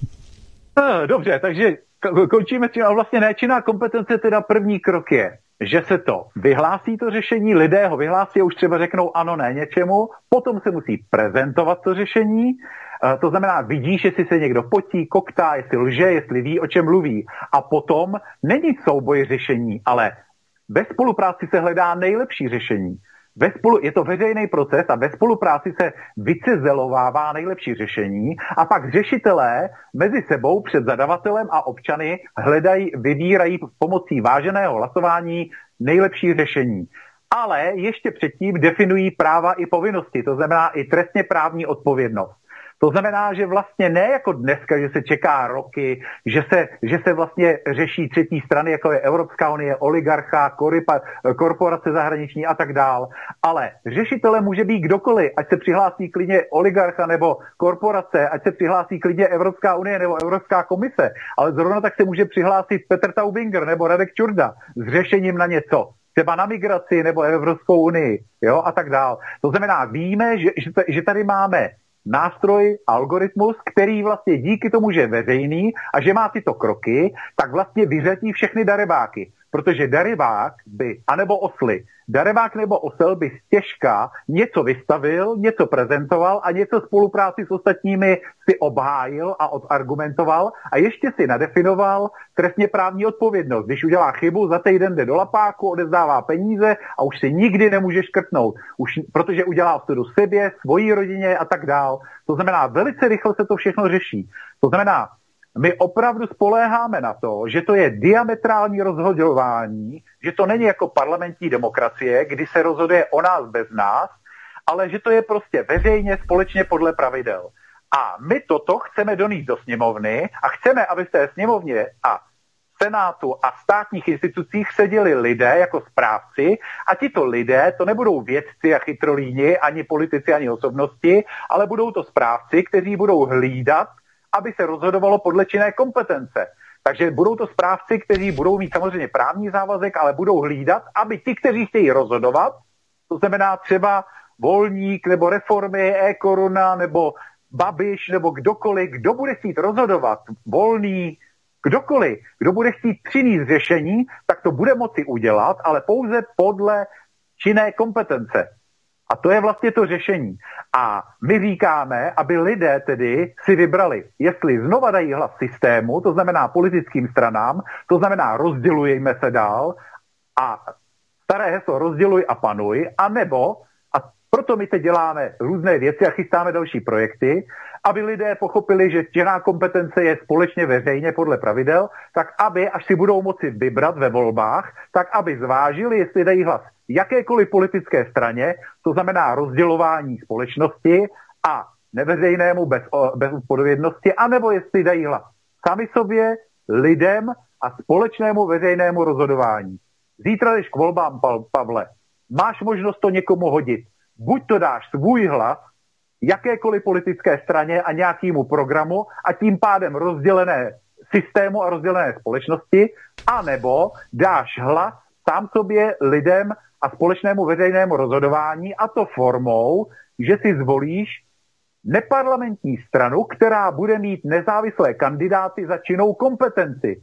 Dobře, takže končíme s tím, ale vlastně nečinná kompetence, teda první krok je, že se to vyhlásí to řešení, lidé ho vyhlásí a už třeba řeknou ano, ne něčemu, potom se musí prezentovat to řešení, to znamená, vidíš, jestli se někdo potí, koktá, jestli lže, jestli ví, o čem mluví. A potom není souboj řešení, ale ve spolupráci se hledá nejlepší řešení. Je to veřejný proces a ve spolupráci se vycizelovává nejlepší řešení a pak řešitelé mezi sebou před zadavatelem a občany vybírají pomocí váženého hlasování nejlepší řešení. Ale ještě předtím definují práva i povinnosti, to znamená i trestně právní odpovědnost. To znamená, že vlastně ne jako dneska, že se čeká roky, že se vlastně řeší třetí strany, jako je Evropská unie, oligarcha, korporace zahraniční a tak dál. Ale řešitelem může být kdokoliv, ať se přihlásí klidně oligarcha nebo korporace, ať se přihlásí klidně Evropská unie nebo Evropská komise. Ale zrovna tak se může přihlásit Petr Taubinger nebo Radek Čurda s řešením na něco. Třeba na migraci nebo Evropskou unii, jo, a tak dál. To znamená, víme, že tady máme nástroj, algoritmus, který vlastně díky tomu, že je veřejný a že má tyto kroky, tak vlastně vyřadí všechny darebáky. Protože darebák by, anebo osly, darebák nebo osel by stěžka něco vystavil, něco prezentoval a něco spolupráci s ostatními si obhájil a odargumentoval a ještě si nadefinoval trestně právní odpovědnost. Když udělá chybu, za týden jde do lapáku, odevzdává peníze a už si nikdy nemůže škrtnout, protože udělá ostudu sobě, svojí rodině a tak dál. To znamená, velice rychle se to všechno řeší. To znamená, my opravdu spoléháme na to, že to je diametrální rozhodování, že to není jako parlamentní demokracie, kdy se rozhoduje o nás bez nás, ale že to je prostě veřejně, společně podle pravidel. A my toto chceme donést do sněmovny a chceme, aby v té sněmovně a Senátu a státních institucích seděli lidé jako správci a tito lidé to nebudou vědci a chytrolíni, ani politici, ani osobnosti, ale budou to správci, kteří budou hlídat, aby se rozhodovalo podle činné kompetence. Takže budou to správci, kteří budou mít samozřejmě právní závazek, ale budou hlídat, aby ti, kteří chtějí rozhodovat, to znamená třeba Volník nebo Reformy, e-koruna nebo Babiš nebo kdokoliv, kdo bude chtít rozhodovat, Volný, kdokoliv, kdo bude chtít přinést řešení, tak to bude moci udělat, ale pouze podle činné kompetence. A to je vlastně to řešení. A my říkáme, aby lidé tedy si vybrali, jestli znova dají hlas systému, to znamená politickým stranám, to znamená rozdělujeme se dál a staré heslo rozděluj a panuj, anebo, a proto my teď děláme různé věci a chystáme další projekty, aby lidé pochopili, že činná kompetence je společně veřejně podle pravidel, tak aby, až si budou moci vybrat ve volbách, tak aby zvážili, jestli dají hlas jakékoliv politické straně, to znamená rozdělování společnosti a neveřejnému bez odpovědnosti, anebo jestli dají hlas sami sobě, lidem a společnému veřejnému rozhodování. Zítra jdeš k volbám, Pavle, máš možnost to někomu hodit. Buď to dáš svůj hlas jakékoliv politické straně a nějakému programu a tím pádem rozdělené systému a rozdělené společnosti, anebo dáš hlas sám sobě, lidem a společnému veřejnému rozhodování, a to formou, že si zvolíš neparlamentní stranu, která bude mít nezávislé kandidáty za činnou kompetenci.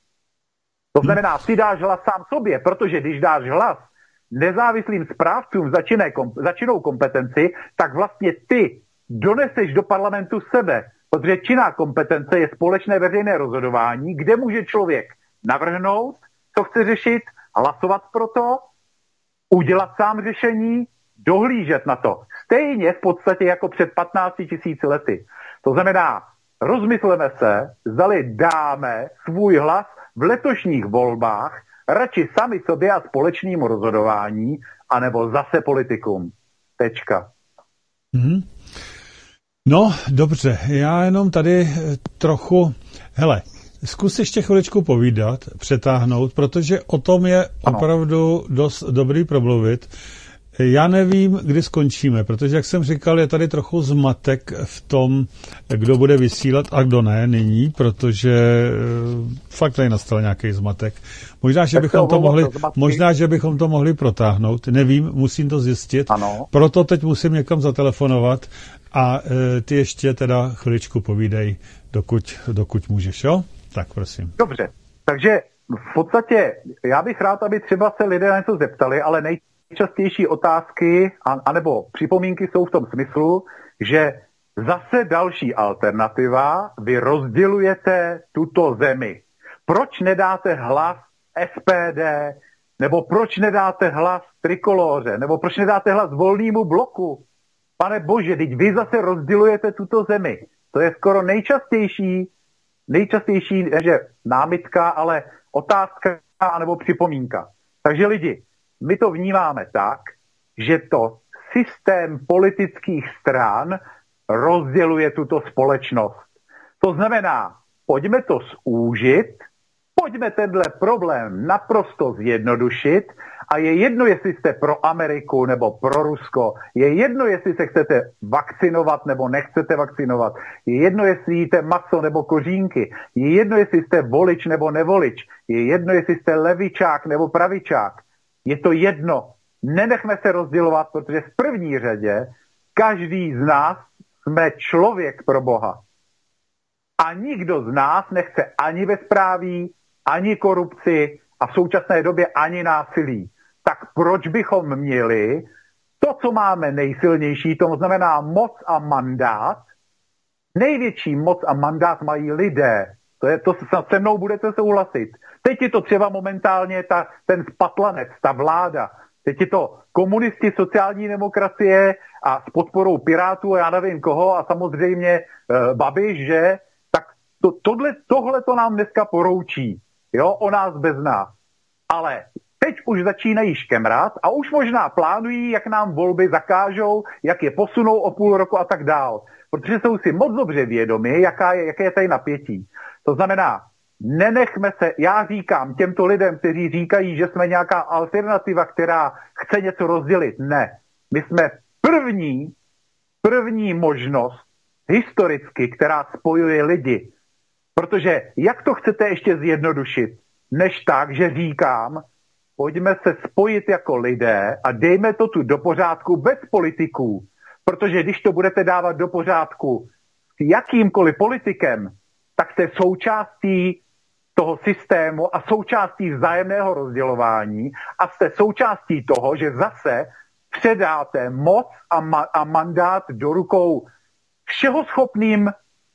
To znamená, ty dáš hlas sám sobě, protože když dáš hlas nezávislým správcům za činnou kompetenci, tak vlastně ty doneseš do parlamentu sebe, protože činná kompetence je společné veřejné rozhodování, kde může člověk navrhnout, co chce řešit, hlasovat pro to, udělat sám řešení, dohlížet na to. Stejně v podstatě jako před 15 000 lety. To znamená, rozmysleme se, zdali dáme svůj hlas v letošních volbách radši sami sobě a společnému rozhodování, anebo zase politikům. Tečka. No, dobře, já jenom tady trochu, hele, zkus ještě chviličku povídat, přetáhnout, protože o tom je opravdu dost dobrý promluvit. Já nevím, kdy skončíme, protože, jak jsem říkal, je tady trochu zmatek v tom, kdo bude vysílat a kdo ne nyní, protože fakt tady nastal nějaký zmatek. Možná, že bychom to mohli protáhnout. Nevím, musím to zjistit. Ano. Proto teď musím někam zatelefonovat a ty ještě teda chviličku povídej, dokud můžeš, jo? Tak prosím. Dobře, takže v podstatě já bych rád, aby třeba se lidé na něco zeptali, ale nejčastější otázky anebo připomínky jsou v tom smyslu, že zase další alternativa, vy rozdělujete tuto zemi. Proč nedáte hlas SPD, nebo proč nedáte hlas Trikolóře, nebo proč nedáte hlas Volnému bloku? Pane bože, teď vy zase rozdělujete tuto zemi. To je skoro nejčastější, že námitka, ale otázka anebo připomínka. Takže lidi, my to vnímáme tak, že to systém politických stran rozděluje tuto společnost. To znamená, pojďme to zúžit, pojďme tenhle problém naprosto zjednodušit a je jedno, jestli jste pro Ameriku nebo pro Rusko, je jedno, jestli se chcete vakcinovat nebo nechcete vakcinovat, je jedno, jestli jíte maso nebo kořínky, je jedno, jestli jste volič nebo nevolič, je jedno, jestli jste levičák nebo pravičák. Je to jedno. Nenechme se rozdělovat, protože v první řadě každý z nás jsme člověk pro Boha. A nikdo z nás nechce ani bezpráví, ani korupci a v současné době ani násilí. Tak proč bychom měli to, co máme nejsilnější, to znamená moc a mandát, největší moc a mandát mají lidé. To se mnou budete souhlasit. Teď je to třeba momentálně ten spatlanec, ta vláda. Teď je to komunisti, sociální demokracie a s podporou Pirátů a já nevím koho a samozřejmě Babiš, že? Tak tohle to nám dneska poroučí. Jo, o nás bez nás. Ale teď už začínají škemrat a už možná plánují, jak nám volby zakážou, jak je posunou o půl roku a tak dál. Protože jsou si moc dobře vědomi, jaké je tady napětí. To znamená, nenechme se, já říkám těmto lidem, kteří říkají, že jsme nějaká alternativa, která chce něco rozdělit. Ne. My jsme první možnost historicky, která spojuje lidi. Protože jak to chcete ještě zjednodušit, než tak, že říkám, pojďme se spojit jako lidé a dejme to tu do pořádku bez politiků. Protože když to budete dávat do pořádku s jakýmkoliv politikem, tak jste součástí toho systému a součástí vzájemného rozdělování a jste součástí toho, že zase předáte moc a mandát do rukou všehoschopným,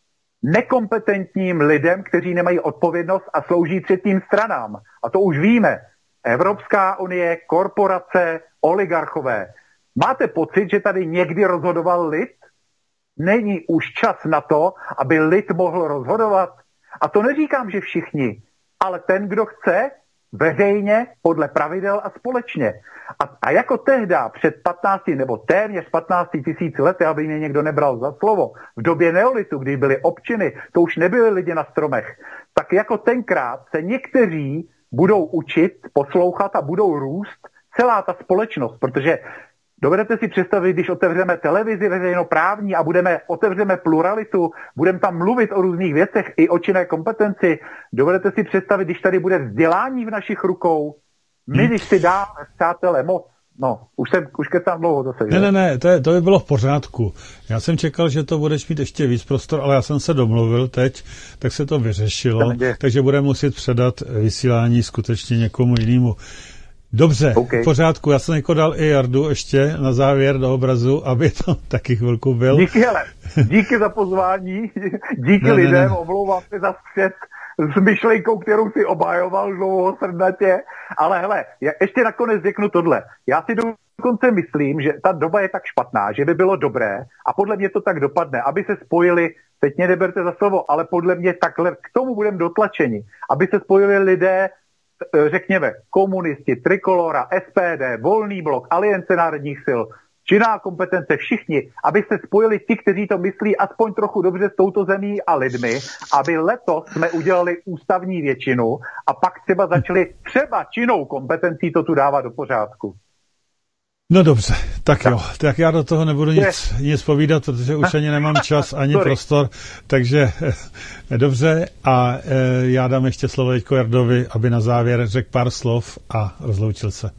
nekompetentním lidem, kteří nemají odpovědnost a slouží třetím stranám. A to už víme. Evropská unie, korporace, oligarchové. Máte pocit, že tady někdy rozhodoval lid? Není už čas na to, aby lid mohl rozhodovat? A to neříkám, že všichni, ale ten, kdo chce, veřejně, podle pravidel a společně. A jako tehda před 15 nebo téměř 15 tisíci lety, aby mě někdo nebral za slovo, v době neolitu, kdy byly občiny, to už nebyly lidi na stromech, tak jako tenkrát se někteří budou učit, poslouchat a budou růst celá ta společnost, protože dovedete si představit, když otevřeme televizi veřejnoprávní a otevřeme pluralitu, budeme tam mluvit o různých věcech i o činné kompetenci, dovedete si představit, když tady bude vzdělání v našich rukou, my když si dáme, přátelé, moc, no, už kecám dlouho zase. Ne, to by bylo v pořádku. Já jsem čekal, že to budeš mít ještě víc prostor, ale já jsem se domluvil teď, tak se to vyřešilo, takže budeme muset předat vysílání skutečně někomu jinému. Dobře, okay. V pořádku. Já jsem jako dal i Jardu ještě na závěr do obrazu, aby to taky chvilku byl. Díky za pozvání, díky lidem, omlouvám se za střet s myšlenkou, kterou si obhajoval dlouho srdnatě, ale hele, já ještě nakonec řeknu tohle. Já si dokonce myslím, že ta doba je tak špatná, že by bylo dobré, a podle mě to tak dopadne, aby se spojili, teď mě neberte za slovo, ale podle mě takhle, k tomu budeme dotlačeni, aby se spojili lidé, řekněme, komunisti, Trikolora, SPD, Volný blok, Aliance národních sil, činná kompetence, všichni, aby se spojili ti, kteří to myslí aspoň trochu dobře s touto zemí a lidmi, aby letos jsme udělali ústavní většinu a pak třeba začali třeba činnou kompetencí to tu dávat do pořádku. No dobře, tak jo, tak já do toho nebudu nic povídat, protože už ani nemám čas, ani prostor, takže dobře a já dám ještě slovo teďko Jardovi, aby na závěr řekl pár slov a rozloučil se.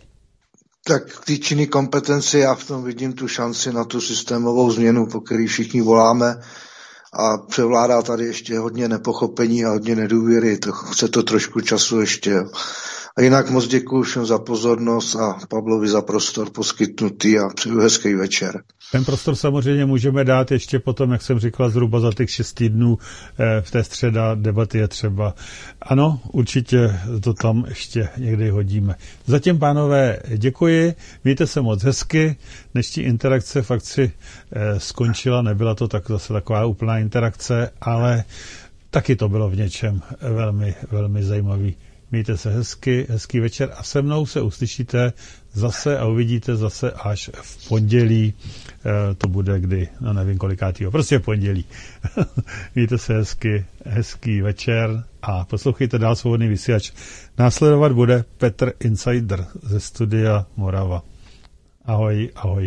Tak k té činné kompetenci já v tom vidím tu šanci na tu systémovou změnu, po který všichni voláme a převládá tady ještě hodně nepochopení a hodně nedůvěry, to chce to trošku času ještě. A jinak moc děkuji všem za pozornost a Pavlovi za prostor poskytnutý a přeju hezký večer. Ten prostor samozřejmě můžeme dát ještě potom, jak jsem říkal, zhruba za těch 6 týdnů v té středa debaty je třeba. Ano, určitě to tam ještě někdy hodíme. Zatím, pánové, děkuji, mějte se moc hezky. Dnešní interakce fakt si skončila, nebyla to tak zase taková úplná interakce, ale taky to bylo v něčem velmi, velmi zajímavý. Mějte se hezký večer a se mnou se uslyšíte zase a uvidíte zase až v pondělí. To bude kdy, no nevím kolikátýho, prostě v pondělí. Mějte se hezký večer a poslouchejte dál Svobodný vysílač. Následovat bude Petr Insider ze studia Morava. Ahoj, ahoj.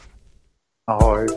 Ahoj.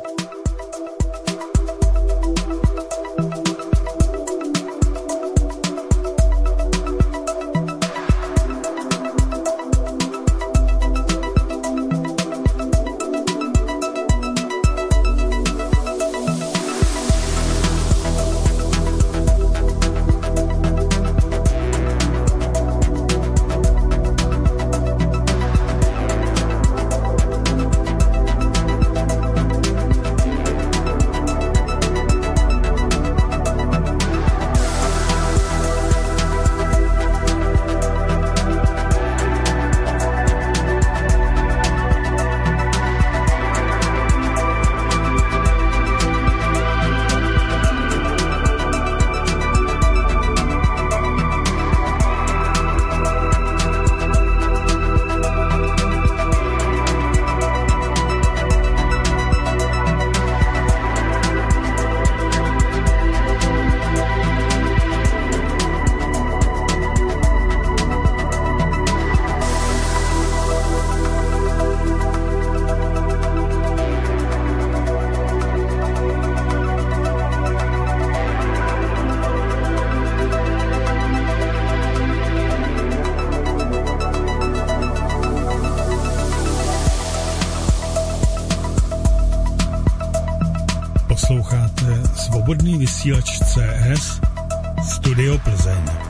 Posloucháte Svobodný vysílač CS Studio Plzeň.